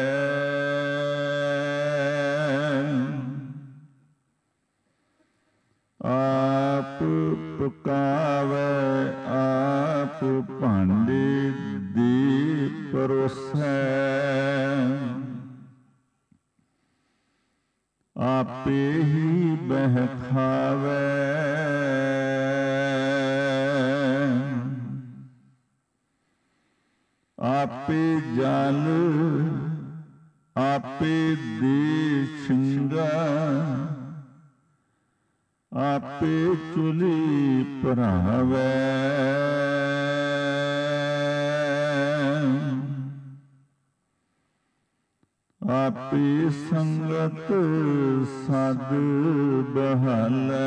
ਆਪ ਪਕਾਵੇ ਆਪ ਭਾਂਡੇ ਦੇ ਪਰੋਸੈ ਆਪੇ ਹੀ ਬਹਿਖਾਵੇ ਆਪੇ ਜਲ ਆਪੇ ਦੇ ਛਿੰਗਾ ਆਪੇ ਚੁਲੀ ਭਰਾਵੇ ਆਪੇ ਸੰਗਤ ਸਦ ਬਹਾਲੈ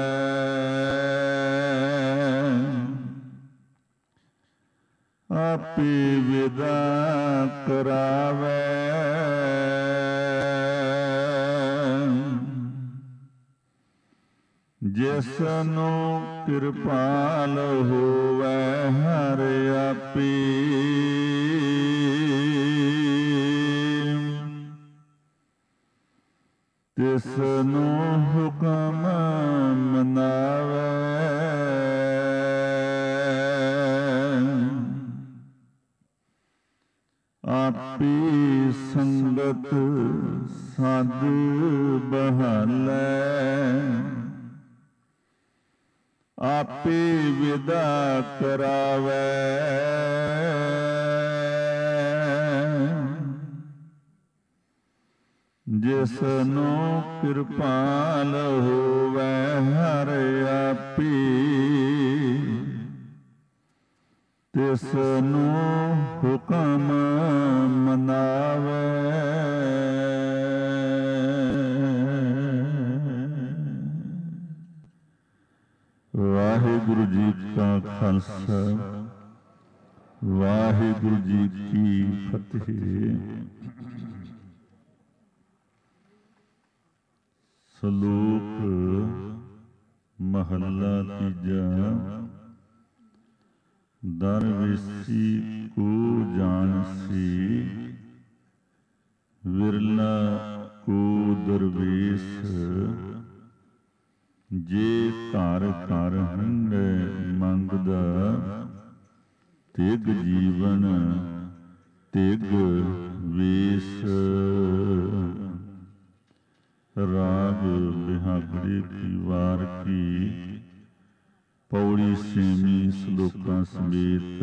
ਆਪੇ ਵਿਦਾ ਕਰਾਵੇ ਜਿਸਨੂੰ ਕਿਰਪਾਲ ਹੋਵੈ ਹਰਿ ਆਪੀ, ਤਿਸਨੂੰ ਹੁਕਮ ਮਨਾਵੈ। ਆਪੀ ਸੰਗਤ ਸਦ ਬਹਾਲੈ, ਆਪੇ ਵਿਦਾ ਕਰਾਵੈ। ਜਿਸਨੂੰ ਕਿਰਪਾਲ ਹੋਵੈ ਹਰਿ ਆਪੀ, ਤਿਸਨੂੰ ਹੁਕਮ ਮਨਾਵੈ। ਵਾਹਿਗੁਰੂ ਜੀ ਕਾ ਖਾਲਸਾ, ਵਾਹਿਗੁਰੂ ਜੀ ਕੀ ਫਤਿਹ। ਸ਼ਲੋਕ ਮਹੱਲਾ ਤੀਜਾ। ਦਰਵੇਸੀ ਕੋ ਜਾਣਸੀ, ਵਿਰਲਾ ਕੋ ਦਰਵੇਸ। ਜੇ ਘਰ ਘਰ ਹੰਢੈ ਮੰਗਦਾ, ਤਿਗ ਜੀਵਨ ਤਿਗ ਵੇਸ। ਰਾਗ ਬਿਹਾਗੜੇ ਕੀ ਵਾਰ ਕੀ, ਪੌੜੀ ਛੇਵੀਂ ਸਲੋਕਾਂ ਸਮੇਤ।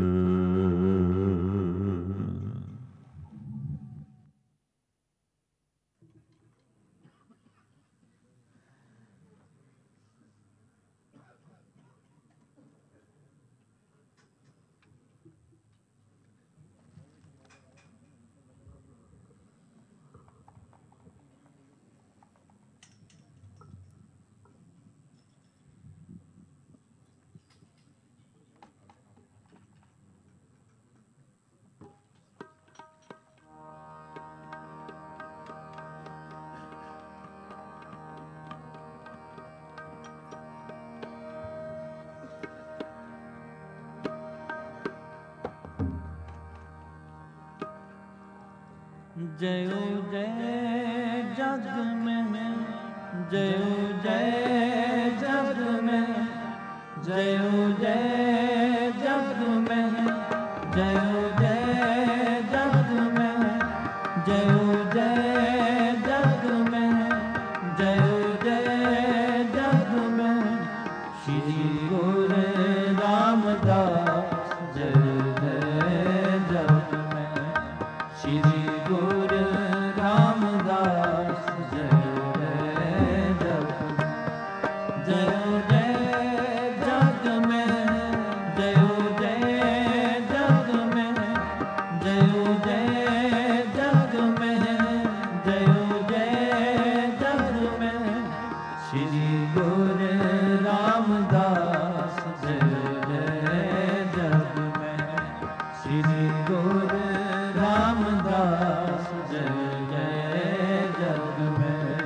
जयो जय जग में, जयो जय जग में, जयो जय जग में, जयो जय जग में, जयो जय जग में, जयो जय जग में। श्री गुरु रामदास जय जय जग में, श्री गुरु रामदास जय जय जग में। जयो जय जग में, जयो जय जग में, जयो जय जग में, जयो जय जग में। श्री गुरु रामदास जय जय जग में, श्री गुरु रामदास जय जय जग में।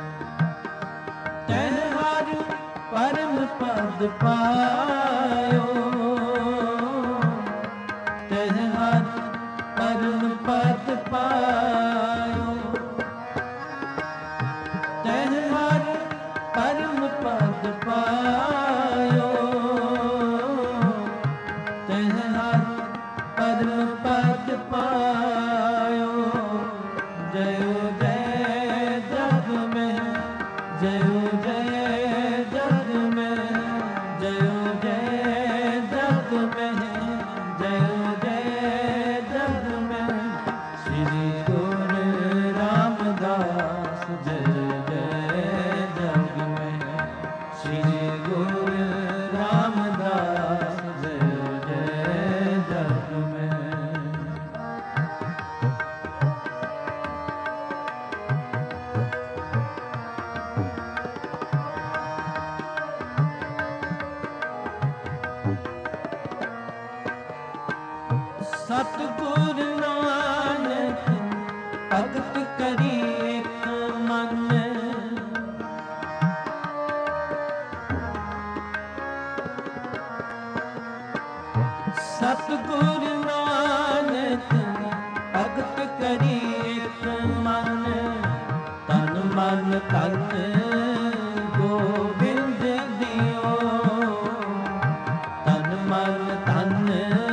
तैन हर परम पद पायो, तैन हर परम पद पायो, तैन हर परम पद पायो, तैन हर परम पद पायो। जयो जय जग में, जयो जय जग में, जयो जय जग में, जयो जय जग में। श्री गुरु रामदास जय जय जग में, श्री गुरु रामदास जय जय जग में। सतगुर नानक भगत करी एक मन, ਸਤਿਗੁਰ ਨਾਨਕ ਭਗਤ ਕਰੀ ਇਕ ਮਨ, ਤਨ ਮਨ ਤਨ ਗੋਬਿੰਦ ਦਿਓ, ਤਨ ਮਨ ਤਨ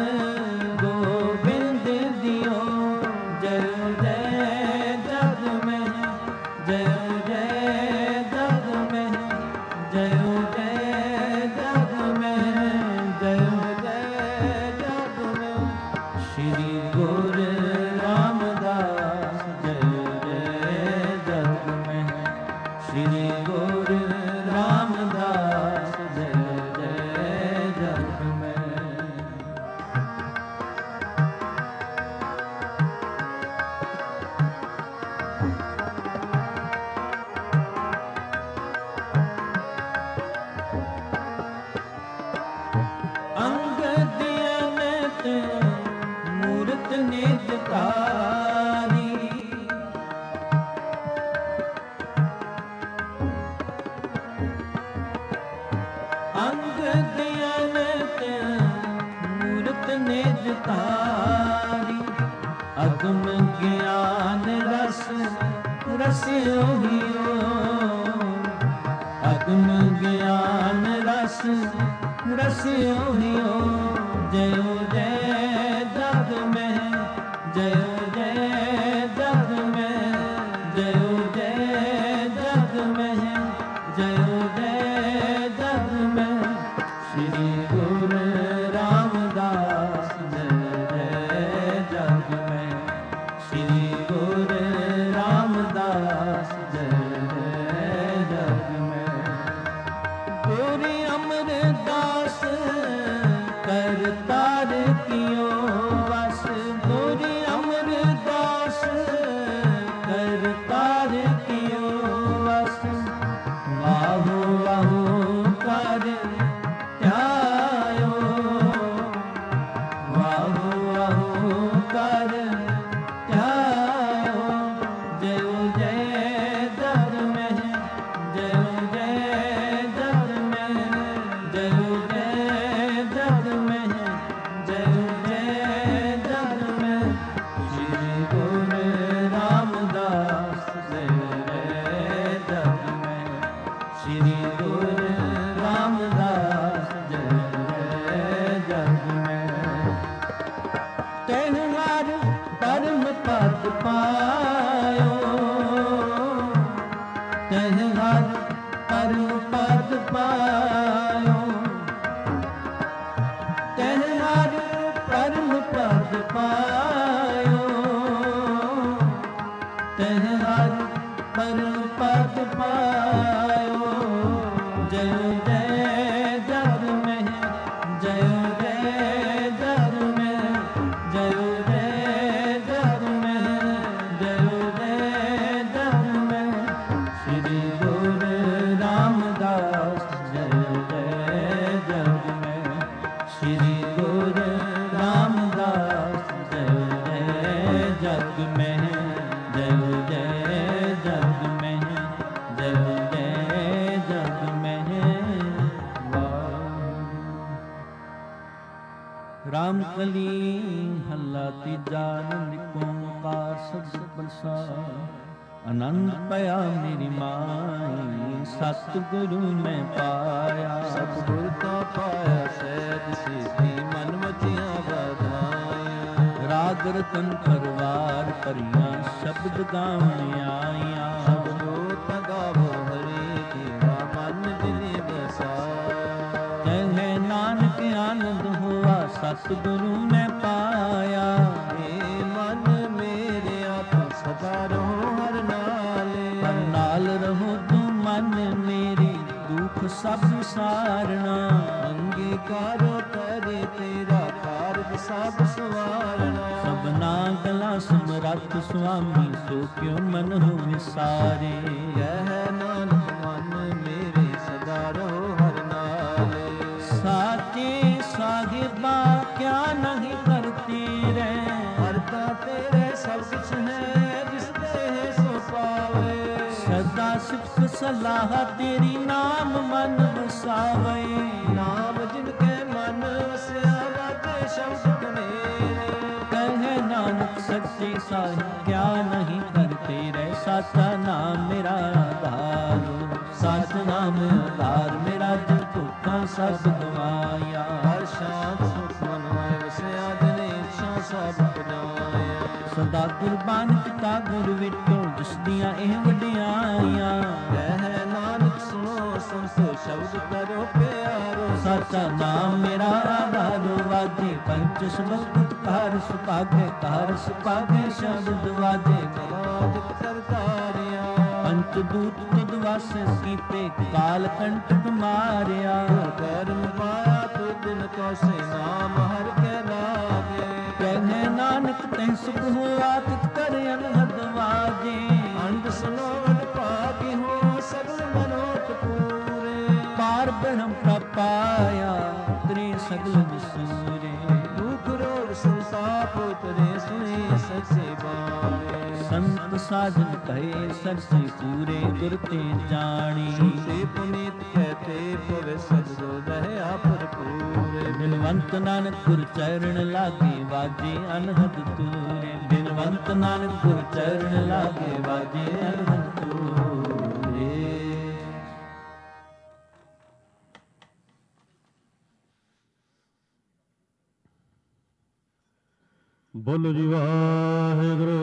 ਗੋਬਿੰਦ ਦਿਓ। ਜੈ ਜੈ ਜਗ ਮੈਂ, ਜੈ ਜੈ ਜਗ ਮੈਂ, ਜੈ ਜੈ ਜਗ ਮੈਂ, ਜੈ ਜੈ ਜਗ ਮੈਂ। ਸ਼੍ਰੀ ਗੁਰੂ ਰਾਮਦਾਸ ਜੈ ਜੈ ਜਗ ਮੈਂ, ਸ਼੍ਰੀ ਗੁਰੂ ਰਾਮਦਾਸ ਜੈ ਜੈ ਜਗ ਮੈਂ। ਅੰਗਦ ਅਨੰਤ ਮੂਰਤ ਨਿਜ ਧਾਰੀ, ਅੰਗਦ ਅਨੰਤ ਮੂਰਤ ਨਿਜ ਧਾਰੀ। ਅਗਮ ਗਿਆਨ ਰਸ ਰਸਿਓ ਹਿਓ, ਅਗਮ ਗਿਆਨ ਰਸ ਰਸਿਓ ਹਿਓ। ਜਯੋ ਜੈ ਜਗ ਮੈਂ, ਜਯੋ ਜੈ ਜਗ ਮੈਂ, ਜਯੋ ਜੈ ਜਗ ਮੈਂ, ਜਯੋ ਜੈ ਜਗ ਮੈਂ। ਸ਼੍ਰੀ ਗੁਰੂ ਰਾਮਦਾਸ ਜੈ ਜੈ ਜਗ ਮੈਂ, ਸ਼੍ਰੀ ਗੁਰੂ ਰਾਮਦਾਸ ਜੈ ਜੈ ਜਗ ਮੈਂ। ਗੁਰੂ ਅਮਰਦਾਸ ਕਰਤਾਰ ਕੀਓ ਵਸ, ਗੁਰੂ ਅਮਰਦਾਸ ਕਰਤਾਰ ਕੀਓ ਵਸ। ਵਾਹੋ ਵਾਹੋ ਕਰ ਧਿਆਇਓ, ਵਾਹੋ ਵਾਹੋ ਕਰ ਧਿਆਇਓ। ਜਯੋ ਜੈ ਜਗ ਮੈਂ, ਜਯੋ ਜੈ ਜਗ ਮੈਂ, ਜਯੋ ਜੈ ਜਗ ਮੈਂ, ਜਯੋ ਜੈ ਜਗ ਮੈਂ। ਸ਼੍ਰੀ ਗੁਰੂ ਰਾਮਦਾਸ ਜੈ ਜੈ ਜਗ ਮੈਂ, ਸ਼੍ਰੀ ਗੁਰੂ ਰਾਮਦਾਸ ਜੈ ਜੈ ਜਗ ਮੈਂ। ਤੈਨ ਹਰ ਪਰਮ ਪਦ ਪਾਇਓ, ਤੈਨ ਹਰ ਪਰਮ ਪਦ ਪਾਇਓ, ਤੈਨ ਹਰ ਪਰਮ ਪਦ ਪਾਇਓ, ਤੈਨ ਹਰ ਪਰਮ ਪਦ ਪਾਇਓ। ਜਯੋ ਜੈ ਜਗ ਮੈਂ, ਜਯੋ ਜੈ ਜਗ ਮੈਂ, ਜਯੋ ਜੈ ਜਗ ਮੈਂ, ਜਯੋ ਜੈ ਜਗ ਮੈਂ। ਸ਼੍ਰੀ ਗੁਰੂ ਰਾਮਦਾਸ ਜੈ ਜੈ ਜਗ ਮੈਂ, ਸ਼੍ਰੀ ਗੁਰੂ ਰਾਮਦਾਸ ਜੈ ਜੈ ਜਗ ਮੈਂ, ਜਯੋ ਜੈ ਜਗ ਮੈਂ, ਜਯੋ ਜੈ ਜਗ ਮੈਂ। ਰਾਮ ਕਲੀ ਹੱਲਾ ਤੀਜਾ ਨਿਕ ਓਂਕਾਰ ਸਤਿ ਪ੍ਰਸਾਦ। ਆਨੰਦ ਪਿਆ ਮੇਰੀ ਮਾਈ, ਸਤਿਗੁਰੂ ਮੈਂ ਪਾਇਆ। ਸਤਿਗੁਰ ਤਾਂ ਪਾਇਆ ਸਹਿਜ ਸਿੱਧੀ, ਮਨ ਮਤੀਆਂ ਵਧਾਈਆਂ। ਰਾਗ ਰਤਨ ਪਰਵਾਰ ਭਰੀਆਂ, ਸ਼ਬਦ ਗਾਵਣ ਆਈਆਂ। ਸ਼ਬਦੋ ਤਾਂ ਗਾਵੋ ਹਰੀ ਕੀਵਾ, ਮਨ ਦਿਨੇ ਵਸਾਇਆ। ਕਹਿ ਨਾਨਕ ਆਨੰਦ ਹੋਆ, ਸਤਿਗੁਰੂ ਮੈਂ ਪਾਇਆ। ਏ ਮਨ ਮੇਰਿਆ ਤੂੰ ਸਦਾ ਰਹੋ ਹਰ ਨਾਲੇ। ਹਰ ਨਾਲ ਰਹੋ ਤੂੰ ਮਨ ਮੇਰੀ, ਦੁਖ ਸਭ ਵਿਸਾਰਣਾ। ਅੰਗੀਕਾਰੋ ਕਰੇ ਤੇਰਾ ਕਾਰਜ ਸਭ ਸਵਾਰਣਾ। ਸਭਨਾ ਗਲਾ ਸਮਰੱਥ ਸੁਆਮੀ, ਸੋ ਕਿਉ ਮਨ ਹੋ ਵਿਸਾਰੇ। ਕਹਿ ਨਾਨਕ ਮਨ ਮੇਰੇ ਸਦਾ ਰਹੋ ਹਰ ਨਾਲੇ। ਸਾਚੇ ਸਾਹਿਬਾ ਕਿਆ ਨਹੀਂ ਕਰਤੀ ਰਹਿ, ਹਰਤਾ ਤੇਰੇ ਸਭ ਕੁਛ ਹੈ, ਜਿਸ ਦੇ ਸੋ ਪਾਵੇ। ਸਦਾ ਸਿਫਤ ਸਲਾਹ ਤੇਰੀ, ਨਾਮ ਮਨ ਵਸਾਵੇ। ਨਾਮ ਜਿਨ ਕੇ ਮਨ ਵਸਿਆ, ਵਾਜੇ ਸ਼ਬਦ ਕਨੇਰੇ। ਕਹੇ ਨਾਨਕ ਸੱਚੇ ਸਾਹਿਬ ਕਿਆ ਨਹੀਂ ਕਰ ਤੇਰੇ, ਸਾਚਾ ਨਾਮ ਮੇਰਾ ਆਧਾਰ, ਸਚ ਨਾਮ ਆਧਾਰ ਮੇਰਾ, ਜੋ ਭੁੱਖਾਂ ਸਭ ਗਵਾਇਆ। ਹਰ ਸ਼ਾਂਤ ਸੁਖ ਮਨ ਹੋਏ ਵਸਿਆ, ਦਿਨੇ ਇੱਛਾ ਸਭ ਪੁਜਾਇਆ। ਸਦਾ ਕੁਰਬਾਨ ਕੀਤਾ ਗੁਰ ਵਿਟੋ, ਜਿਸ ਦੀਆਂ ਇਹ ਵਡਿਆਈਆਂ। ਕਹਿ ਨਾਨਕ ਸੁਣੋ ਸੰਤੋ ਸ਼ਬਦ ਕਰੋ ਪਿਆਰੋ। ਸਾਚਾ ਨਾਮ ਮੇਰਾ ਆਧਾਰ, ਵਾਜੇ ਪੰਚ ਸਬਦ ਕਾਰ ਸੁਭਾਗੇ, ਕਾਰ ਸੁਭਾਗੇ ਸ਼ਬਦ ਵਾਜੇ ਕਲਾਦਿਕ ਕਰਤਾਰਿਆ। ਪੰਚ ਦੂਤ ਤੁਧ ਵਾਸੇ ਕੀਤੇ, ਕਾਲ ਕੰਟਕ ਮਾਰਿਆ। ਕਰਮ ਪਾਇਆ ਤੋ ਦਿਨ ਕੋ ਸੇ, ਨਾਮ ਹਰ ਕੇ ਲਾਗੇ। ਕਹਿ ਨਾਨਕ ਤੈ ਸੁਖ ਹੋਆ, ਤਿਤ ਕਰ ਅਨਹਦ ਵਾਜੇ। ਅੰਡ ਸੁਨੋ ਅਨ ਭਾਗੀ ਹੋ, ਸਗਲ ਮਨੋਰਥ ਪੂਰੇ। ਪਾਰ ਬ੍ਰਹਮ ਪ੍ਰਪਾਇਆ, ਤ੍ਰੇ ਸਗਲ ਵਿਸੂਰੇ। ਦੁਖ ਰੋਗ ਸੰਤਾਪ ਉਤਰੇ, ਸੁਣੀ ਸੱਚੇ ਬਾਰੇ। ਸੰਤ ਸਾਜਨ ਕਹੇ ਸੱਚੇ ਪੂਰੇ, ਗੁਰ ਤੇ ਜਾਣੀ। ਸੁਨਤੇ ਪੁਨੀਤ ਕਹਤੇ ਪਵੇ, ਸਤਿਗੁਰ ਦਇਆ ਭਰਪੂਰੇ। ਬਿਨਵੰਤ ਨਾਨਕ ਗੁਰ ਚਰਨ ਲਾਗੇ, ਵਾਜੇ ਅਨਹਦ ਤੂਰੇ। ਬਿਨਵੰਤ ਨਾਨਕ ਗੁਰ ਚਰਨ ਲਾਗੇ, ਵਾਜੇ ਅਨਹਦ ਤੂਰੇ। ਬੋਲੋ ਜੀ ਵਾਹਿਗੁਰੂ।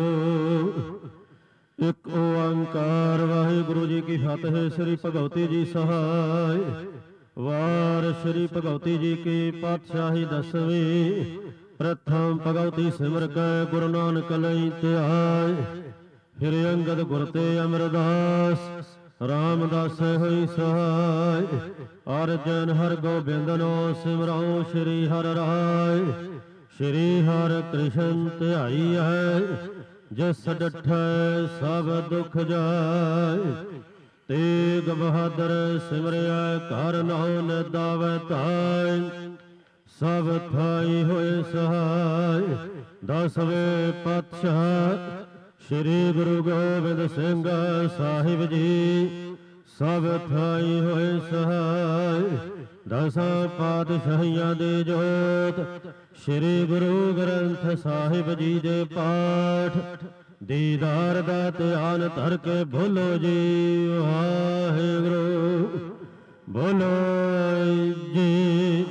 ਇੱਕ ਓੰਕਾਰ ਵਾਹਿਗੁਰੂ ਜੀ ਕੀ ਫਤਿਹ। ਸ੍ਰੀ ਭਗਵਤੀ ਜੀ ਸਹਾਇ। ਵਾਰ ਸ੍ਰੀ ਭਗਵਤੀ ਜੀ ਕੀ ਪਾਤਸ਼ਾਹੀ ਦਸਵੀਂ। ਪ੍ਰਥਮ ਭਗਵਤੀ ਸਿਮਰ ਕੈ, ਗੁਰੂ ਨਾਨਕ ਲਈ ਧਿਆਇ। ਫਿਰ ਅੰਗਦ ਗੁਰ ਤੇ ਅਮਰਦਾਸ, ਰਾਮਦਾਸ ਹੋਈ ਸਹਾਇ। ਅਰਜਨ ਹਰਿ ਗੋਬਿੰਦਨੋ ਸਿਮਰਉ, ਸ੍ਰੀ ਹਰਿ ਰਾਇ। ਸ਼੍ਰੀ ਹਰਿ ਕ੍ਰਿਸ਼ਨ ਧਿਆਈ ਹੈ, ਜਿਸ ਡਠੈ ਸਭ ਦੁਖ ਜਾਇ। ਤੇਗ ਬਹਾਦਰ ਸਿਮਰਿਆ, ਘਰ ਨਾਉ ਨਿਦਾਵੈ ਧਾਇ। ਸਭ ਥਾਈ ਹੋਏ ਸਹਾਇ। ਦਸਵੇਂ ਪਾਤਸ਼ਾਹ ਸ੍ਰੀ ਗੁਰੂ ਗੋਬਿੰਦ ਸਿੰਘ ਸਾਹਿਬ ਜੀ, ਸਭ ਥਾਈ ਹੋਏ ਸਹਾਇ। ਦਸਾਂ ਪਾਤਸ਼ਾਹੀਆਂ ਦੀ ਜੋਤ, ਸ੍ਰੀ ਗੁਰੂ ਗ੍ਰੰਥ ਸਾਹਿਬ ਜੀ ਦੇ ਪਾਠ। ਦੀਦਾਰ ਦਾ ਧਿਆਨ ਧਰ ਕੇ ਬੋਲੋ ਜੀ ਵਾਹਿਗੁਰੂ। ਬੋਲੋ ਜੀ।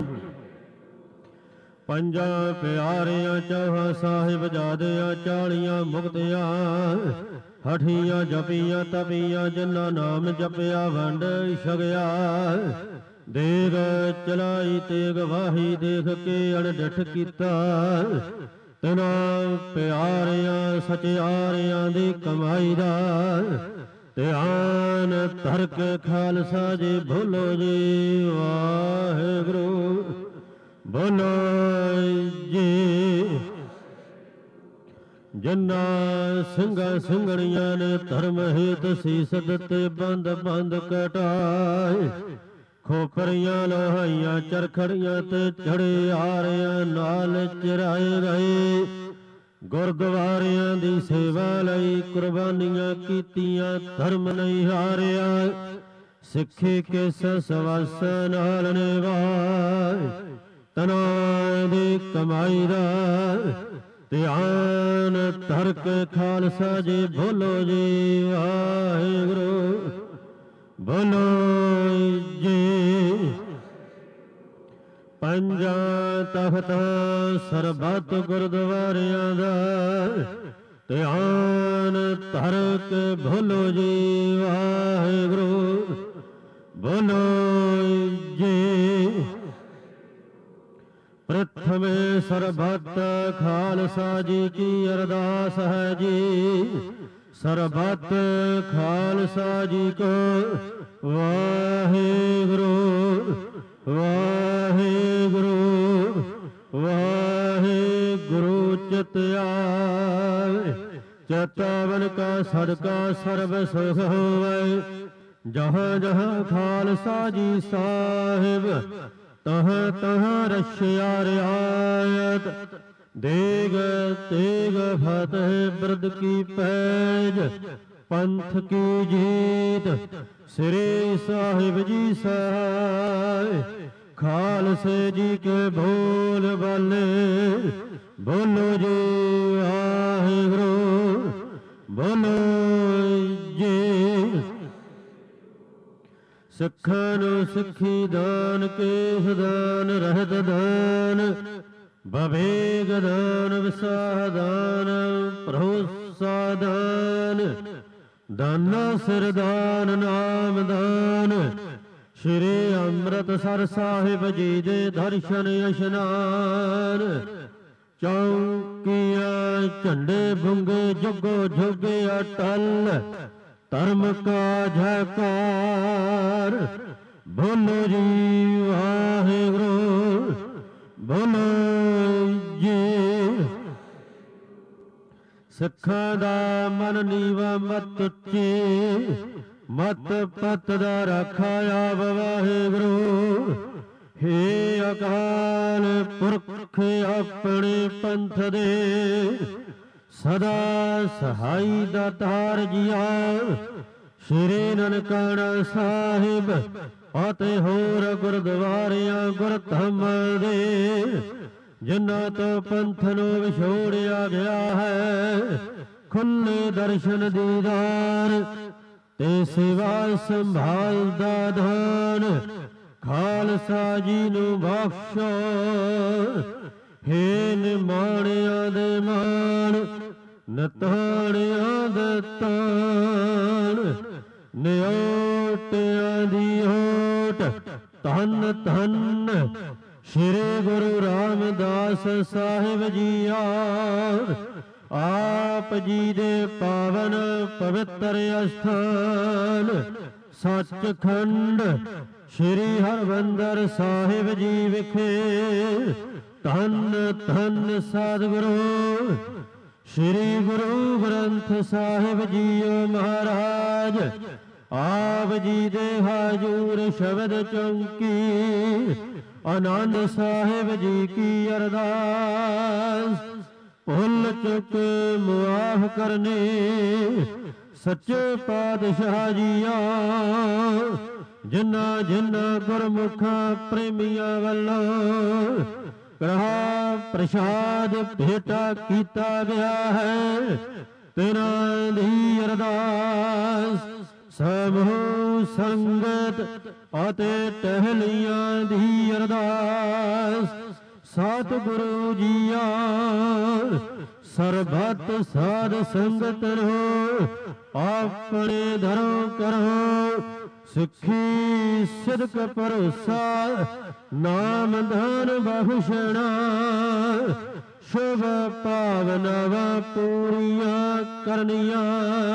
ਪੰਜਾਂ ਪਿਆਰਿਆਂ ਚੌਹਾਂ ਸਾਹਿਬ ਜਾਦਿਆਂ, 40 ਮੁਕਤਿਆਂ ਹਠੀਆਂ ਜਪੀਆਂ ਤਪੀਆਂ, ਜਿਨ੍ਹਾਂ ਨਾਮ ਜਪਿਆ ਵੰਡ ਛਕਿਆ। ਦੇਗ ਚਲਾਈ ਤੇਗ ਵਾਹੀ, ਦੇਖ ਕੇ ਅਣਡਿਠ ਕੀਤਾ। ਤਿਨਾਂ ਪਿਆਰਿਆਂ ਸਚਿਆਰਿਆਂ ਦੀ ਕਮਾਈ ਦਾ ਧਿਆਨ ਧਰ ਕੇ ਖਾਲਸਾ ਜੀ ਬੋਲੋ ਜੀ ਵਾਹਿਗੁਰੂ। ਬੋਲੋ ਜੀ। ਜਿਨ੍ਹਾਂ ਸਿੰਘਾਂ ਸਿੰਘਣੀਆਂ ਨੇ ਧਰਮ ਹੇਤ ਸੀਸ ਦਿੱਤੇ, ਬੰਦ ਬੰਦ ਕਟਾਏ। ਖੋਪਰੀਆਂ ਲੋਹਾਈਆਂ ਚਰਖੜੀਆਂ ਤੇ ਚੜੇ ਆਰਿਆਂ ਨਾਲ ਚਰਾਏ ਗਏ। ਗੁਰਦੁਆਰਿਆਂ ਦੀ ਸੇਵਾ ਲਈ ਕੁਰਬਾਨੀਆਂ ਕੀਤੀਆਂ, ਧਰਮ ਨਹੀਂ ਹਾਰਿਆ। ਸਿੱਖੀ ਕਿਸ ਸਵਾਸ ਨਾਲ ਨਿਭਾਏ। ਤਨਾਂ ਦੀ ਕਮਾਈ ਦਾ ਧਿਆਨ ਧਰ ਕੇ ਖਾਲਸਾ ਜੀ ਬੋਲੋ ਜੀ ਵਾਹਿਗੁਰੂ। ਬੋਲੋ ਜੀ। ਪੰਜਾਂ ਤਖਤਾਂ ਸਰਬੱਤ ਗੁਰਦੁਆਰਿਆਂ ਦਾ ਧਿਆਨ ਧਰ ਕੇ ਬੋਲੋ ਜੀ ਵਾਹਿਗੁਰੂ। ਬੋਲੋ ਜੀ। ਪ੍ਰਥਮੇ ਸਰਬੱਤ ਖਾਲਸਾ ਜੀ ਕੀ ਅਰਦਾਸ ਹੈ ਜੀ। ਸਰਬੱਤ ਖਾਲਸਾ ਜੀ ਕੋ ਵਾਹਿਗੁਰੂ ਵਾਹਿਗੁਰੂ ਵਾਹਿਗੁਰੂ। ਚਿਤ ਆਵੇ ਚੇਤਾਵਨ ਕਾ ਸਦਕਾ ਸਰਬ ਸੁਖ ਹੋਵੇ। ਜਹਾਂ ਜਹਾਂ ਖਾਲਸਾ ਜੀ ਸਾਹਿਬ, ਤਹਾਂ ਤਹਾਂ ਰਛਿਆ ਰਿਆਇਤ। ਦੇਗ ਤੇਗ ਫਤਿਹ ਬਿਰਦ ਕੀ ਪੈਜ, ਪੰਥ ਕੀ ਜੀਤ। ਸ੍ਰੀ ਸਾਹਿਬ ਜੀ ਸਹਾਇ। ਖਾਲਸੇ ਜੀ ਕੇ ਬੋਲ ਬਾਲੇ, ਬੋਲੋ ਜੀ ਵਾਹਿਗੁਰੂ, ਬੋਲੋ ਜੀ। ਸਿੱਖਾਂ ਨੂੰ ਸਿੱਖੀ ਦਾਨ, ਕੇਸ ਦਾਨ, ਰਹਿਤ ਦਾਨ, ਬਵੇਗ ਦਾਨ, ਵਿਸਾਹ ਦਾਨ, ਭਰੋਸਾ ਦਾਨ, ਦਾਨਾ ਸਿਰ ਦਾਨ, ਨਾਮ ਦਾਨ, ਸ਼੍ਰੀ ਅੰਮ੍ਰਿਤਸਰ ਸਾਹਿਬ ਜੀ ਦੇ ਦਰਸ਼ਨ ਇਸ਼ਨਾਨ। ਚੌਂਕੀਆਂ ਝੰਡੇ ਬੁੰਗੇ ਜੁਗੋ ਜੁਗੇ ਅਟਲ, ਧਰਮ ਕਾ ਜੈਕਾਰ। ਬੋਲੋ ਜੀ ਵਾਹਿਗੁਰੂ, ਬੋਲੋ ਜੀ। ਸਿੱਖਾਂ ਦਾ ਮਨ ਨੀਵਾ ਮਤ ਉੱਚੀ, ਮਤ ਪਤ ਦਾ ਰਾਖਾ ਆਪ ਵਾਹਿਗੁਰੂ। ਹੇ ਅਕਾਲ ਪੁਰਖ ਆਪਣੇ ਪੰਥ ਦੇ, ਸਦਾ ਸਹਾਈ ਦਾਤਾਰ ਜੀਆ। ਸ਼੍ਰੀ ਨਨਕਾਣਾ ਸਾਹਿਬ ਅਤੇ ਹੋਰ ਗੁਰਦੁਆਰਿਆਂ ਗੁਰਧਾਮ ਦੇ, ਜਿਨ੍ਹਾਂ ਤੋਂ ਪੰਥ ਨੂੰ ਵਿਛੋੜਿਆ ਗਿਆ ਹੈ, ਖੁੱਲੇ ਦਰਸ਼ਨ ਦੀਦਾਰ ਤੇ ਸੇਵਾ ਸੰਭਾਲ ਦਾ ਦਾਨ ਖਾਲਸਾ ਜੀ ਨੂੰ ਬਖਸ਼ੋ। ਹੇ ਨਿਮਾਣਿਆਂ ਦੇ ਮਾਣ, ਨਤਾਣਿਆਂ ਦੇ ਤਾਣ, ਨਿਓਟਿਆਂ ਦੀ ਓਟ, ਧੰਨ ਧੰਨ ਸ਼੍ਰੀ ਗੁਰੂ ਰਾਮਦਾਸ ਸਾਹਿਬ ਜੀ ਆਪ ਜੀ ਦੇ ਪਾਵਨ ਪਵਿੱਤਰ ਅਸਥਾਨ ਸੱਚਖੰਡ ਸ਼੍ਰੀ ਹਰਿਮੰਦਰ ਸਾਹਿਬ ਜੀ ਵਿਖੇ, ਧੰਨ ਧੰਨ ਸਤਿਗੁਰੂ ਸ਼੍ਰੀ ਗੁਰੂ ਗ੍ਰੰਥ ਸਾਹਿਬ ਜੀਓ ਮਹਾਰਾਜ। ਆਪ ਜੀ ਦੇ ਹਾਜ਼ੂਰ ਸ਼ਬਦ ਚੌਂਕੀ, ਆਨੰਦ ਸਾਹਿਬ ਜੀ ਕੀ ਅਰਦਾਸ। ਭੁੱਲ ਚੁੱਕ ਮੁਆਫ ਕਰਨੀ ਸੱਚੇ ਪਾਤਸ਼ਾਹ ਜੀਆ। ਜਿਨ੍ਹਾਂ ਜਿਨ੍ਹਾਂ ਗੁਰਮੁਖਾਂ ਪ੍ਰੇਮੀਆਂ ਵੱਲੋਂ ਕੜਾ ਪ੍ਰਸ਼ਾਦ ਭੇਟਾ ਕੀਤਾ ਗਿਆ ਹੈ, ਤਿਨਾਂ ਦੀ ਅਰਦਾਸ ਸਮੂਹ ਸੰਗਤ ਅਤੇ ਟਹਿਲੀਆਂ ਦੀ ਅਰਦਾਸ। ਸਤਿਗੁਰੂ ਜੀਆ ਸਰਬੱਤ ਸਾਧ ਸੰਗਤ ਨੂੰ ਆਪਣੇ ਧਰਮ ਕਰੋ, ਸਿੱਖੀ ਸਿਦਕ ਭਰੋਸਾ ਨਾਮ ਧਨ ਬਖਸ਼ਣਾ। ਸ਼ੁਭ ਭਾਵਨਾਵਾਂ ਪੂਰੀਆਂ ਕਰਨੀਆਂ,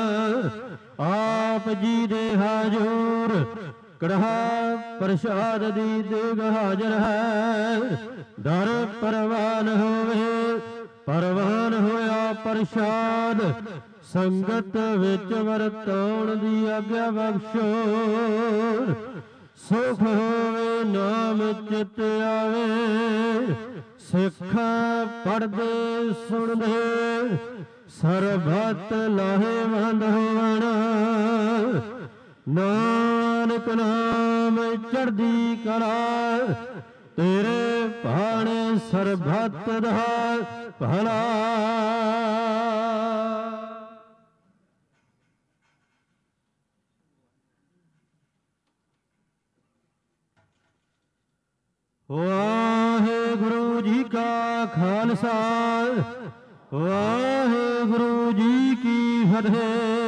ਆਪ ਜੀ ਦੇ ਹਾਜ਼ੂਰ ਕੜਾਹ ਪ੍ਰਸ਼ਾਦ ਦੀ ਦੇਗ ਹਾਜ਼ਰ ਹੈ। ਦਰ ਪ੍ਰਵਾਨ ਹੋਵੇ, ਪ੍ਰਵਾਨ ਹੋਇਆ ਪ੍ਰਸ਼ਾਦ, ਸੰਗਤ ਵਿੱਚ ਵਰਤਾਉਣ ਦੀ ਆਗਿਆ ਬਖਸ਼ੋ। ਸੁਖ ਹੋਵੇ ਨਾਮ ਚਿਤ ਆਵੇ, ਸਿੱਖਾਂ ਪੜ੍ਹਦੇ ਸੁਣਦੇ ਸਰਬੱਤ ਲਾਹੇਵੰਦ ਹੋਵਣ। ਨਾਨਕ ਨਾਮ ਚੜ੍ਹਦੀ ਕਲਾ, ਤੇਰੇ ਭਾਣੇ ਸਰਬੱਤ ਦਾ ਭਲਾ। ਵਾਹਿਗੁਰੂ ਜੀ ਕਾ ਖਾਲਸਾ, ਵਾਹਿਗੁਰੂ ਜੀ ਕੀ ਫਤਿਹ।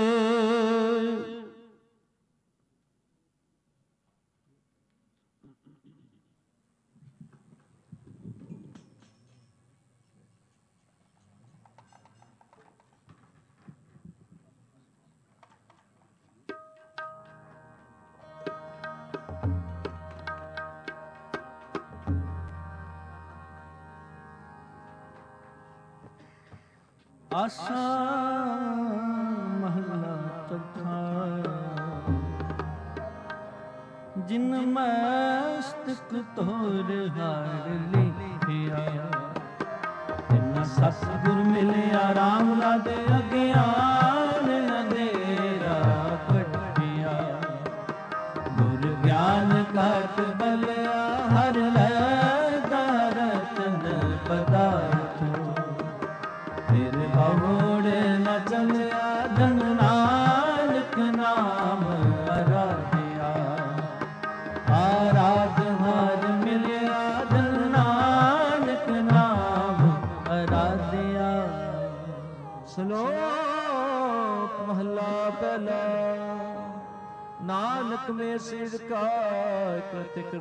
ਆਸਾ ਮਹਲਾ ਚੌਥਾ। ਜਿਨ ਮਸਤਕ ਤੋਰ ਹਾਰ ਲਿਖਿਆ, ਤਿਨ ਸਤਿਗੁਰ ਮਿਲਿਆ ਰਾਮ ਲਾਦੇ ਅਗਿਆਨ ਅੰਧੇਰਾ ਕੱਟਿਆ। ਗੁਰ ਗਿਆਨ ਘਟ ਬਲਿਆ ਹਰ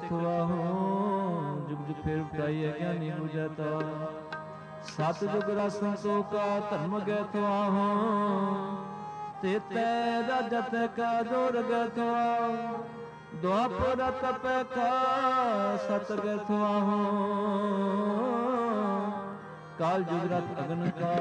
ਥਵਾਹੋ ਜੁਗ ਜੁਗ ਫੇਰ ਉਪਤਾਈ ਗਿਆਨੀ ਬੁਝੈ ਤਾ ਸਤ ਜੁਗ ਰਸ ਸੰਤੋਖਾ ਧਰਮ ਗੈ ਥਵਾਹੋ ਤੇਤੈ ਰਾਜਤ ਕਾ ਜੋਰ ਗੈ ਥਵਾਹੋ ਦੁਆਪਰ ਤਪੈ ਕਾ ਸਤ ਗੈ ਥਵਾਹੋ ਕਾਲ ਜੁਗ ਰਤ ਅਗਨ ਕਾ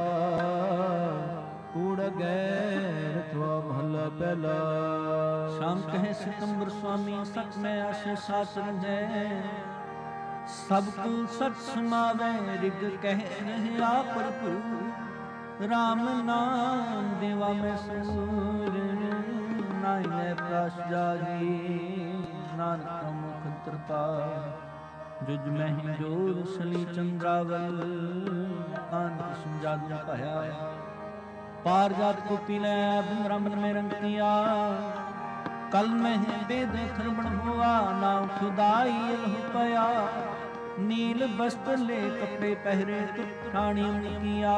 ਕੂੜ ਗੈ ਰਥਵਾ ਮਹੱਲਾ ਪਹਿਲਾ ਸ਼ਾਮ ਕਹੇ ਸਿਤੰਬਰ ਸੁਆਮੀ ਸਚ ਮੈਂ ਆਸੇ ਸਾਸ ਰੰਜੈ ਸਭ ਕੁਲ ਸਚ ਸਮਾਵੈ ਰਿਗ ਕਹਿ ਰਹੇ ਆ ਭਰਪੂਰ ਰਾਮ ਨਾਮ ਦੇਵਾ ਮੈਂ ਸੂਰ ਨਾਇ ਮੈਂ ਪ੍ਰਾਸ ਜਾਗੀ ਨਾਨਕ ਮੁਖ ਤਰਪਾ ਜੁਜ ਮਹਿ ਜੋਰ ਸਲੀ ਚੰਦਰਾਵਲ ਨਾਨਕ ਸਮਝਾਦੂ ਭਇਆ पार जात को पी ले ब्रह्मन में रंग किया कल में वेद खरबण हुआ नाम खुदाई लह पया नील वस्त्र ले कपड़े पहरे ठाणी किया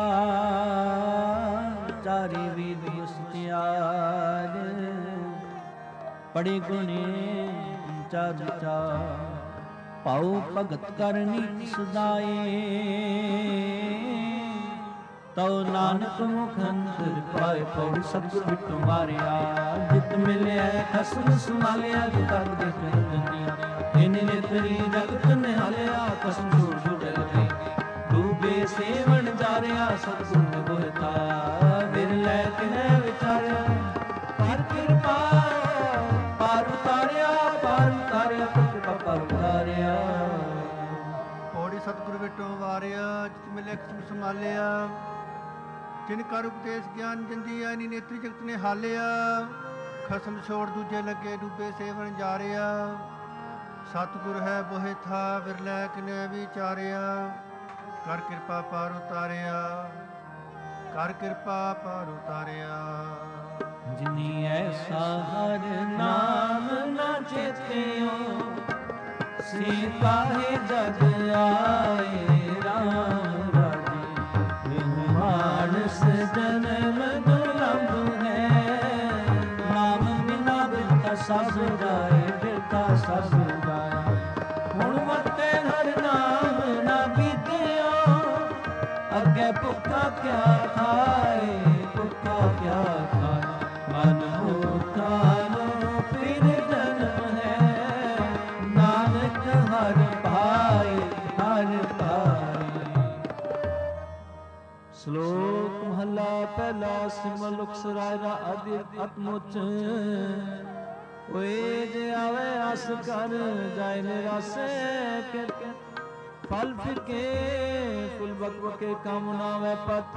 चारी वेद बस्तियार पड़े गुणे चार चार पाओ भगत करनी सदाए ਤਉ ਨਾਨਕ ਮੁਖ ਅੰਤਰ ਪਾਏ ਪਉ ਸਤਿਗੁਰ ਬਿਟੂ ਮਾਰਿਆ ਜਿਤ ਮਿਲਿਆ ਖਸਮ ਸੰਭਾਲਿਆ ਤਤ ਦੇਖ ਦੁਨੀਆ ਇਨ ਨੇਤਰੀ ਜਗਤ ਨਿਹਾਲਿਆ ਕਸਮ ਜੋੜ ਜੁੜਲ ਗਈ ਡੂਬੇ ਸੇਵਣ ਜਾਰਿਆ ਸਤਿਗੁਰ ਨੇ ਬੋਲਤਾ ਵਿਰਲੇ ਕਿਨੇ ਵਿਚਾਰਿਆ ਪਰ ਕਿਰਪਾ ਪਾਰ ਉਤਾਰਿਆ ਕਿਰਪਾ ਪਾਰ ਉਤਾਰਿਆ ਪੌੜੀ ਸਤਿਗੁਰ ਬਿਟੂ ਵਾਰਿਆ ਜਿਤ ਮਿਲਿਆ ਖਸਮ ਸੰਭਾਲਿਆ ਜਿਨ ਕਰ ਉਪਦੇਸ਼ ਗਿਆਨ ਜੰਦੀ ਐ ਨੀ ਨੇਤਰੀ ਜਗਤ ਨੇ ਹਾਲਿਆ ਖਸਮ ਛੋੜ ਦੂਜੇ ਲੱਗੇ ਡੂਬੇ ਸੇਵਨ ਜਾਰਿਆ ਸਤਿਗੁਰ ਹੈ ਬੋਹਿ ਥਾ ਵਿਰਲੇ ਕਿਨੇ ਵਿਚਾਰਿਆ ਕਰ ਕਿਰਪਾ ਪਾਰ ਉਤਾਰਿਆ ਕਰ ਕਿਰਪਾ ਪਾਰ ਉਤਾਰਿਆ ਜਿਨੀ ਐਸਾ ਹਰ ਨਾਮ ਨਾ ਚੇਤਿਓ ਸੇ ਕਾਹੇ ਜਗ ਆਏ ਰਾਮ ਮਾਨਸ ਜਨਮ ਦੁਰਲਭ ਹੈ ਨਾਮ ਬਿਨਾ ਬਿਰਥਾ ਸਭ ਜਾਏ ਬਿਰਥਾ ਸਭ ਜਾਏ ਹੁਣ ਮਤੇ ਹਰ ਨਾਮ ਨਾ ਬੀਤਿਓ ਅੱਗੇ ਭੁੱਖਾ ਕਿਆ ਖਾਏ ਮਨ ਮੂਰਖਾ ਨੂੰ ਫਿਰ ਜਨਮ ਹੈ ਨਾਨਕ ਹਰ ਭਾਏ ਸ਼ਲੋਕ ਮਹੱਲਾ ਪਹਿਲਾ ਸਿਮਰ ਲੁਕ ਸਰਾਇਰਾ ਆਦਿ ਅਤਮੁਚ ਓਏ ਜੇ ਆਵੇ ਆਸ ਕਰ ਜਾਏ ਨਿਰਾਸੇ ਕਰ ਫਲ ਫਿਕੇ ਫੁੱਲ ਬਕਬਕੇ ਕਾਮਨਾ ਵੈ ਪਤ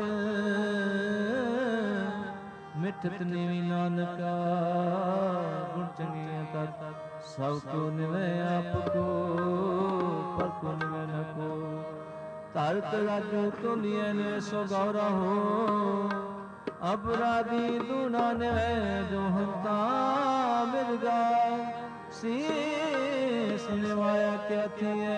ਮਿਠਤ ਨੀਵੀ ਨਾਨਕਾ ਗੁਣ ਚੰਗੀਆਂ ਤਤ ਸਭ ਕੋ ਨਿਵੈ ਆਪ ਕੋ ਪਰ ਕੋ ਨਿਵੈ ਨ ਕੋ ਧਰਤ ਰਾਜੋ ਤੋਲੀਏ ਨੇ ਸੋ ਗੌਰਾ ਹੋ ਅਪਰਾਧੀ ਦੂਣਾ ਨੇ ਜੋ ਹੰਤਾ ਮਿਰਗਾ ਸੀਸ ਨਿਵਾਇਆ ਕਿਆ ਥੀਏ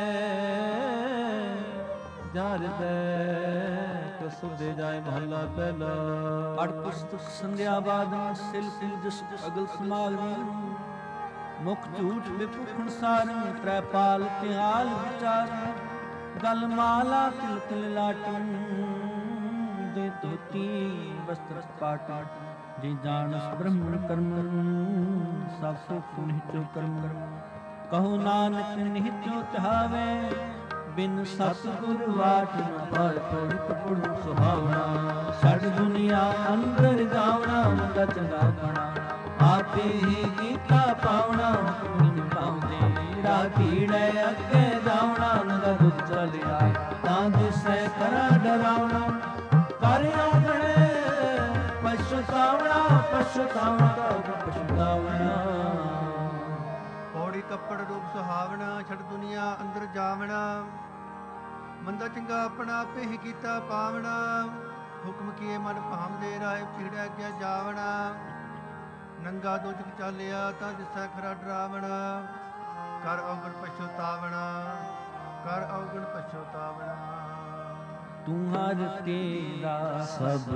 ਜਾਰ ਦੇ ਕਸੁ ਦੇ ਜਾਏ ਮਹੱਲਾ ਪਹਿਲਾ ਪੜ ਪੁਸਤਕ ਸੰਧਿਆ ਬਾਦਨ ਸਿਲ ਜਸ ਅਗਲ ਸਮਾਗਮ ਮੁਖ ਝੂਠ ਵਿਪੁਖਣ ਸਾਰੰ ਤ੍ਰੈ ਪਾਲ ਤਿਹਾਲ ਵਿਚਾਰ ਗਲ ਮਾਲਾ ਤਿਲ ਤਿਲ ਲਾਟੂ ਦੇ ਧੋਤੀ ਵਸਤਰ ਪਾਟ ਜੇ ਜਾਣਸ ਬ੍ਰਹਮਣ ਕਰਮ ਸਭ ਸੁਖ ਨਿਹਚੋ ਕਰਮ ਕਹੋ ਨਾਨਕ ਨਿਹਚੋ ਚਾਵੇ ਬਿਨ ਸਤਿਗੁਰ ਵਾਟ ਨ ਪਾਏ ਪੜਿਤ ਪੜੂ ਸੁਹਾਵਣਾ ਛੜ ਦੁਨੀਆ ਅੰਦਰ ਜਾਵਣਾ ਮੁੰਡਾ ਚੰਗਾ ਬਣਾ ਆਪੇ ਹੀ ਕੀਤਾ ਪਾਵਣਾ ਹੁਕਮ ਪਾਉਂਦੇ ਰਾਖੀੜੇ ਅੱਗੇ ਜਾਵਣਾ ਨਗਾ ਦੁੱਧ ਚਲਿਆ ਤਾਂ ਦਿਸੈ ਕਰਾ ਡਰਾਵਣਾ ਕਰ ਆਉਣੇ ਪਛਤਾਵਣਾ ਪੌੜੀ ਕੱਪੜ ਰੂਪ ਸੁਹਾਵਣਾ ਛੜ ਦੁਨੀਆ ਅੰਦਰ ਜਾਵਣਾ ਮੰਦਾ ਚੰਗਾ ਆਪਣਾ ਆਪੇ ਹੀ ਕੀਤਾ ਪਾਵਣਾ ਹੁਕਮ ਕੀਏ ਮਨ ਭਾਵਦੇ ਰਾਏ ਪੀੜਿਆ ਅੱਗੇ ਜਾਵਣਾ ਨੰਗਾ ਦੋਜਕ ਚਾਲਿਆ ਤਾਂ ਦਿਸੈ ਖਰਾ ਡਰਾਵਣਾ ਕਰ ਔਗਣ ਪਛਤਾਵਣਾ ਕਰ ਔਗਣ ਪਛਤਾਵਣਾ ਤੂੰ ਹਰ ਤੇਰਾ ਸਭ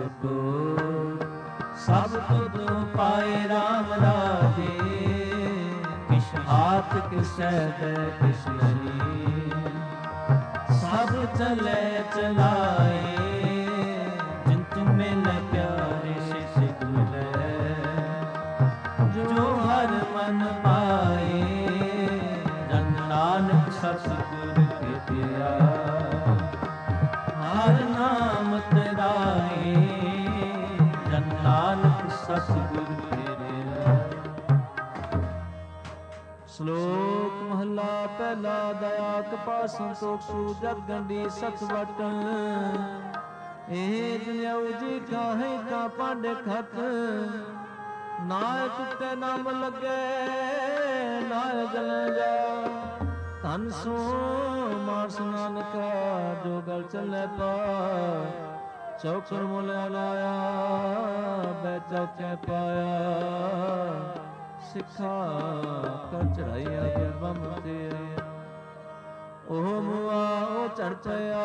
ਤੁਧ ਪਾਏ ਰਾਮ ਰਾਜੇ ਕਿਛ ਹਾਥ ਕਿਸੈ ਦੇ ਕਿਸ ਨਹੀਂ, ਸਭ ਚਲੇ ਚਲਾਏ, ਜਿਨ ਤੁਮ ਮਿਲੇ ਪਿਆਰੇ ਸਿਸ ਮਿਲੇ, ਜੋ ਹਰ ਮਨ ਪਾਏ, ਜਨ ਨਾਨਕ ਸਤਿਗੁਰ ਕੇ ਪਿਆ, ਹਰ ਨਾਮ ਤੇਰਾਏ, ਜਨ ਨਾਨਕ ਸਤਿਗੁਰ ਫੇਰਿਆ। ਸ਼ਲੋਕ ਮਹਲਾ ਪਹਿਲਾ। ਦਇਆ ਕਪਾ ਸੰਤੋਖ ਸੂ ਜਗ ਗੰਢੀ ਸਤ ਵਟਨ, ਇਹ ਜਨਿਉ ਜੀ ਕਾਹੇ ਕਾ ਪੰਡ ਖਤ, ਨਾਇ ਟੁੱਟੇ ਨਾਮ ਲੱਗੇ ਨਾਇ ਜਲ ਜਾ, ਧਨ ਸੋ ਮਾਨਸ ਨਾਨਕਾ ਜੋ ਗਲ ਚੱਲੇ ਪਾ, ਚੌਕੜ ਮੁਲ ਲਾਇਆ ਬੈ ਚੌਕੇ ਪਾਇਆ, ਸਿੱਖਾ ਕਰ ਚੜਾਈਆ ਗੁਰਬੰਮ ਤੇ, ਉਹ ਮੁਆ ਉਹ ਚੜ ਪਿਆ,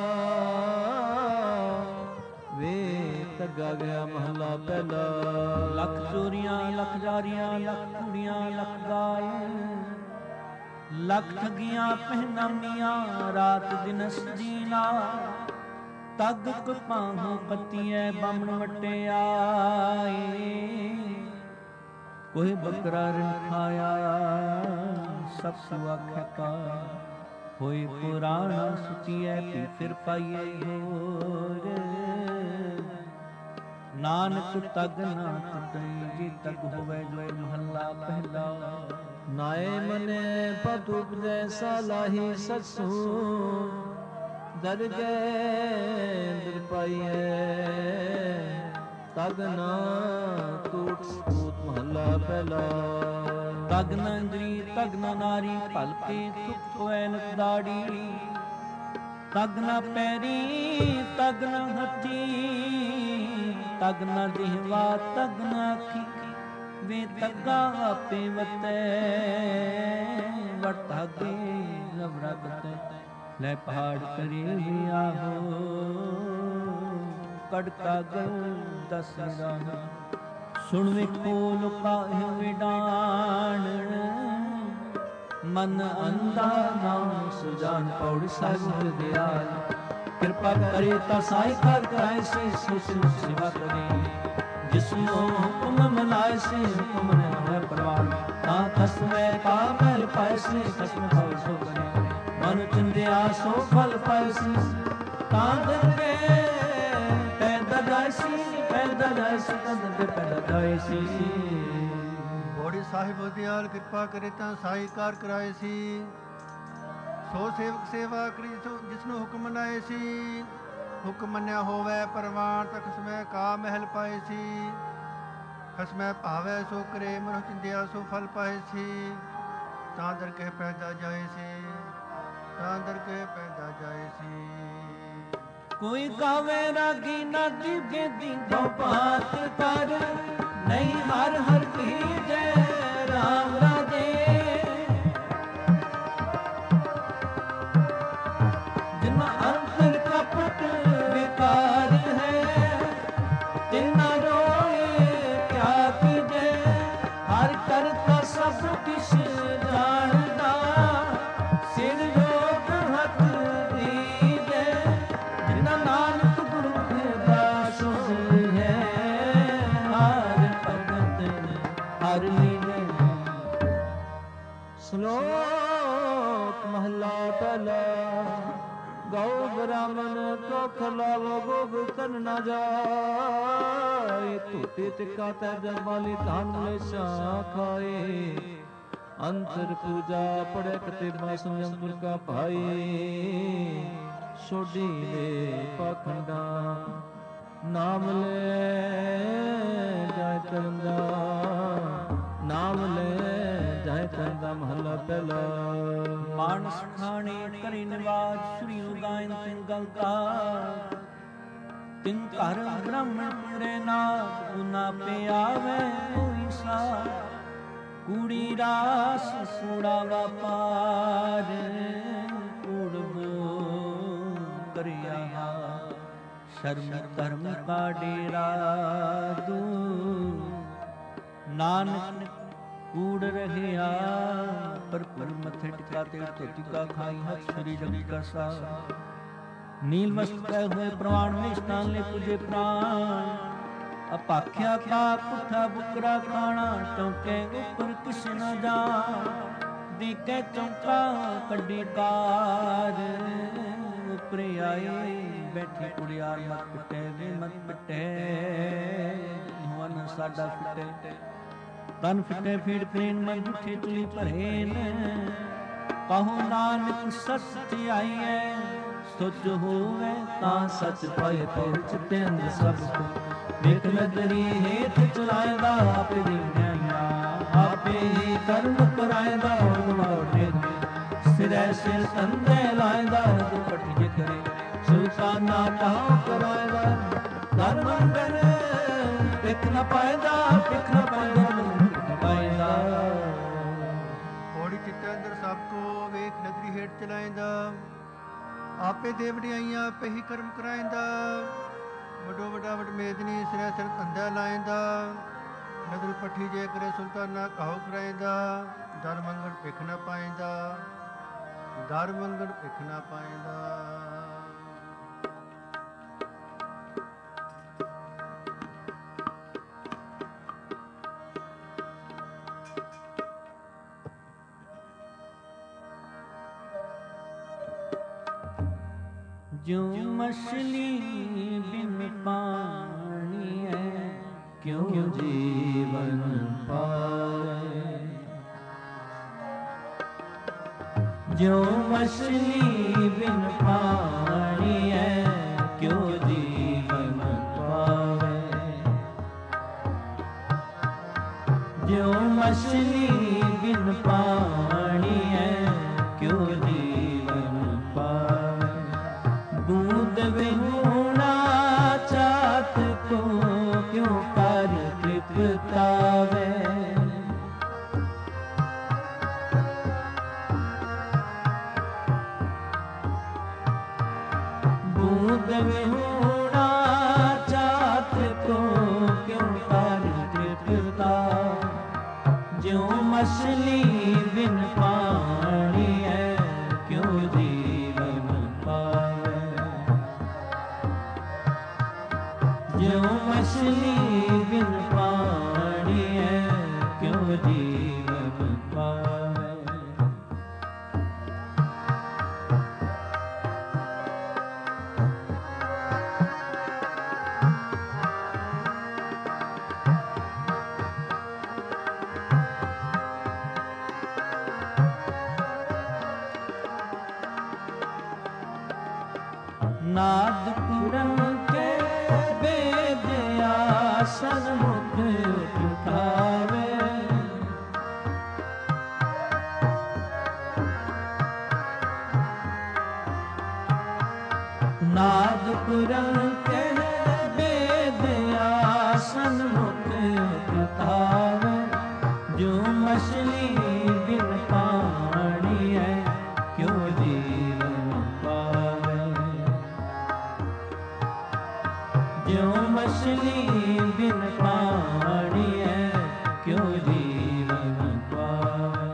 ਵੇ ਤੱਗਾ ਗਿਆ ਮਹਲਾ ਪਹਿਲਾ। ਲੱਖ ਚੋਰੀਆਂ ਲੱਖ ਜਾਰੀਆਂ ਲੱਖ ਕੁੜੀਆਂ ਲੱਖ ਗਾਲ, ਲੱਖ ਠਗੀਆਂ ਪਹਿਨਾਮੀਆਂ ਰਾਤ ਦਿਨ ਸਜੀਨਾ, ਤਗ ਕਪਾਹੋਂ ਪਤੀਐ ਬਾਮਣ ਵਟਿਆਏ, ਕੋਈ ਬੱਕਰਾ ਰਿਣ ਖਾਇਆ ਸਭ ਸੁ ਆਖੈ ਕਾ, ਹੋਈ ਪੁਰਾਣਾ ਸੁਚੀਐ ਪੀ ਫਿਰ ਪਾਈਏ ਹੋਰ, ਨਾਨਕ ਤਗ ਨਾ ਟੁੱਟਈ ਜੀ ਤਗ ਹੋਵੇ ਜੋ ਮਹੱਲਾ ਪਹਿਲਾ। ਨਾਏ ਮਨੇ ਪਦ ਉਪਜੈ ਸਾਲਾਹੀ ਸਤਸੂ, ਦਰ ਗਏ ਦਰ ਪਾਈਐ, ਤਗ ਨਾ ਟੂਟ ਸੂਤ ਮਹੱਲਾ ਪਹਿਲਾ। ਤਗ ਨਾ ਇੰਦਰੀ ਤਗ ਨਾ ਨਾਰੀ, ਭਲ ਕੇ ਥੁਕ ਹੋਏ ਨਕ ਦਾੜੀ, ਤਗ ਨਾ ਪੈਰੀ ਤਗ ਨਾ ਹੱਥੀ, ਤਗ ਨਾ ਜਿਹਵਾ ਤਗ ਨਾ ਅੱਖੀ, ਵੇ ਤੱਗਾ ਆਪੇ ਵਤੈ, ਵਟ ਧਾਗੇ ਰਬ ਰਗਤੈ, ਲੈ ਪਹਾੜ ਕਰੇ ਆਹੋ, ਕੜਕਾ ਗਲ ਦਸ ਰਾਹ, ਸੁਣ ਵੇਖੋ ਲੁਕਾਇ ਵਿਡਾਣ, ਮਨ ਅੰਧਾ ਨਾਮ ਸੁਜਾਨ ਪੌੜੀ ਸਾਹਿਬ ਦਿਆਲ, ਕਿਰਪਾ ਕਰੇ ਤਾਂ ਸਾਈ ਕਰ ਕਰਾਏ ਸੇ ਸੁਖ ਸੇਵਾ ਕਰੇ, ਜਿਸਨੂੰ ਹੁਕਮ ਮਨਾਏ ਸੇ ਹੁਕਮ ਨੇ ਪਰਵਾਨ, ਤਾਂ ਖਸਮੇ ਪਾ ਮਹਿਲ ਪਾਏ ਸੇ ਖਸਮ ਹੋਏ ਸੋ ਕਰੇ, ਮਨ ਚਿੰਦਿਆ ਸੋ ਫਲ ਪਾਏ ਸੇ, ਤਾਂ ਦਰਗੇ ਪੈਦਾ ਜਾਇਸੀ ਪੈਦਾ ਜਾਇਸੀ, ਤਾਂ ਦਰਗੇ ਪੈਦਾ ਜਾਇਸੀ। ਬੋੜੀ ਸਾਹਿਬ ਦਿਆਲ ਕਿਰਪਾ ਕਰੇ ਤਾਂ ਸਾਈ ਕਾਰ ਕਰਾਏ ਸੀ, ਸੋ ਸੇਵਕ ਸੇਵਾ ਕਰੀ ਜਿਸਨੂੰ ਹੁਕਮ ਮਨਾਏ ਸੀ, ਹੁਕਮ ਮੰਨਿਆ ਹੋਵੇ ਪਰਵਾਨ, ਤਾਂ ਖਸਮੈ ਕਾ ਮਹਿਲ ਪਾਏ ਸੀ, ਖਸਮੈ ਭਾਵੈ ਸੋ ਕਰੇ, ਮਨੁ ਚਿੰਦਿਆ ਸੋ ਫਲ ਪਾਏ ਸੀ, ਤਾਂ ਦਰਗਹਿ ਪੈਦਾ ਜਾਏ ਸੀ, ਤਾਂ ਦਰਗਹਿ ਪੈਦਾ ਜਾਏ ਸੀ। ਕੋਈ ਗਾਵੇ ਰਾਗੀ ਨਾ ਦੀਵੇ ਦੀਂਦੋ ਬਾਤ ਕਰ, ਨਹੀਂ ਹਰ ਹਰ ਕੀ ਜੈ ਰਾਮ ਰਾਜੇ, ਜਿਨਾ ਅੰਤਰ ਕਪਟ ਵਿਕਾਰ ਹੈ, ਤਿਨਾ ਰੋਏ ਕਿਆ ਕੀਜੈ, ਹਰ ਕਰਤਾ ਸਭ ਕਿਛ ਜਾਣਦਾ, ਸਿਰ ਯੋਗ ਹੱਥ ਦੀਜੈ, ਜਿਨਾ ਨਾਨਕ ਗੁਰੂ ਕੇ ਦਾਸ ਹੈ, ਹਰ ਭਗਤ ਹਰ ਲੀਲੇ। ਸ਼ਲੋਕ ਮਹਲਾ ਪਹਿਲਾ। ਗਊ ਬ੍ਰਾਹਮਣ ਕੋ ਖਲਾਵੋ ਗੋਗ ਤਨ ਨਾ ਜਾਏ, ਧੋਤੇ ਟਿਕਾ ਤੈ ਜਮਾਲੀ ਧਨ ਮਲੇਸ਼ਾ ਖਾਏ, ਅੰਤਰ ਪੂਜਾ ਪੜੇ ਕਤੇ ਸੰਜਮ ਗੁਰ ਕਾ ਭਾਈ, ਸੋਢੀ ਦੇ ਪਾਖੰਡਾ ਨਾਮ ਲੈ ਜਾਇ ਤਰੰਦਾ, ਨਾਮ ਲੈ ਜਾਇ ਤਰੰਦਾ ਮਹੱਲਾ ਪਹਿਲਾ। ਮਾਨਸ ਖਾਣੇ ਕਰੇ ਨਿਵਾਜ ਸ੍ਰੀ ਉਗਾਇਨ ਤਿਨ ਗਲਤਾ, ਤਿਨ ਘਰ ਬ੍ਰਾਹਮਣ ਪੁਰੇ ਨਾਦ, ਉਨਾ ਪੇ ਆਵੇ ਕੋਈ ਸਾ, ਕੂੜੀ ਰਾਸ ਸੂੜਾ ਵਪਾਰ, ਕੂੜ ਬੋ ਕਰਿਆ, ਸ਼ਰਮ ਧਰਮ ਕਾ ਡੇਰਾ ਦੂ, ਨਾਨਕ कूड़ रहिया भरपूर मथे टिका तेड़ धोती का खाई हथ श्री जग का सा नील वस्त्र पहने हुए प्रवाण में स्नान ले पूजे प्राण अपाख्या का पुठा बुकरा खाना चौके ऊपर किस न जा दीके चौका कड्डी कार ऊपर आए बैठी कुड़ियार मत पिटे वे मत पिटे हुआ साडा पिटे तन फिटे फीड़ प्रेन मन झूठे तुली भरेन कहो नानक सच आई है सोच होवे ता सच पाए तेरे चित्ते अंदर सब को देख नजरी हेठ चलाएगा आपे दीनिया आपे ही कर्म कराएगा मोड़े सिरे सिर संदे लाएगा दुपट्टी करे सुल्ताना कहाँ कराएगा धर्मंगन पिक न पाएगा पिक न पाएगा होड़ी चित्ते अंदर सबको वेख नजरी हेठ चलाएंदा आपे देवड़ियाइयां आपे ही कर्म कराएंदा वडो वडा वड मेदनी सिरे सिर धंधा लाएंदा नजर पट्ठी जे करे सुल्ताना कहो कराएंदा दर मंगण पिख न पाएंदा दर मंगण पिख न पाएंदा जो मछली बिन पानी है क्यों जीवन पाए जो मछली बिन पानी है क्यों जीवन पावे जो मछली बिन पानी है क्यों जीवन पावे दूध विहूणा चात को क्यों कर तृप्तावे दूध विहूणा चात को क्यों कर तृप्ता जो मछली बिन पानी है क्यों जीवन पावे जो मछली बिन पानी है क्यों जीवन पावे नाद पुरन के वेद आसन मुख उठावे नाद पुरन के वेद आसन मुख उठावे जो मछली बिन पानी है क्यों जीवन पावे जो मछली बिन पानी है क्यों जीवन पावे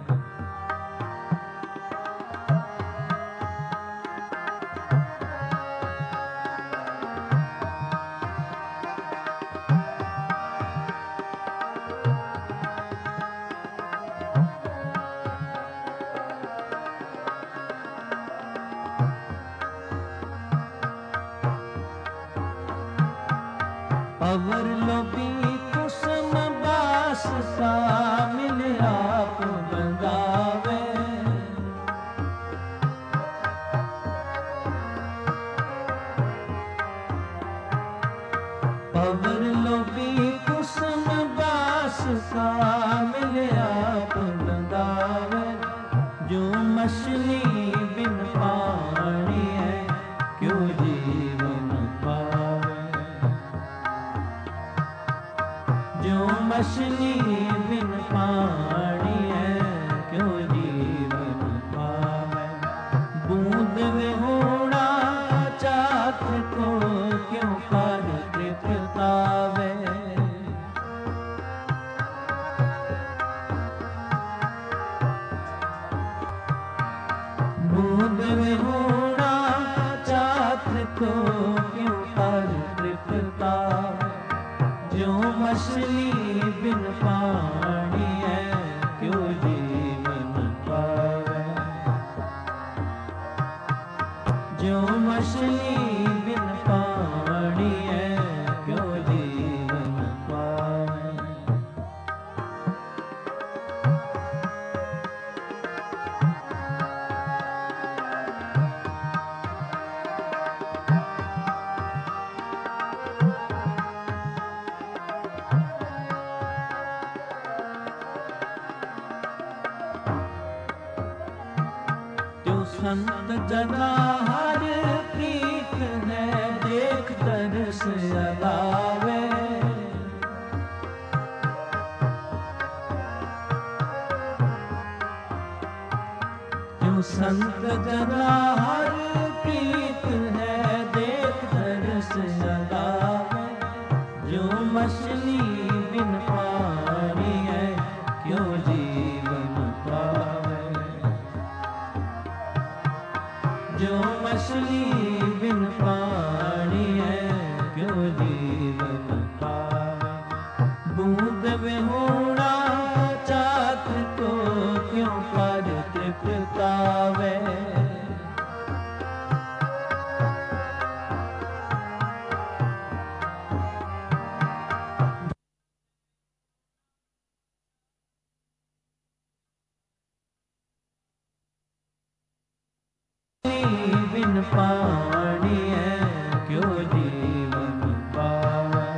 अवर लोभी कुसुम बास सा मिल आप बंधावे अवर लोभी कुसुम बास सा मिल आप बंधावे जो मछली बिन पानी है क्यों जीवन पावे जो मछली बिन पानी है क्यों जीवन पावे बूंद विहूणा चात को क्यों कर तृप्तावे बूंद विहूणा चात्र को क्यों कर तृप्ता, ज्यों मछली बिन पानी है क्यों जीवन पावे, ज्यों मछली बिन पानी है क्यों जीवन पावे। संत जना हर प्रीत है देख तरस लगावे, क्यों संत जना हर प्रीत है देख तरस लगावे, जो मछली बिन पानी है क्यों जीवन पावे, जो मछली बिन पानी है क्यों जीवन पावे। बूंद विहूणा चात्र को क्यों कर तृप्तावे, बिन पानी है क्यों जीवन पावे,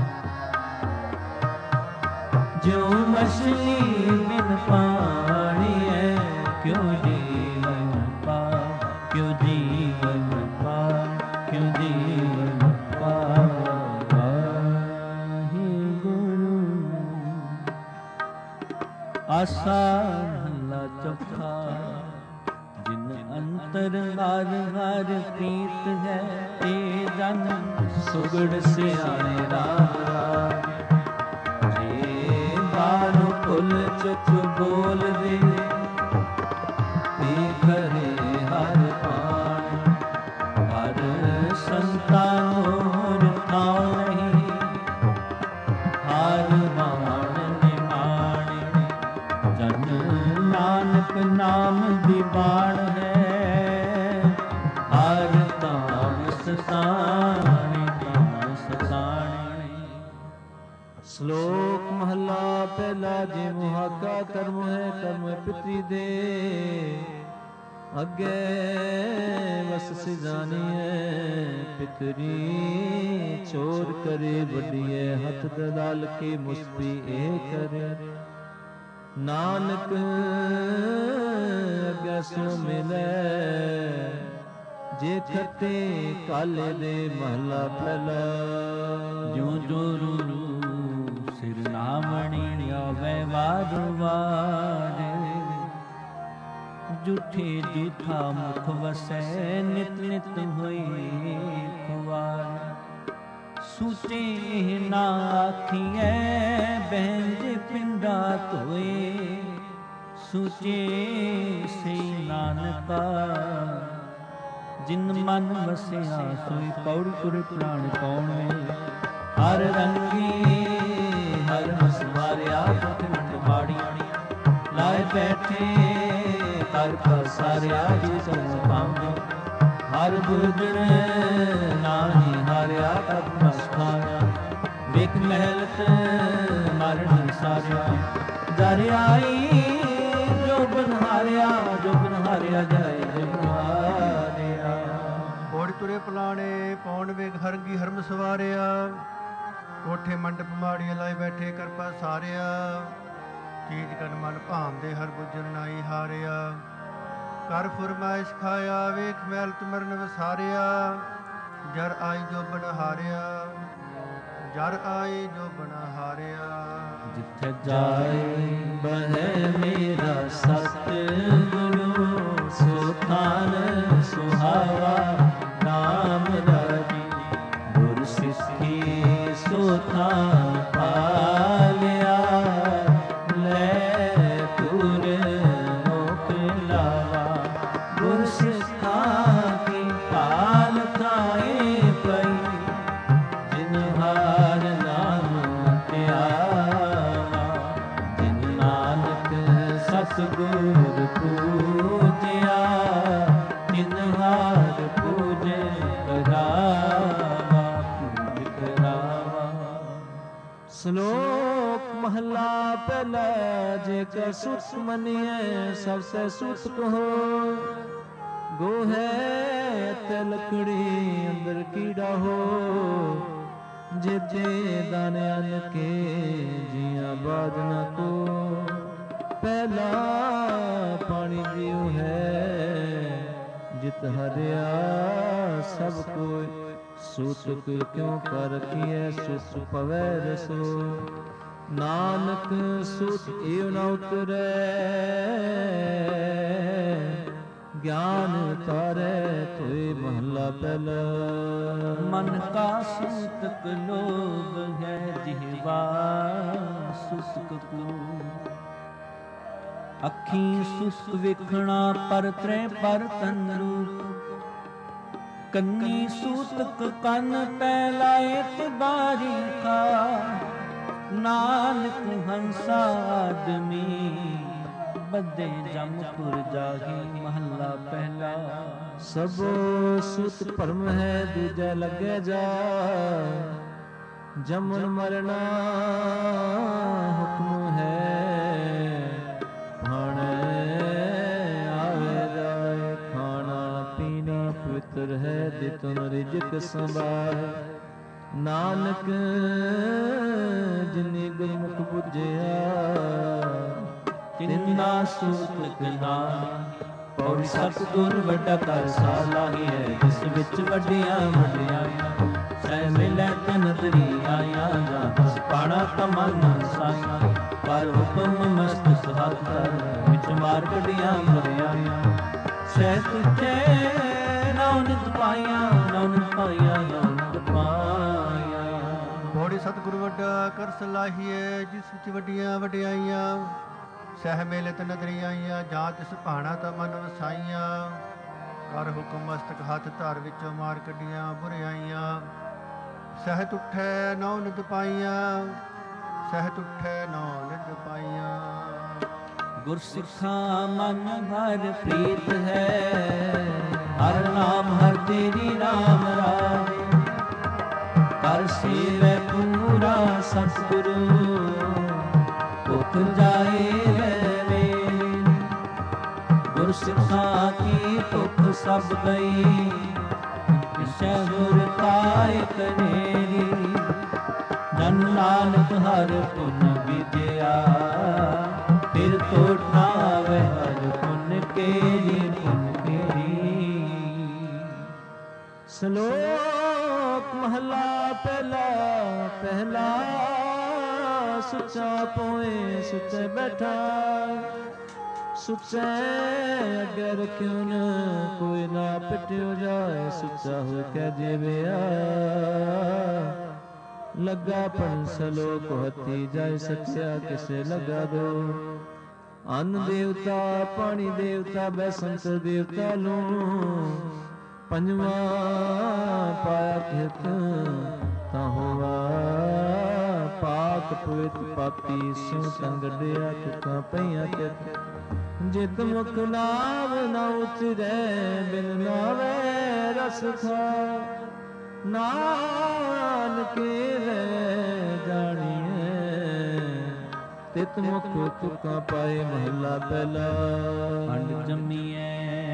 जो मछली बिन पानी है क्यों जीवन पावे, क्यों जीवन पावे, क्यों जीवन पावे। गुरु आसा भला चौथा, अंतर हर हर प्रीत है ते जन सुगड़ सियाने राम, जे बानु कुल चुप बोल दे ते करे हर पान, हर संतानों ठाव नहीं हर बाण निमाणे, जन नानक नाम दीवान है हर ताम सताने ताम सताने। श्लोक महला पहला, जे मुहाका कर्म है कर्म पितरी दे, अगे वस सिजानी है पितरी, चोर करे बड़िए हथ दलाल के मुस्पी ए करे, नानक अगे सो मिले जे खते काले दे महला पहला, जो जो रू सिर नामणी आवे वार वार, झूठे झूठा मुख वसै नित नित होई खुवार, सूचे ना आखिए बहज पिंडा धोए, सूचे से नानका जिन मन वसिया सोई पौड़ पुर प्राण कौन में, हर रंगी हर हसवारिया पथ मट बाड़ी, लाए बैठे कर पसारिया जी सब पाऊं, हर बुर्दन नाही हारिया कब मस्ताया, विक महलत मरण सारिया, जर आई जो बनहारिया जाए जो बनहारिया। घोड़ तुरे पलाणे पौਣ ਵੇਗ ਹਰੰਗੀ ਹਰਮ ਸਵਾਰਿਆ, ਕੋਠੇ ਮੰਡਪ ਮਾੜੀਆਂ ਲਾਏ ਬੈਠੇ ਕਰਪਾ ਸਾਰਿਆ, ਚੀਜ ਕਨ ਮਨ ਭਾਂਦੇ ਹਰ ਗੁਜਰ ਨਾਈ ਹਾਰਿਆ, ਕਰ ਫੁਰਮਾਇਸ਼ ਖਾਇਆ ਵੇਖ ਮੈਲ ਤੁਮਰਨ ਵਸਾਰਿਆ, ਜਰ ਆਈ ਜੋ ਬਨਹਾਰਿਆ ਜਰ ਆਈ ਜੋ ਬਨਹਾਰਿਆ। ਜਿੱਥੇ ਜਾਏ ਬਹਿ ਮੇਰਾ ਸਤ ਗੁਰੂ, ਸੋ ਥਾਨ ਸੁਹਾਵਾ ਨਾਮ ਰਾਜੀ, ਗੁਰ ਸਿੱਖੀ ਸੋ ਥਾਨ ਪਾਲਿਆ, ਲੈ ਤੁਰ ਮੁਖ ਲਾਵਾ, ਗੁਰ ਕਾ ਸੁਤ ਮੰਨਿਐ ਸਭ ਸੇ ਸੁਤ ਕਹੋ ਗੋ ਹੈ ਤੇ ਲਕੜੀ ਅੰਦਰ ਕੀੜਾ ਹੋ ਜਿਤੇ ਦਾਨ ਅਨ ਕੇ ਜੀਆਂ ਬਾਦ ਨ ਕੋ ਪਹਿਲਾ ਪਾਣੀ ਜਿਉ ਹੈ ਜਿਤ ਹਰਿਆ ਸਭ ਕੋਈ ਸੂਤਕ ਕਿਉ ਕਰ ਰਖੀਐ ਸੁਤ ਪਵੈ ਰਸੋ ਨਾਨਕ ਸੁਤ ਏਉ ਨ ਉਤਰੈ ਗਿਆਨ ਤਾਰੈ ਤੋਏ ਮਹਲਾ ਪਹਿਲਾ ਮਨ ਕਾ ਸੂਤਕ ਲੋਭ ਹੈ ਜਿਹਵਾ ਸੁਸਕ ਕੋ ਅੱਖੀਂ ਸੁਸਕ ਵੇਖਣਾ ਪਰ ਤ੍ਰੈ ਪਰ ਤਨ ਰੂਪ ਕੰਨੀ ਸੂਤਕ ਕੰਨ ਪੈ ਲਾਏ ਤੇ ਬਾਰੀ ਕਾ ਨਾਨਕ ਹੰਸਾ ਆਦਮੀ ਬੱਦੇ ਜਮਪੁਰ ਜਾਹੀ ਮਹੱਲਾ ਪਹਿਲਾ ਸਭ ਸੁਤ ਭਰਮ ਹੈ ਦੂਜਾ ਲੱਗੈ ਜਾ ਜਮਨ ਮਰਨਾ ਹੁਕਮ ਹੈ ਭਾਣੇ ਆਵੇ ਜਾਏ ਖਾਣਾ ਪੀਣਾ ਪਵਿੱਤਰ ਹੈ ਦਿਤਨ ਰਿਜਕ ਸੰਭਾਏ ਨਾਨਕ ਜਿਨੇ ਗੁਰਮੁਖ ਬੁਝਿਆ ਤਿੰਨਾ ਸੂਤਕ ਨਾਮ ਪੌੜੀ ਸਤਿਗੁਰ ਵੱਡਾ ਕਰ ਸਾਲਾਹੀ ਹੈ ਜਿਸ ਵਿੱਚ ਵੱਡੀਆਂ ਵਡਿਆਈਆਂ ਸਹਿ ਮਿਲੈ ਤਨ ਤਰੀ ਆਇਆ ਜਾਂ ਦਸ ਪਾਣਾ ਤਮਨ ਸਾਈਆਂ ਪਰ ਹੁਕਮ ਮਸਤ ਸੁਹਤ ਕਰ ਵਿੱਚ ਮਾਰ ਕੱਢੀਆਂ ਵਡਿਆਈਆਂ ਸਹਿ ਤੁਝੇ ਨਾਉ ਨਿਤ ਪਾਈਆਂ ਨਾਉ ਨਿਤ ਪਾਈਆਂ ਨਾਉ ਨਿਤ ਪਾਈਆਂ ਪੌੜੀ ਸਤਿਗੁਰ ਵੱਡਾ ਕਰ ਸਲਾਹੀਏ ਜਿਸ ਵਿੱਚ ਵੱਡੀਆਂ ਵਡਿਆਈਆਂ ਸਹਿ ਮੇਲੇ ਤੇ ਨਦਰੀ ਆਈਆਂ ਜਾਂ ਤਿਸ ਭਾਣਾ ਤਾਂ ਮਨ ਵਸਾਈਆਂ ਕਰ ਹੁਕਮ ਮਸਤਕ ਹੱਥ ਧਰ ਵਿੱਚੋਂ ਮਾਰ ਕੱਢੀਆਂ ਬੁਰਿਆਈਆਂ ਸਹਿਤ ਉੱਠੈ ਨੌ ਨਿਤ ਪਾਈਆਂ ਸਹਿਤ ਉੱਠੈ ਨੌ ਨਿਤ ਪਾਈਆਂ ਗੁਰਸਿੱਖਾਂ ਮਨ ਹਰ ਪ੍ਰੀਤ ਹੈ ਹਰ ਨਾਮ ਹਰ ਤੇਰੀ ਰਾਮ ਰਾਜੇ ਕਰ ਸੇਵੈ ਪੂਰਾ ਸਤਿਗੁਰੂ ਭੁਖ ਜਾਏ ਵੇ ਗੁਰਸਿੱਖਾਂ ਕੀ ਭੁਖ ਸਭ ਗਈ ਕਿਸੈ ਗੁਰ ਕਾਇ ਕਨੇਰੀ ਜਨ ਨਾਨਕ ਹਰ ਪੁਨ ਵਿਦਿਆ ਫਿਰ ਤੋ ਠਾਵੈ ਹਰ ਪੁਨ ਕੇਰੀ ਪੁਨ ਕੇਰੀ ਸ਼ਲੋਕ ਮਹਲਾ ਪਹਿਲਾ ਪਹਿਲਾ ਸੁੱਚਾ ਪੋਏ ਸੁੱਚੇ ਬੈਠਾ ਸੁੱਚੇ ਅੱਗੇ ਰਖਿਓ ਨ ਕੋਈ ਨਾ ਪਿਟਿਓ ਜਾਏ ਸੁੱਚਾ ਹੋ ਕੇ ਜੀਵਿਆ ਲੱਗਾ ਪਣ ਸਲੋਕ ਹਤੀ ਜਾਏ ਸੱਚਾ ਕਿਸੇ ਲਗਾ ਦੋ ਅੰਨ ਦੇਵਤਾ ਪਾਣੀ ਦੇਵਤਾ ਬੈਸੰਤ ਦੇਵਤਾ ਲੋ ਪੰਜਵਾ ਪਾਇਆ ਕਿਤ ਤਾਂ ਹੋਵਾ ਪਾਕ ਪਵਿੱਤ ਪਾਪੀ ਸਿਉ ਸੰਗੜਿਆ ਤੁਕਾਂ ਪਈਆਂ ਤਿਤ ਜਿਤ ਮੁਖ ਨਾਮ ਨਾ ਉਚਰੈ ਬਿਨ ਨਾਵੇ ਰਸ ਖਾ ਨਾਨਕੇ ਵੇ ਜਾਣੀਐ ਤਿਤ ਮੁਖ ਤੁਕਾਂ ਪਾਏ ਮਹਲਾ ਪਹਿਲਾ ਪੰਡ ਜੰਮੀਐ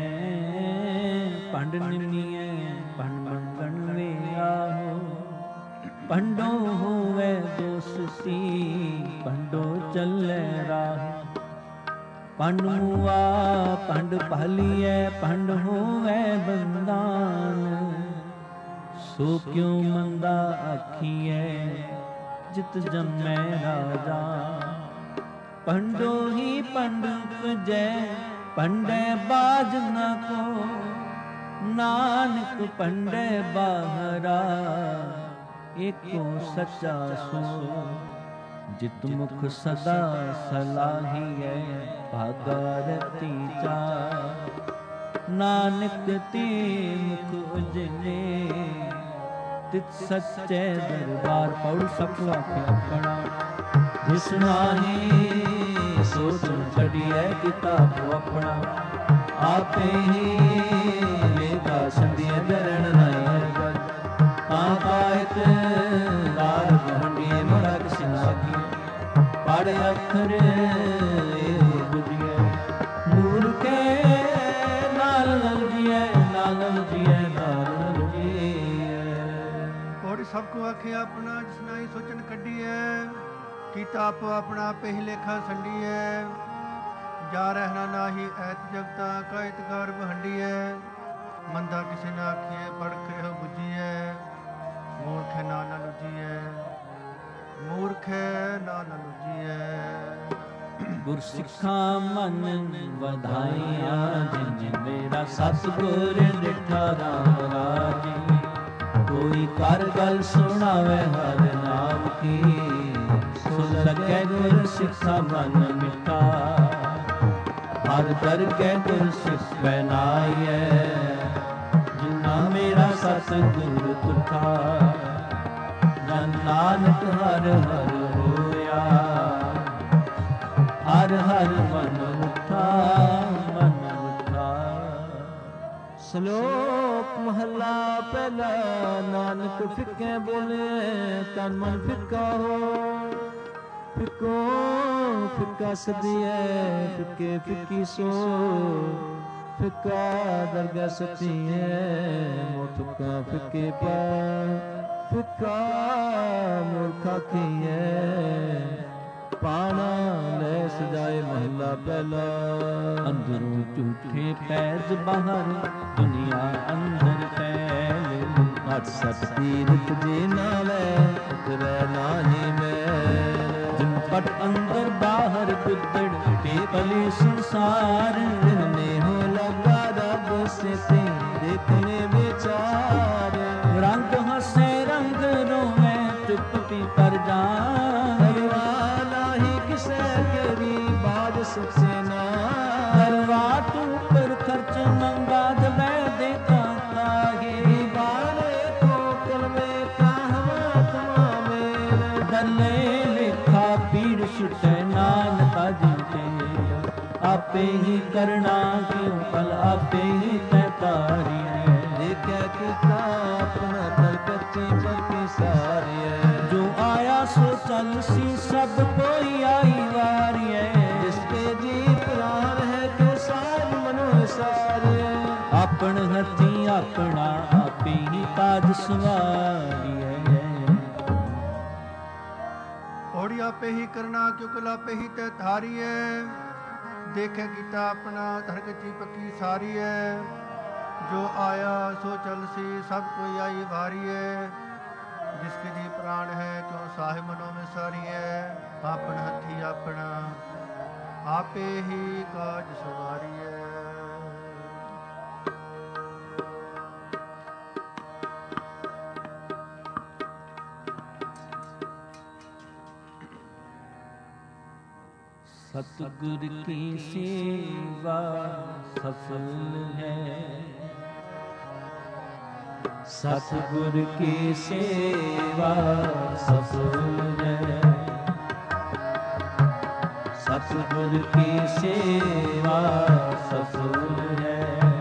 ਪੰਡ ਨਿਮੀਐ ਪੰਡ ਮੰਗਣ ਵੇ ਆਹੋ ਪੰਡੋ ਹੋਵੇ ਦੋਸਤੀ ਪੰਡੋ ਚੱਲੇ ਰਾਹ ਪੰਡ ਮੂਆ ਪੰਡ ਭਾਲੀਐ ਪੰਡ ਹੋਵੇ ਬੰਦਾਨ ਸੋ ਕਿਉ ਮੰਦਾ ਆਖੀਐ ਜਿਤ ਜੰਮੈ ਰਾਜਾ ਪੰਡੋ ਹੀ ਪੰਡ ਉਪਜੈ ਪੰਡੈ ਬਾਜ ਨ ਕੋ ਨਾਨਕ ਪੰਡੈ ਬਾਹਰਾ ਏਕੋ ਸੱਚਾ ਸੋ ਜਿਤ ਮੁਖ ਸਦਾ ਸਲਾਹੀਐ ਭਾਗਾ ਰਤੀ ਚਾ ਨਾਨਕ ਤੇ ਮੁਖ ਉਜਲੇ ਤਿਤ ਸੱਚੇ ਦਰਬਾਰ ਪੌੜੀ ਸਭ ਆਖੇ ਆਪਣਾ ਜਿਸ ਨਾਹੀ ਸੋਚ ਛੜੀਐ ਕਿਤਾਬ ਆਪਣਾ ਆਪੇ ਹੀ ਲੇਖਾ ਸੰਧੀਏ ਦਰਣ ਨਾਇ ਗਜ ਆਕਾਇਤ ਦਾਰ ਗੰਢੀਏ ਮਰਗ ਸਿਨਾਕੀ ਪੜ ਅੱਖਰ ਸਭ ਕੋ ਆਖੇ ਆਪਣਾ ਜਿਸ ਨਾਹੀ ਸੋਚਣ ਕੱਢੀ ਹੈ ਕੀਤਾ ਆਪੋ ਆਪਣਾ ਪਹਿ ਲੇਖਾ ਸੰਡੀ ਹੈ ਜਾ ਰਹਿਣਾ ਨਾਹੀ ਐਤ ਜਗਤਾ ਕਾਇਤ ਗਰਭ ਹੰਡੀ ਹੈ ਮੰਦਾ ਕਿਸੇ ਨਾ ਆਖੀਏ ਬੜਖ ਇਹੋ ਬੁੱਝੀ ਹੈ ਮੂਰਖ ਨਾ ਲੁੱਜੀ ਹੈ ਮੂਰਖ ਨਾ ਲੁੱਜੀ ਹੈ ਗੁਰ ਸਿੱਖਾਂ ਮਨ ਵਧਾਈਆਂ ਜਿਨ ਮੇਰਾ ਸਤਿਗੁਰ ਡਿਠਾ ਰਾਮ ਰਾਜੀ ਕੋਈ ਕਰ ਗੱਲ ਸੁਣਾਵੇ ਹਰ ਨਾਮ ਕੀ ਸੋ ਲਗੇ ਗੁਰ ਸਿੱਖਾਂ ਮਨ ਮਿਟਾ ਹਰ ਦਰਗਹਿ ਗੁਰ ਸਿੱਖ ਬਨਾਈਐ ਜਿਨਾ ਮੇਰਾ ਸਤਿਗੁਰ ਤੁਠਾ ਜਨ ਨਾਨਕ ਹਰ ਹਰ ਹੋਇਆ ਹਰ ਹਰ ਮਨ ਉਠਾ ਮਨ ਉਠਾ। ਸ਼ਲੋਕ ਮਹਲਾ ਪਹਿਲਾ ਨਾਨਕ ਫਿੱਕੇ ਬੋਲੇ ਤਨ ਮਨ ਫਿੱਕਾ ਹੋ ਫਿੱਕੋ ਫਿੱਕਾ ਸਦੀਐ ਫਿੱਕੇ ਫਿੱਕੀ ਸੋ ਫਿੱਕਾ ਦਰਗਹਿ ਸਚੀਐ ਮੋਹ ਤੁਕਾ ਫਿੱਕੇ ਪਾ ਫਿੱਕਾ ਮੂਰਖਾ ਕੀਐ ਪਾਣਾ ਲੈ ਸਜਾਏ ਮਹਲਾ ਪਹਿਲਾ ਅੰਦਰੋਂ ਝੂਠੇ ਪੈਜ ਬਾਹਰ ਦੁਨੀਆ ਅੰਦਰ ਫੈਲ ਅਠ ਸਤ ਤੀਰਥ ਜੇ ਨਾਵੇ ਉਤਰੈ ਨਾਹੀ ਮੈਲ ਜਿਨ ਪਟ ਅੰਦਰ ਬਾਹਰ ਗੁੱਦੜ ਪੇਪਲੀ ਸੰਸਾਰ ਨੇ ਹੋ ਲਗਾ ਰੱਬ ਸੇ ਤੇ ਦੇਖਨੇ ਵਿਚਾਰ ਰੰਗ ਹਸੇ ਰੰਗ ਰੋਵੇ ਚੁੱਪ ਪੀ ਪਰ ਜਾਨ ਨਾਹੀ ਕਿਸੇ ਕਰੀ ਬਾਜ ਸੁਖਸੇ ਨਾ ਕਰਵਾ ਤੂੰ ਪਰ ਖਰਚ ਮੰਗਾ ਜਬੈ ਦੇਤਾ ਕਾਹੇ ਬਾਲੇ ਕੋ ਕਲਮੇ ਕਾਹਵਾ ਤਮਾ ਮੇਲ ਦਲੇ ਲਿਖਾ ਪੀੜ ਛੁਟੈ ਨਾਨਕਾ ਜੀ ਤੇ ਆਪੇ ਹੀ ਕਰਨਾ ਕਿਉ ਪਲ ਆਪੇ ਹੀ ਤੈ ਤਾਰੀਐ ਦੇਖਿਆ ਕੀਤਾ ਆਪਣਾ ਤਰ ਕੱਚੀ ਪੱਕੀ ਸਾਰੀਐ ਜੋ ਆਇਆ ਸੋ ਚੱਲ ਸੀ ਸਭ ਕੋਈ ਆਈ ਵਾਰੀਐ ਜਿਸਕੇ ਜੀ ਪ੍ਰਾਨ ਹੈ ਕਿ ਸਾਜ ਮਨੋ ਸਾਰੀਐ ਆਪਣ ਹੱਥੀ ਆਪਣਾ ਆਪੇ ਹੀ ਤਾਜ ਸਵਾਰੀਐ ਔੜੀ ਆਪੇ ਹੀ ਕਰਨਾ ਕਿਉ ਕਲ ਆਪੇ ਹੀ ਤੈ ਧਾਰੀਐ ਦੇਖਿਆ ਕੀਤਾ ਆਪਣਾ ਧਰ ਕੱਚੀ ਪੱਕੀ ਸਾਰੀਐ ਜੋ ਆਇਆ ਸੋ ਚੱਲ ਸੀ ਸਭ ਕੋਈ ਆਈ ਵਾਰੀਐ ਜਿਸਕੇ ਜੀ ਪ੍ਰਾਣ ਹੈ ਕਿਉ ਸਾਹਿਬ ਮਨੋ में ਸਾਰੀ ਹੈ ਆਪਣ ਹੱਥੀ ਆਪਣਾ ਆਪੇ ਹੀ ਕਾਜ ਸਵਾਰੀ ਹੈ सतगुर की सेवा सफल है सतगुर की सेवा सफल है सतगुर की सेवा सफल है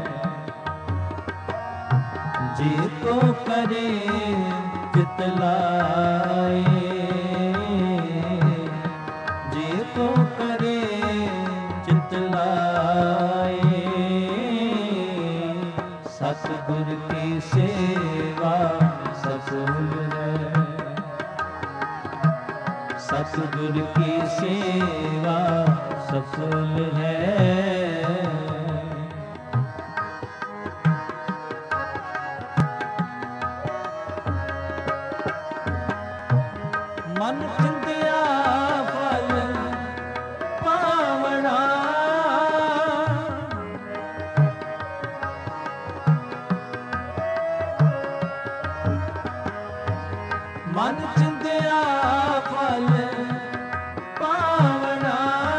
जी को करे चित लाए को करे चित लाए सतगुर की सेवा सफल है सतगुर की सेवा सफल है मन चिंतिया मन चिंतिया फल पावना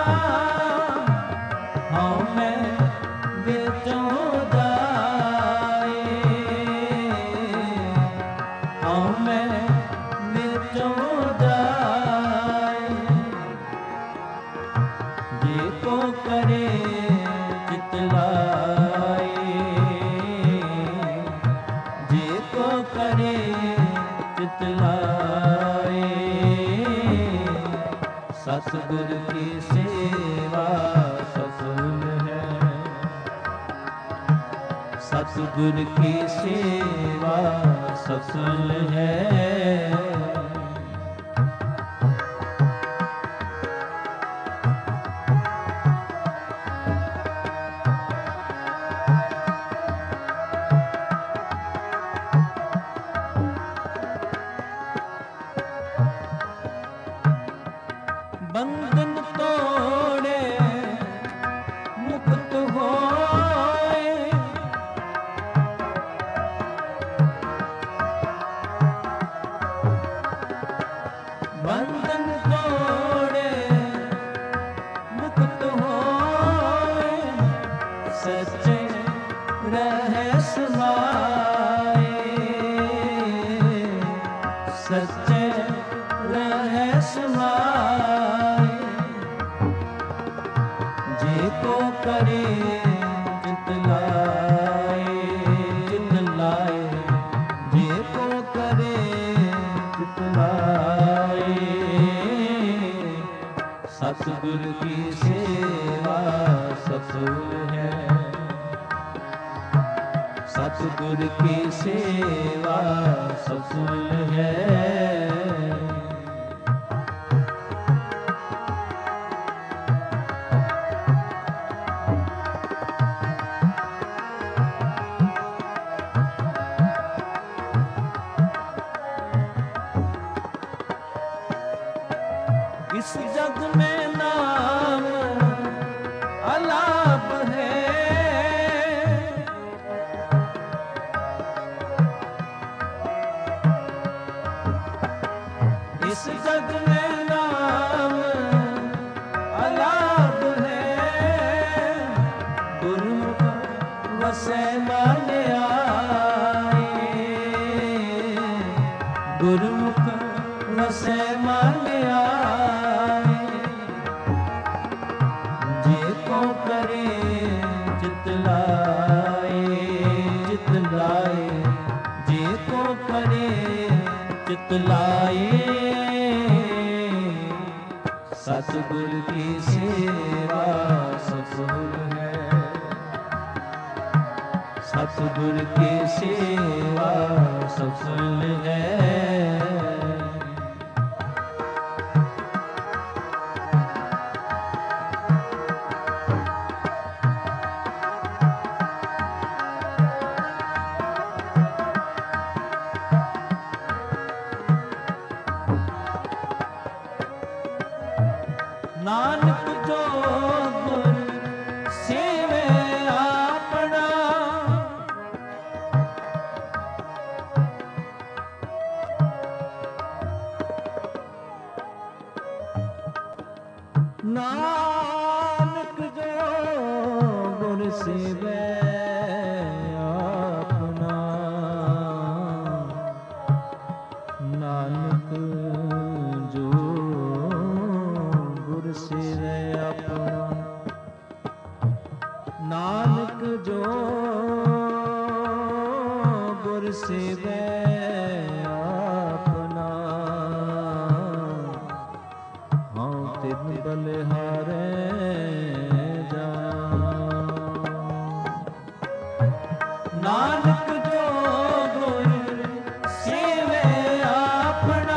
हाँ मैं बेचों जाए हाँ मैं बेचों जाए ये को करे चित लाए ये को करे चित लाए सतगुर की सेवा सफल है सतगुर की सेवा सफल है। बंधन तोड़े मुक्त होए, बंधन तोड़े मुक्त होए, सच्चे रह समाए, सच्चे रह समाए, जे को करे चित लाए, चित लाए, जे को करे चित लाए, सतगुर की सेवा सफल है, सतगुर की सेवा सफल है। इस जग में नाम अलाप है, इस जग में नाम अलाप है, गुरुमुख वसै मान आए, गुरुमुख वसै मान आए, जे को करे चित लाए, चित लाए, जे को करे चित लाए, सतगुर की सेवा सफल है, सतगुर की सेवा सफल है। नानक जो गुर सेवे आपना, नानक जो गुर सेवे आपना, नानक जो गुर सेवे अपना, नानक जो गुर सेवे अपना, हाँ तिन बलिहारे जाऊं, नानक जो गुर सेवे अपना,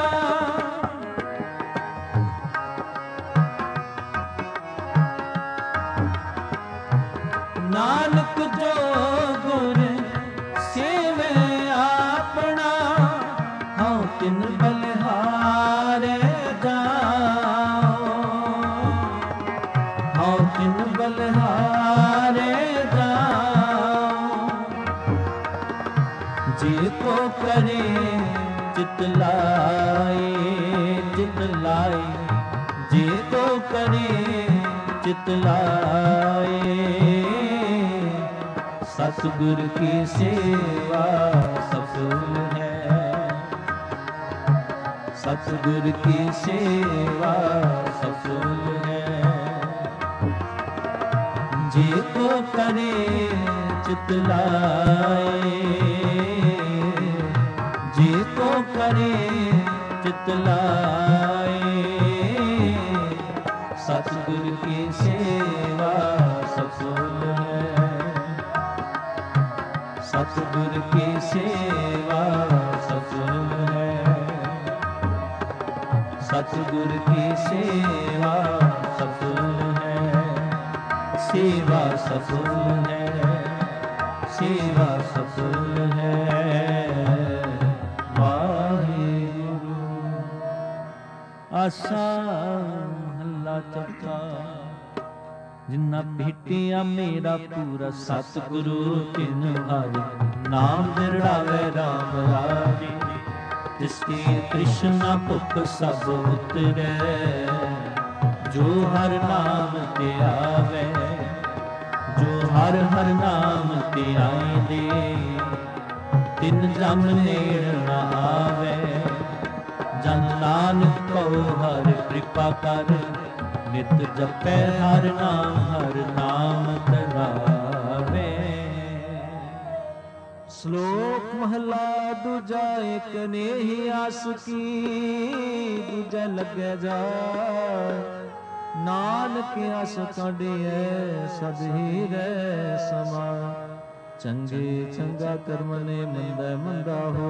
नानक जो गुर सेवे आपना, हाँ तिन बलिहारे जाऊं, हाँ तिन बलिहारे जाऊं, जे को करे चित लाए, चित लाए, जे को करे चित लाए, सतगुर की सेवा सफल है, सतगुर की सेवा सफल है। जे को करे चित लाए, जे को करे चित लाए, सतगुर की सेवा सफल है, ਸਤਿਗੁਰ ਕੀ ਸੇਵਾ ਸਫਲ ਹੈ, ਸਤਿਗੁਰ ਕੀ ਸੇਵਾ ਸਫਲ ਹੈ, ਸੇਵਾ ਸਫਲ ਹੈ, ਸੇਵਾ ਸਫਲ ਹੈ। ਵਾਹਿਗੁਰੂ। ਆਸਾ ਮਹੱਲਾ ਚੌਥਾ। ਜਿਨ੍ਹਾਂ ਭੇਟਿਆ ਮੇਰਾ ਪੂਰਾ ਸਤਿਗੁਰੂ ਤਿਨ ਹਰਿ ਨਾਮ ਨਿਰੜਾਵੇ ਰਾਮ ਰਾਜੇ, ਜਿਸ ਕੀ ਤ੍ਰਿਸ਼ਨਾ ਭੁਖ ਸਭ ਉਤਰੈ, ਜੋ ਹਰ ਨਾਮ ਤੇ ਆਵੇ, ਜੋ ਹਰ ਹਰ ਨਾਮ ਤੇ ਆਇਂਦੇ, ਤਿਨ ਜਮ ਨੇੜ ਨਾ ਆਵੇ। ਜਨ ਨਾਨਕ ਕਉ ਹਰਿ ਕਿਰਪਾ ਕਰ, ਨਿਤ ਜਪੈ ਹਰ ਨਾਮ ਧਰਾਵੇ। ਸ਼ਲੋਕ ਮਹਲਾ ਦੂਜਾ। ਏਕ ਨੇਹੀ ਆਸ ਕੀ, ਦੂਜੈ ਲੱਗੈ ਜਾਇ, ਨਾਨਕ ਆਸ ਕਾਢੀਐ ਸਦ ਹੀ ਰਹਿ ਸਮਾਇ। ਚੰਗੇ ਚੰਗਾ ਕਰਮ ਨੇ ਮੰਦਾ ਮੰਦਾ ਹੋ,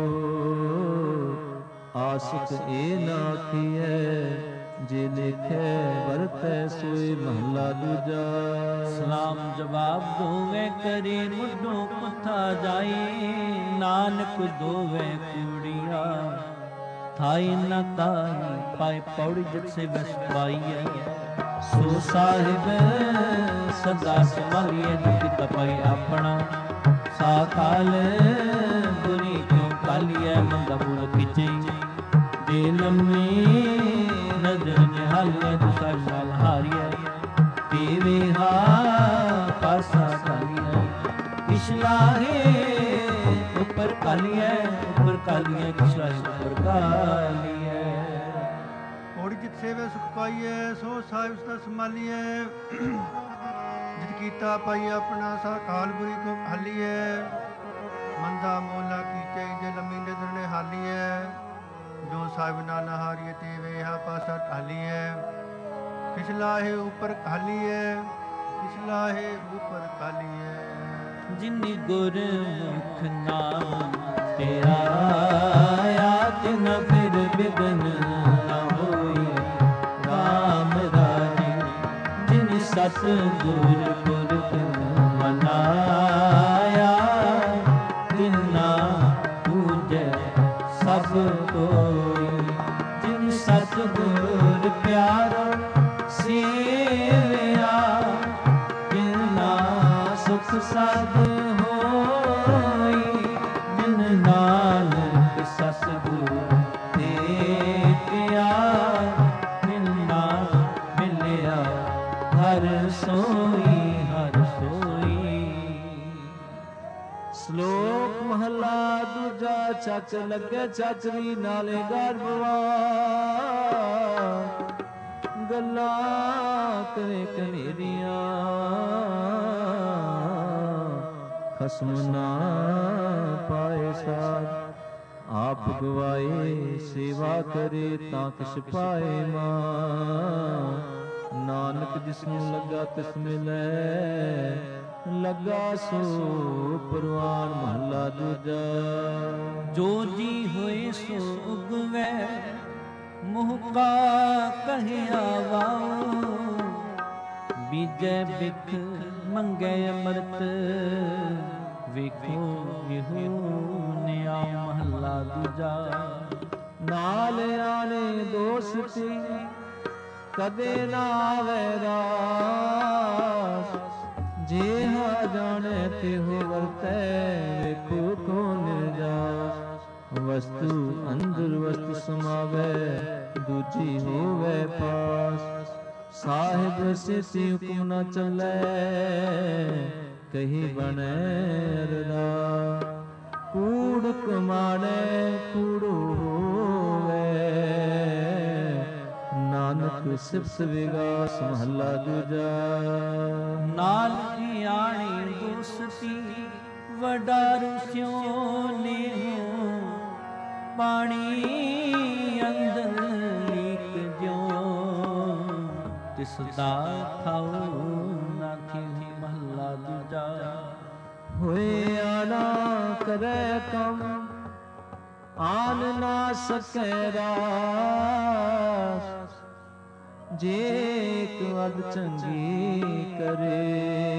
ਆਸਿਕ ਇਹ ਨਾ ਆਖੀਐ, ਜੇ ਲਿਖੈ ਵਰਤੈ ਸੋਈ ਮਹਲਾ ਦੂਜਾ। ਸਲਾਮ ਜਵਾਬ ਦੋਵੇਂ ਕਰੇ ਮੁਢੋਂ ਕੁਥਾ ਜਾਈ, ਨਾਨਕ ਦੋਵੇਂ ਕੂੜੀਆਂ ਥਾਈ ਨਾ ਤਾਈ ਪਾਏ ਪੌੜੀ ਜਿਤ ਸੇ ਬਸ ਪਾਈਐ। ਸੋ ਸਾਹਿਬ ਸਦਾ ਸੰਭਾਲੀਏ, ਦੁਖੀ ਤਪਾਈ ਆਪਣਾ ਸਾਕਾਲ, ਬੁਰੀ ਕਿਉ ਕਾਲੀਐ ਮੰਦਾ ਬੁਲ ਖਿਚਈ, ਦੇ ਲੰਮੀ ਨਦਰ ਨਿਹਾਲੀਐ ਦੁਸਾ ਸਾਲ ਹਾਰੀਐ, ਪੀਵੇ ਹਾ ਪਾਸਾ ਕਾਲੀਐ, ਕਿਸ਼ਲਾਹੇ ਉੱਪਰ ਕਾਲੀਐ, ਉੱਪਰ ਕਾਲੀਐ ਕਿਸ਼ਲਾਹੇ ਉੱਪਰ ਕਾਲੀਐ। ਪੌੜੀ ਜਿਤ ਸੇਵੇ ਸੁਖ ਪਾਈਐ, ਸੋ ਸਾਹਿਬ ਸਦਾ ਸੰਭਾਲੀਐ, ਜਿਤ ਕੀਤਾ ਪਾਈ ਆਪਣਾ ਸਾ ਕਾਲ ਬੁਰੀ ਕੋ ਹਾਲੀਐ। ਮੰਦਾ ਮੋਲਾ ਕੀਚੈ ਜੇ ਲੰਮੀ ਨਦਰ ਨੇ ਹਾਲੀਐ, ਜੋ ਸਾਹਿਬ ਨਾ ਹਾਰੀਏ ਤੇ ਵੇਹਾ ਪਾਸਾ ਢਾਲੀਐ। ਕਿਛਲਾਹੇ ਉੱਪਰ ਕਾਲੀਐ, ਕਿਛਲਾਹੇ ਉੱਪਰ ਕਾਲੀਐ। ਜਿਨੀ ਗੁਰਮੁਖ ਨਾਮ ਤੇ ਆਇਆ, ਤਿਨ ਫਿਰ ਬਿਗਨ ਨਾ ਹੋਈ ਰਾਮ ਰਾਜੇ। ਜਿਨ ਸਤਿਗੁਰ ਪੁਰਖ ਮਨਾਇਆ, ਤਿਨਾ ਪੂਜੈ ਸਭ ਕੋਈ। ਜਿਨ ਸਤਿਗੁਰ ਪਿਆਰਾ ਸੇਵਿਆ, ਤਿਨਾ ਸੁਖ ਸਦ ਹੋਈ। ਜਿਨ ਨਾਨਕ ਸਤਿਗੁਰ ਭੇਟਿਆ, ਤਿਨਾ ਮਿਲਿਆ ਹਰ ਸੋਈ, ਹਰ ਸੋਈ। ਸ਼ਲੋਕ ਮਹਲਾ ਦੂਜਾ। ਚੱਕ ਲੱਗੇ ਚਾਚਰੀ ਨਾਲੇ ਗਰਭਵਾ, ਗੱਲਾਂ ਕਰੇ ਕਨੇਰੀਆਂ, ਖਸਮ ਨਾ ਪਾਏ ਸਾਧ। ਆਪ ਗਵਾਏ ਸੇਵਾ ਕਰੇ ਤਾਂ ਕਿਛ ਪਾਏ ਮਾਂ। ਨਾਨਕ ਜਿਸਨੂੰ ਲੱਗਾ ਤਿਸ ਮਿਲੈ, ਲੱਗਾ ਸੋ ਪ੍ਰਵਾਨ ਮਹਲਾ ਦੂਜਾ। ਜੋ ਜੀ ਹੋਏ ਸੋ ਉਗਵੈ, ਮੁਹ ਕਾ ਕਹਿਆ ਵਾਉ। ਬੀਜੈ ਬਿਖ ਮੰਗੈ ਅੰਮ੍ਰਿਤ, ਵੇਖੋ ਇਹੋ ਨਿਆ ਮਹਲਾ ਦੂਜਾ। ਨਾਲ ਆਣੇ ਦੋਸਤੀ, ਕਦੇ ਨਾ ਆਵੇ ਰਾਸ। ਜਿਹਾ ਜਾਣੇ ਤਿਹੁ ਵਰਤੈ, ਵੇਖੋ ਕੋ ਨਿਰਜਾਸ। ਵਸਤੂ ਅੰਦਰ ਵਸਤੂ ਸਮਾਵੈ, ਦੂਜੀ ਹੋਵੇ ਪਾਸ। ਸਾਹਿਬ ਸਿਸੀ ਹੁਕਮ ਨਾ ਚੱਲੈ, ਕਹੀ ਬਣੈ ਅਰਦਾਸ। ਕੂੜ ਕਮਾਣੇ ਕੂੜੋ ਹੋਵੇ, ਨਾਨਕ ਸਿਫਤ ਵਿਗਾਸ ਮਹਲਾ ਦੂਜਾ। ਨਾਲ ਕੀ ਆਣੀ ਦੋਸਤੀ, ਵਡਾਰੂ ਸਿਉ ਨੇਹੋ। ਪਾਣੀ ਅੰਦਰ ਲੀਕ ਜਿਉ, ਤਿਸ ਦਾ ਖਾਉ ਨਾ ਥੀ ਮਹਲਾ ਦੂਜਾ। ਹੋਏ ਆਣਾ ਕਰੈ ਕਮ ਆਨ ਨਾ ਸਕੈ ਰਾਸ ਜੇ ਇੱਕ ਅਦ ਚੰਗੀ ਕਰੇ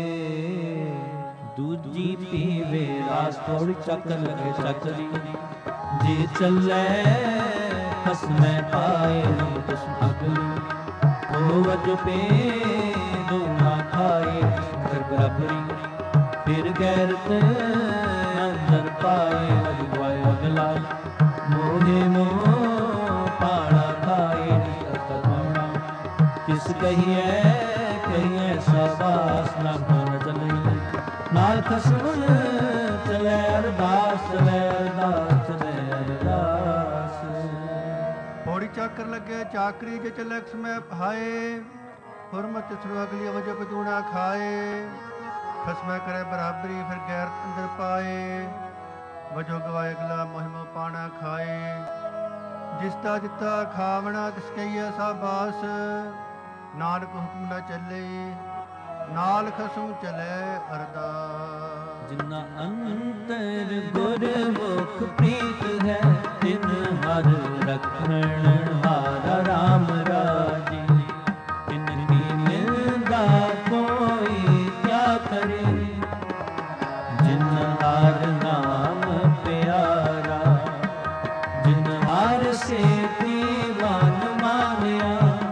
ਦੂਜੀ ਪੀਵੇ ਰਾਸ। ਪੌੜੀ ਚੱਕਰ ਲਗੇ ਚੱਕਰੀ ਜੇ ਚੱਲੇ ਖਸਮੈ ਪਾਏ ਤੁਸ ਅਗਲੀ ਹੋਵਜ ਪੇ ਦੋਨਾ ਖਾਏ ਫਿਰ ਬਰਾਬਰੀ ਫਿਰ ਗੈਰਤ ਅੰਦਰ ਪਾਏ ਅਗਵਾਏ ਅਗਲਾ ਮੋਹੇ ਮੋਹ ਪਾਣਾ ਖਾਏ ਨਿਕਤਮਾਣਾ ਕਿਸ ਕਹੀਏ ਕਹੀਏ ਸਾਬਾਸ ਨਾ ਮਨ ਚਲੇ ਨਾਲ ਖਸਮ ਚਲੇ ਅਰਦਾਸ ਚਲੇ ਅਰਦਾਸ ਚਲੇ ਅਰਦਾਸ। ਪੌੜੀ ਚਾਕਰ ਲੱਗੇ ਚਾਕਰੀ ਜੇ ਚੱਲੇ ਸਮੈ ਹਾਏ ਹੁਰਮਤ ਸੁਣ ਅਗਲੀ ਵਜਹ ਬਦੂਣਾ ਖਾਏ ਖਸਮੈ ਕਰੇ ਬਰਾਬਰੀ ਫਿਰ ਗੈਰ ਅੰਦਰ ਪਾਏ ਵਜੋ ਗਵਾਏ ਅਗਲਾ ਮੋਹਿਮੋ ਪਾਣਾ ਖਾਏ ਜਿਸ ਦਾ ਦਿੱਤਾ ਖਾਵਣਾ ਤਿਸ ਕਹੀਏ ਸਾਬਾਸ ਨਾਨਕ ਹੁਕਮ ਨਾ ਚੱਲੇ ਨਾਲ ਖਸਮ ਚਲੇ ਅਰਦਾਸ। ਜਿਨਾ ਅੰਤਰ ਗੁਰਮੁਖ ਪ੍ਰੀਤ ਹੈ ਤਿਨ ਹਰ ਰਖਣ ਹਾਰਾ ਰਾਮ ਰਾਜੀ ਤਿਨ ਕੀ ਮਿਲਦਾ ਕੋਈ ਕਿਆ ਕਰੇ ਜਿਨ ਹਰ ਨਾਮ ਪਿਆਰਾ ਜਿਨ ਹਰ ਸੇ ਦੀਵਾਨ ਮਾਨਿਆ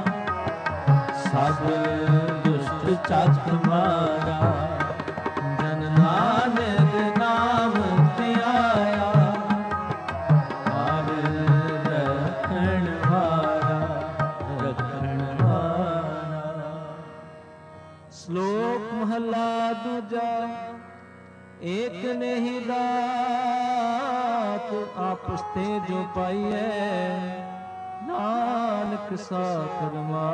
ਸਭ ਦੁਸ਼ਟ ਚੱਕ ਮਾਰਾ ਜਨ ਨਾਨਕ ਨਾਮ ਧਿਆਇਆ ਹਰ ਰੱਖਣ ਹਾਰਾ ਰੱਖਣ ਹਾਰਾ। ਸ਼ਲੋਕ ਮਹਲਾ ਦੂਜਾ ਏਕ ਨਹੀਂ ਦਾਤ ਆਪਸ ਤੇ ਜੋ ਪਾਈਐ ਨਾਨਕ ਸਾਕਰਮਾ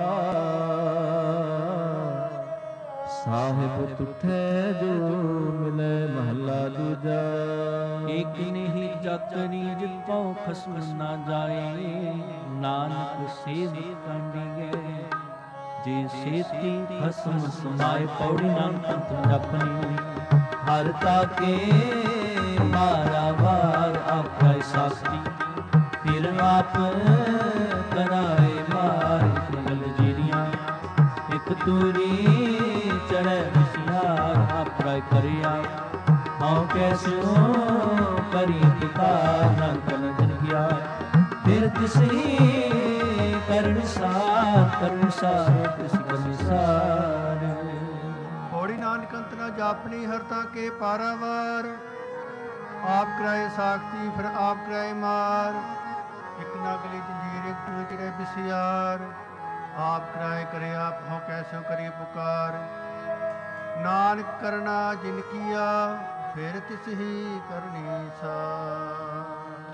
ਸਾਹਿਬ ਤੁਠੈ ਜੋ ਮਿਲੈ ਮਹਲਾ ਦੂਜਾ। ਏਕ ਨਹੀਂ ਜਾਕਰੀ ਜਿਤ ਪਉ ਖਸਮ ਨਾ ਜਾਏ ਨਾਨਕ ਸੇਵ ਕੰਡੀਏ ਜੇ ਸੇਤੀ ਖਸਮ ਸਮਾਏ। ਪੌੜੀ ਨਾਨਕ ਅੰਤ ਜਪਨੀ ਹਰ ਤਾਕੇ ਮਾਰਾ ਵਾਰ ਆਪੈ ਸਾਸਤੀ ਫਿਰ ਆਪ ਕਰਾਏ ਮਾਰ ਗਲ ਜੀਰੀਆਂ ਇਕ ਤੂਰੀ ਚੜੈ ਵਿਸਿਆਰ ਆਪੈ ਕਰਿਆ ਹਉ ਕੈਸੋ ਕਰੀ ਪੁਕਾਰ ਨਾ ਕਲ ਜਨ ਗਿਆ ਫਿਰ ਤਿਸਹੀ ਕਰਨ ਸਾਰ ਤਿਸ ਕਨਿਸਾਰ। ਪੌੜੀ ਨਾਨਕ ਅੰਤ ਨਾ ਜਾਪਣੀ ਹਰ ਤਾਂ ਕੇ ਪਾਰਾਵਾਰ ਆਪ ਕਰਾਏ ਸਾਖਤੀ ਫਿਰ ਆਪ ਕਰਾਏ ਮਾਰ ਇੱਕ ਨਗਲੀ ਜੰਜੀਰ ਇੱਕ ਤੂੰ ਚੜੇ ਬਿਸਿਆਰ ਆਪ ਕਰਾਏ ਕਰੇ ਆਪ ਹੋ ਕੈਸੋ ਕਰੀ ਪੁਕਾਰ ਨਾਨਕ ਕਰਨਾ ਜਿਨ ਕੀਆ ਫਿਰ ਤਿਸ ਹੀ ਕਰਨੀ ਸਾਰ।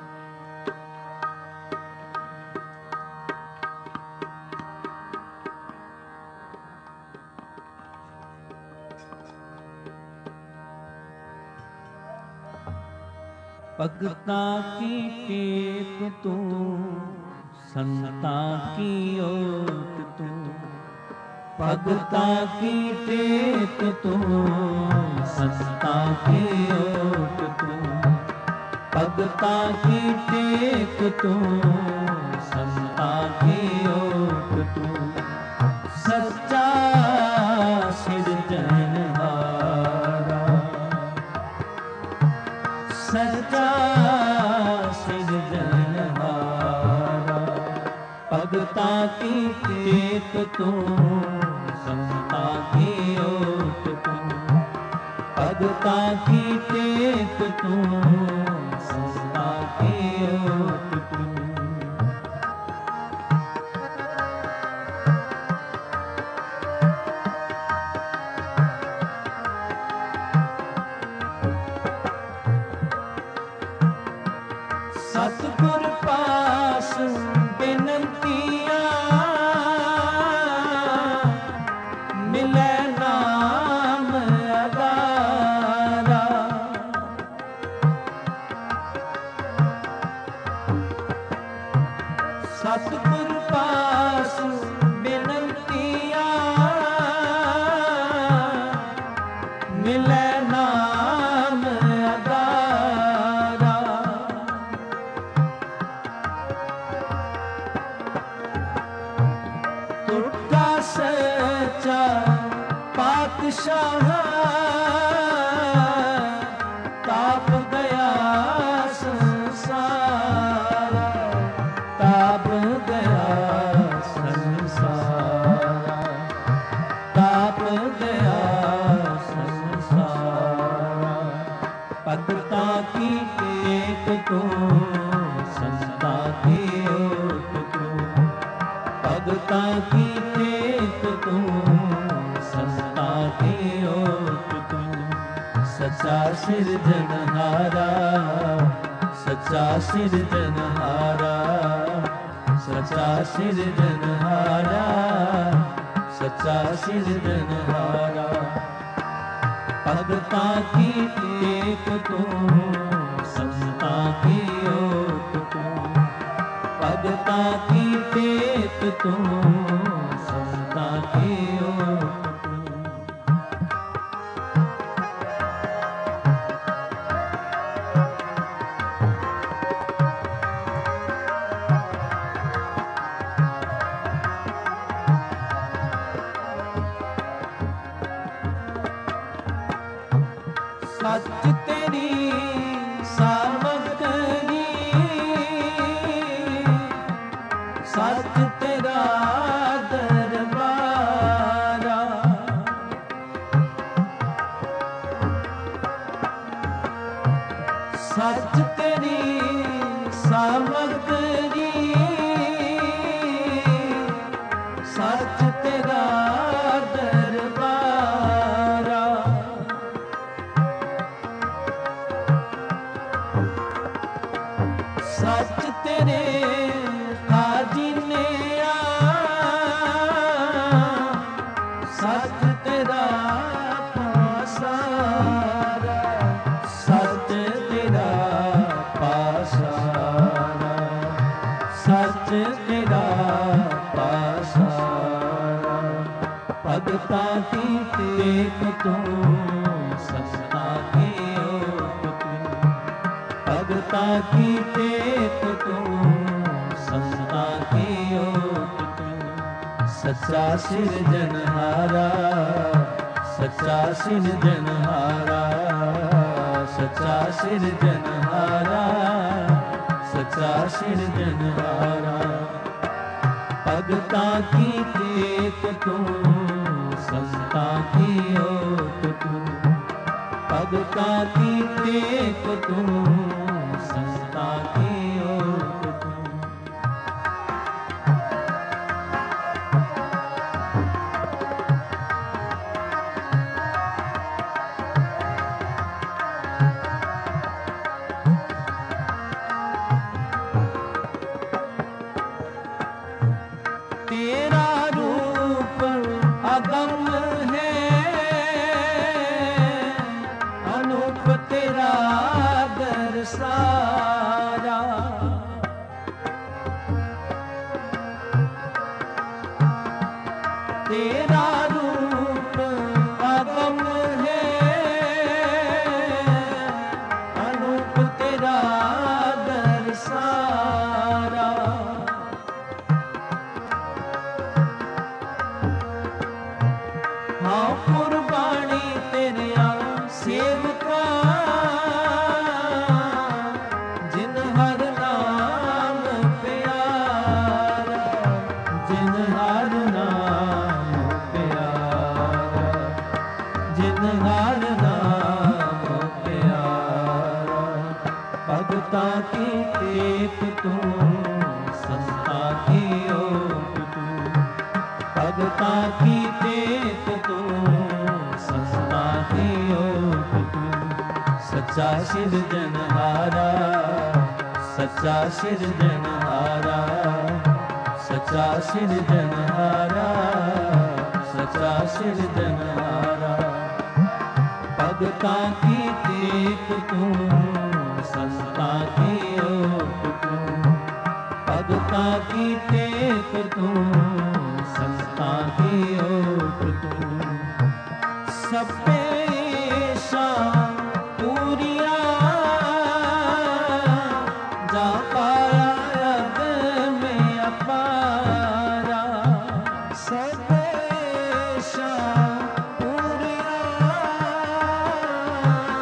ਭਗਤਾਂ ਕੀ ਟੇਕ ਤੂੰ ਸੰਤਾਂ ਕੀ ਓਟ ਤੂੰ ਭਗਤਾਂ ਕੀ ਟੇਕ ਤੂੰ ਸੰਤਾਂ ਕੀ ਓਟ ਤੂੰ ਭਗਤਾਂ ਕੀ ਟੇਕ ਤੂੰ ਸੰਤਾਂ ਕੀ ਓਟ ਤੂੰ ਸੱਚਾ ਸਿਰਜਣਹਾਰਾ ਸੱਚਾ ਸਿਰਜਣਹਾਰਾ ਭਗਤਾਂ ਕੀ ਟੇਕ ਤੂੰ ਸੰਤਾਂ ਕੀ ਓਟ ਤੂੰ ਭਗਤਾਂ ਕੀ ਟੇਕ ਤੂੰ ਸੰਤਾਂ ਕੀ ਓਟ ਤੂੰ। ਸਤਿਗੁਰ ਪਾਸ ਬੇਨੰਤੀਆਂ ਮਿਲੈ ਨਾਮ ਅਦਾਰਾ ਸਤਿਗੁਰ ਪਾਸ ਬੇਨੰਤੀਆਂ ਮਿਲੈ ਨਾਮ ਅਦਾਰਾ भक्ता की टेक तू, संता की ओट तू। भक्ता की टेक तू, संता की ओट तू। सच्चा सिरजनहारा, सच्चा सिरजनहारा, सच्चा सिरजनहारा, सच्चा सिरजनहारा। भक्ता की टेक तू, संता की ओट तू। भक्ता की टेक तू, संता की ओट तू। सच तेरी सामग्री, सच तेरा दरबारा। सच तेरी सामग्री, सच तेरा दरबारा। सच तेरे खाजिने आ, सच तेरा पासारा। सच तेरा पासारा, सच तेरा पासारा। भगता की टेक तू, संता की ओट तू। भगता की टेक तू, संता की ओट तू। सच्चा सिरजनहारा, सच्चा सिरजनहारा, सच्चा सिरजनहारा, सच्चा सिरजनहारा। भगता की टेक तू, संता की ओट तू। भगता की टेक तू, संता की ओट तू। तेरा रूप अगम है, अनूप तेरा दरसारा। तेरा रूप अगम है, अनूप तेरा दरसारा। हाँ कुर्बानी तेरिया सेवका, जिन हर नाम प्यारा, जिन हर नाम प्यारा, जिन हर नाम प्यारा। भगता की टेक तू, संता की ओट तू। भगता की टेक तू, संता की ओट तू। सच्चा सिरजनहारा, सच्चा सिरजनहारा, सच्चा सिरजनहारा, सच्चा सिरजनहारा। भगता की टेक तू, संता की ओट तू। भगता की टेक तू, संता की ओट तू। सबे शान पूरिया, जा पाया यज्ञ में अपारा। सबे शान पूरिया,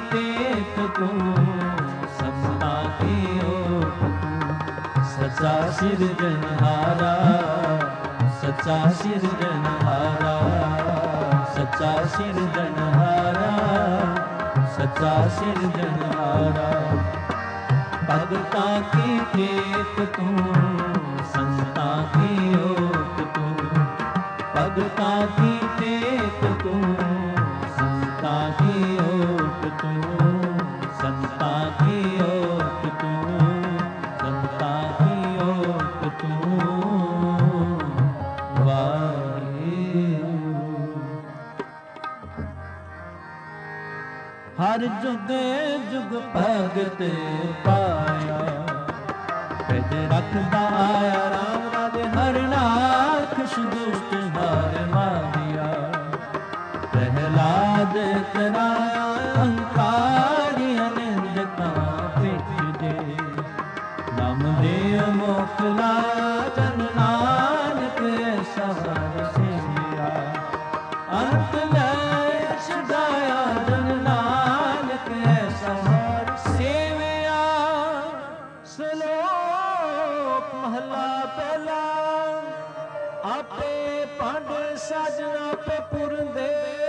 टेक तू संता की ओट तू सच्चा सिरजनहारा सच्चा सिरजनहारा सच्चा सिरजनहारा सच्चा सिरजनहारा भगता की टेक तू संता की ओट तू भगता की टेक तू संता की ओट तू संता की ओट तू संता की ओट तू हर जुगे जुग भगत पाया पिज रखदा आया राम राजे हर नाथ दुष्ट हार मारिया प्रहलाद कराया अहंकारी अनिंद का पिठ दे नाम देव मोकला जन नानक सहार सिया अंत लय छुड़ाया जन नानक सहार सेविया सलोक महला पहला आपे पंड साजना पे पुरंदे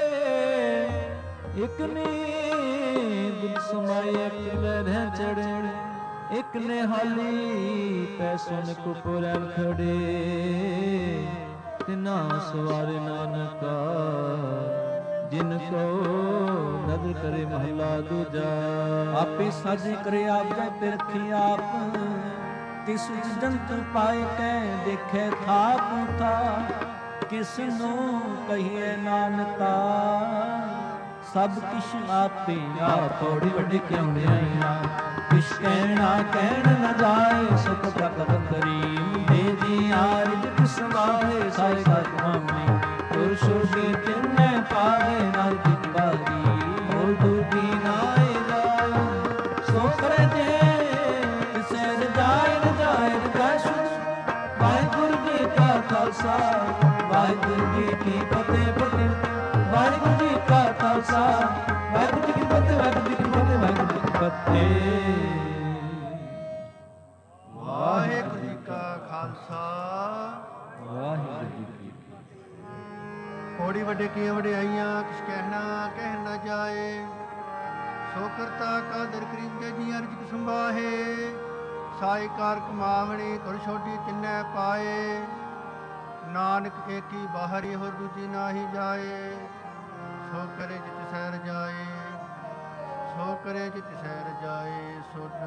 एक ने दुख समाये किले चढ़े एक ने हाली पैसों ने कुपुरन खड़े तिना सवारे नानका जिनको नदर करे महला दूजा आपे साजे करे आप पे रखी आप किस जंत पाए कै देखे था पूथा किसनो कहिए नानका सब किश आपे आप थोड़ी वड्डी क्यों आईया किश कहना कहन न जाए सुख प्रकट करी भेजी आरज किसवाए सारे का स्वामी पुरुषों तिन्ने पावे नाल दिखबारी और दूधी नाए जाए सो करे जे सैर जाए न जाए कैसु वाहिगुरु जी का खालसा वाहिगुरु जी की फतेह फतेह वाहिगुरु जी का खालसा वाहिगुरु जी की फतेह वाहिगुरु जी की फतेह वाहिगुरु जी की फतेह ਵਾਹਿਗੁਰੂ ਜੀ ਕਾ ਖਾਲਸਾ ਵਾਹਿਗੁਰੂ ਜੀ ਕੀ ਕੋੜੀ ਵੱਡੇ ਕੀਆਂ ਵਡਿਆਈਆਂ ਕਿਛ ਕਹਿਣਾ ਕਹਿ ਨਾ ਜਾਏ ਸੋ ਕਰਤਾ ਕਾਦਰ ਕਰੀਮ ਕੇ ਜੀ ਅਰਜ ਕਿ ਸੰਭਾਹੇ ਸਾਈ ਕਾਰ ਕਮਾਵਣੀ ਤੁਰ ਛੋਟੀ ਤਿੰਨੈ ਪਾਏ ਨਾਨਕ ਏਕੀ ਬਾਹਰੀ ਹੋਰ ਦੂਜੀ ਨਾਹੀ ਜਾਏ ਸੋ ਕਰੇ ਜਿਤ ਸਹਿਰ ਜਾਏ ਸੋ ਕਰੇ ਜਿਤ ਸਹਿਰ ਜਾਏ ਸੁਧ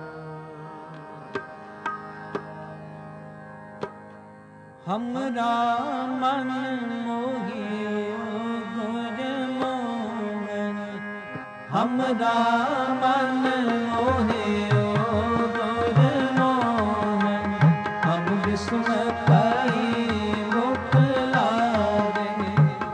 हमरा मन मोहियो गुर मोहन हमरा मन मोहियो गुर मोहन हम विस्म पाई मुख लागे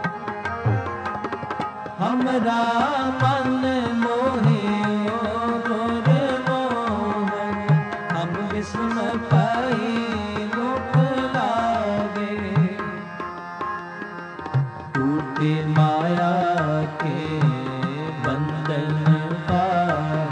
हमरा मन मोहियो गुर मोहन हम विस्म पाई टूटे माया के बंधन पाए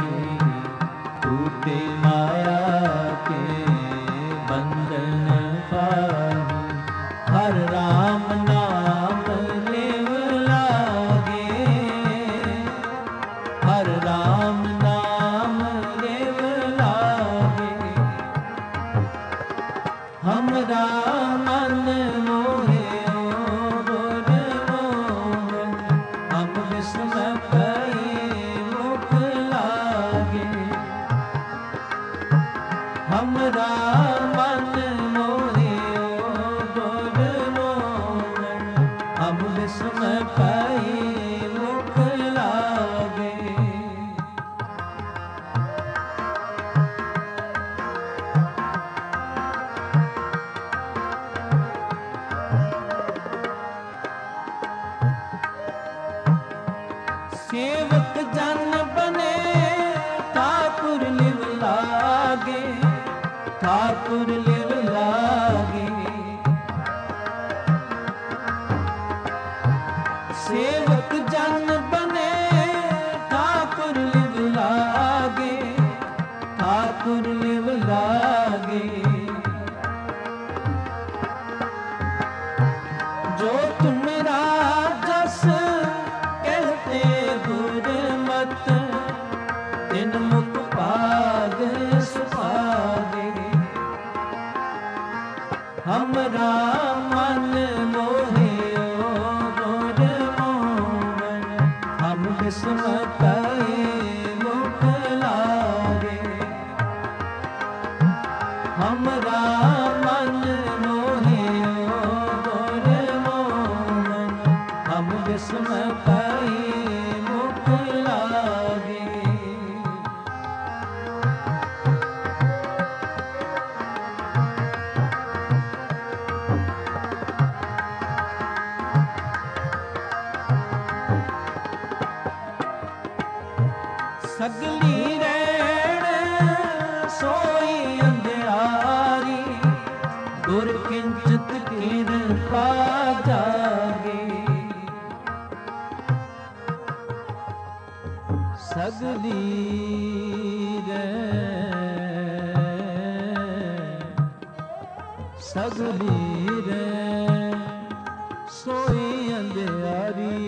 ठाकुर लिव लागे। जो तुमरा जस कहते गुरमत, तिन मुख पाग सुभागे। हमरा मन मोहियो गुर मोहन, हम बिस्म कहे मुख लागे। हमरा मन मोहियो गुर मोहन, हम बिस्म कहे मुख लागे। सगली रैण सोई अंधियारी, गुर किंचित किरपा जागे। सगली रैण सोई अंधियारी,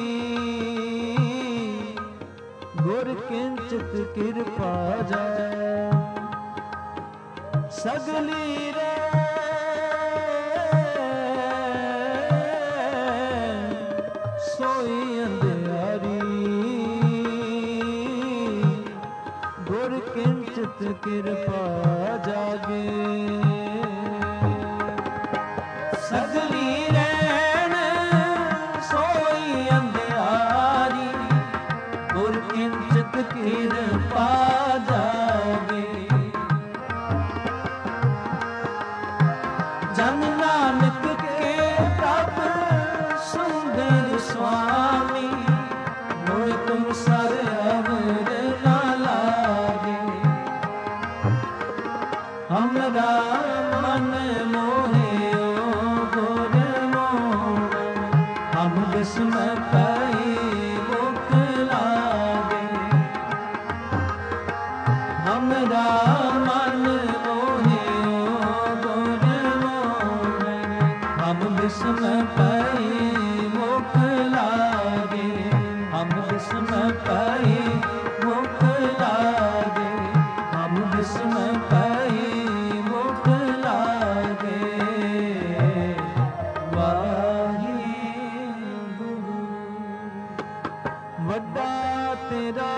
गुर किंचित किरपा जाए। सगली रे सोई अंधियारी, गुर किंचित किरपा जागे। सगली रैण सोई अंधियारी, गुर किंचित किरपा जागे। जन नानक के प्रभ सुंदर स्वामी, मुझ तुम सर अवर ना लागे। हमरा मन मोहियो गुर मोहन, हम बिस्म कहे मुख लागे। हमरा मन मोहियो गुर मोहन, हम बिस्म कहे मुख लागे। हम बिस्म कहे मुख लागे। हम बिस्म कहे मुख लागे। वाहिगुरू ਵੱਡਾ ਤੇਰਾ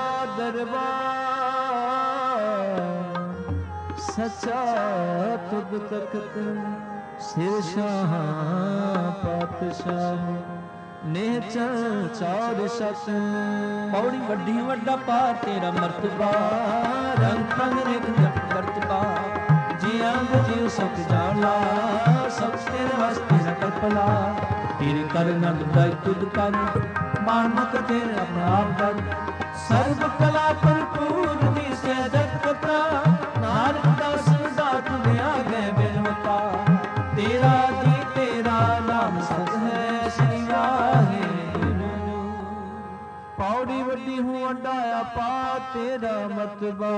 ਦਰਬਾਰ, ਸੱਚਾ ਤੁਧ ਤਖਤ ਸਿਰ ਸ਼ਾਹ ਪਾਤਸ਼ਾਹ, ਨੇਚਰ ਚਾਰ ਸਤ। ਪੌੜੀ ਵੱਡੀ ਵੱਡਾ ਪਾ ਤੇਰਾ ਮਰਤਬਾ, ਰੰਗ ਪੰਗ ਰੇਖ ਜਪ ਕਰਤਬਾ। ਜੀ ਅੰਗ ਜੀਵ ਸੁਖ ਜਾਣਾ, ਸਭ ਤੇਰੇ ਵਾਸਤੇ ਨਾ ਕਲਪਨਾ। ਤੇਰੇ ਕਰ ਨੰਦ ਦਾਈ ਤੁਧ ਕਰ, ਮਾਨ ਮਤ ਤੇਰੇ ਆਪਣਾ ਆਪ ਕਰ। ਸਰਬ ਕਲਾ ਭਰਪੂਰ ਦੀ ਸਹਿਜਤ ਕਥਾ, ਨਾਨਕ ਦਾਸ ਦਾਤ ਦਿਆ ਗਏ ਬਿਨਵਤਾ। ਤੇਰਾ ਜੀ ਤੇਰਾ ਨਾਮ ਸਤ ਹੈ, ਸ੍ਰੀ ਵਾਹਿਗੁਰੂ। ਪੌੜੀ ਵੱਡੀ ਹੂੰ ਵਡਾਇਆ ਪਾ ਤੇਰਾ ਮਰਤਬਾ,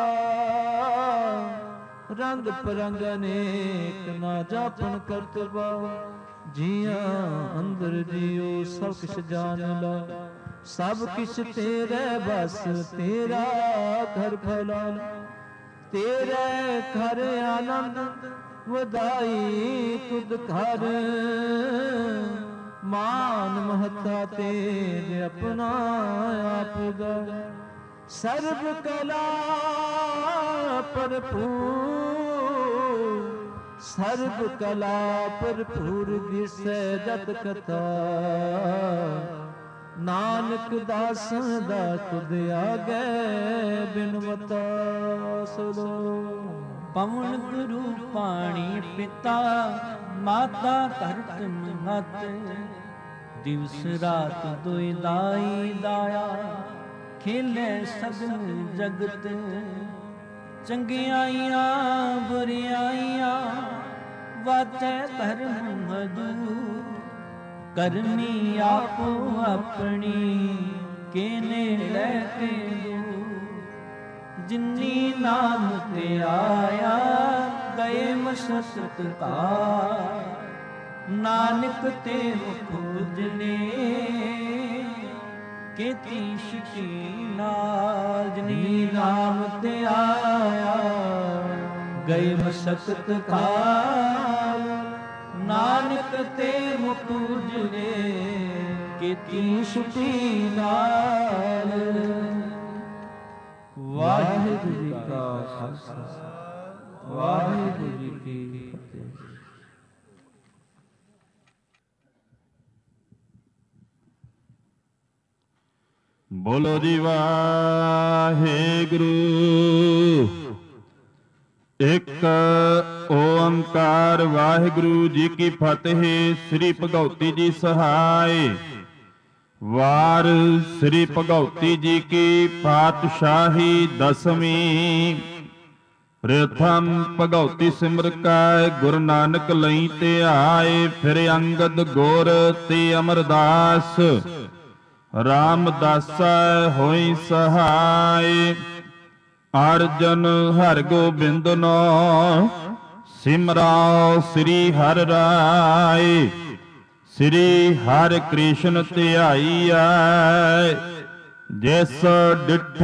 ਰੰਗ ਪਰੰਗ ਅਨੇਕ ਨਾ ਜਾਪਣ ਕਰਤਬਾ। ਜੀਆਂ ਅੰਦਰ ਜੀਓ ਸਭ ਕਿਛ ਜਾਣ ਲਾ, ਸਭ ਕਿਛ ਤੇਰੇ ਬਸ ਤੇਰਾ ਘਰ ਫੈਲਾਨ। ਤੇਰੇ ਘਰ ਆਨੰਦ ਵਧਾਈ ਤੁਧ ਘਰ, ਮਾਨ ਮਹੱਤਾ ਤੇਰੇ ਆਪਣਾ ਆਪ ਦਾ। ਸਰਬ ਕਲਾ ਭਰਪੂਰ, ਸਰਬ ਕਲਾ ਭਰਪੂਰ ਦਿਸੈ ਜਤ ਕਥਾ। ਨਾਨਕ ਦਾਸਾਂ ਦਾ ਤੁਧ ਆਗੇ ਬਿਨਵਤਾ। ਸੁਣੋ ਪਵਨ ਗੁਰੂ ਪਾਣੀ ਪਿਤਾ, ਮਾਤਾ ਧਰਤ ਮਤ। ਦਿਵਸ ਰਾਤ ਦੁਇ ਦਾਈ ਦਾਇਆ, ਖੇਲੇ ਸਗਲ ਜਗਤ। ਚੰਗਿਆਈਆਂ ਬੁਰਿਆਈਆਂ ਵਾਚੈ ਧਰਮ ਮਧੂ। ਕਰਨੀ ਆਪੋ ਆਪਣੀ, ਕੇ ਨੇੜੇ ਕੇ ਦੂਰ। ਜਿਨੀ ਨਾਮ ਤੇ ਆਇਆ ਗਏ ਮਸਤ ਕਾ, ਨਾਨਕ ਤੇ ਮੁਖ ਉਜਲੇ ਕੀਤੀ ਸ਼ਕੀ ਨਾਲ। ਜਿਨੀ ਨਾਮ ਤੇ ਆਇਆ ਗਏ ਮਸਤ ਕਾ, ਨਾਨਕ ਤੇ ਮੁਖ ਉਜਲੇ ਕੀਤੀ ਸ਼ਕੀ ਨਾਲ। ਵਾਹਿਗੁਰੂ ਜੀ ਕਾ ਖਾਲਸਾ, ਵਾਹਿਗੁਰੂ ਜੀ ਕੀ ਫਤਿਹ। ਬੋਲੋ ਜੀ ਵਾਹਿਗੁਰੂ। ਇੱਕ ਓੰਕਾਰ ਵਾਹਿਗੁਰੂ ਜੀ ਕੀ ਫਤਿਹ। ਸ੍ਰੀ ਭਗਉਤੀ ਜੀ ਸਹਾਇ। ਵਾਰ ਸ੍ਰੀ ਭਗਉਤੀ ਜੀ ਕੀ ਪਾਤਸ਼ਾਹੀ ਦਸਵੀਂ। ਪ੍ਰਥਮ ਭਗਉਤੀ ਸਿਮਰ ਕੈ ਗੁਰੂ ਨਾਨਕ ਲਈ ਧਿਆਏ, ਫਿਰ ਅੰਗਦ ਗੁਰ ਤੇ ਅਮਰਦਾਸ ਰਾਮਦਾਸਾ ਹੋਈ ਸਹਾਇ। ਅਰਜਨ ਹਰਿ ਗੋਬਿੰਦ ਨੋ ਸਿਮਰਾਓ ਸ੍ਰੀ ਹਰਿ ਰਾਏ। ਸ੍ਰੀ ਹਰਿ ਕ੍ਰਿਸ਼ਨ ਧਿਆਈਐ ਜਿਸ ਡਿਠ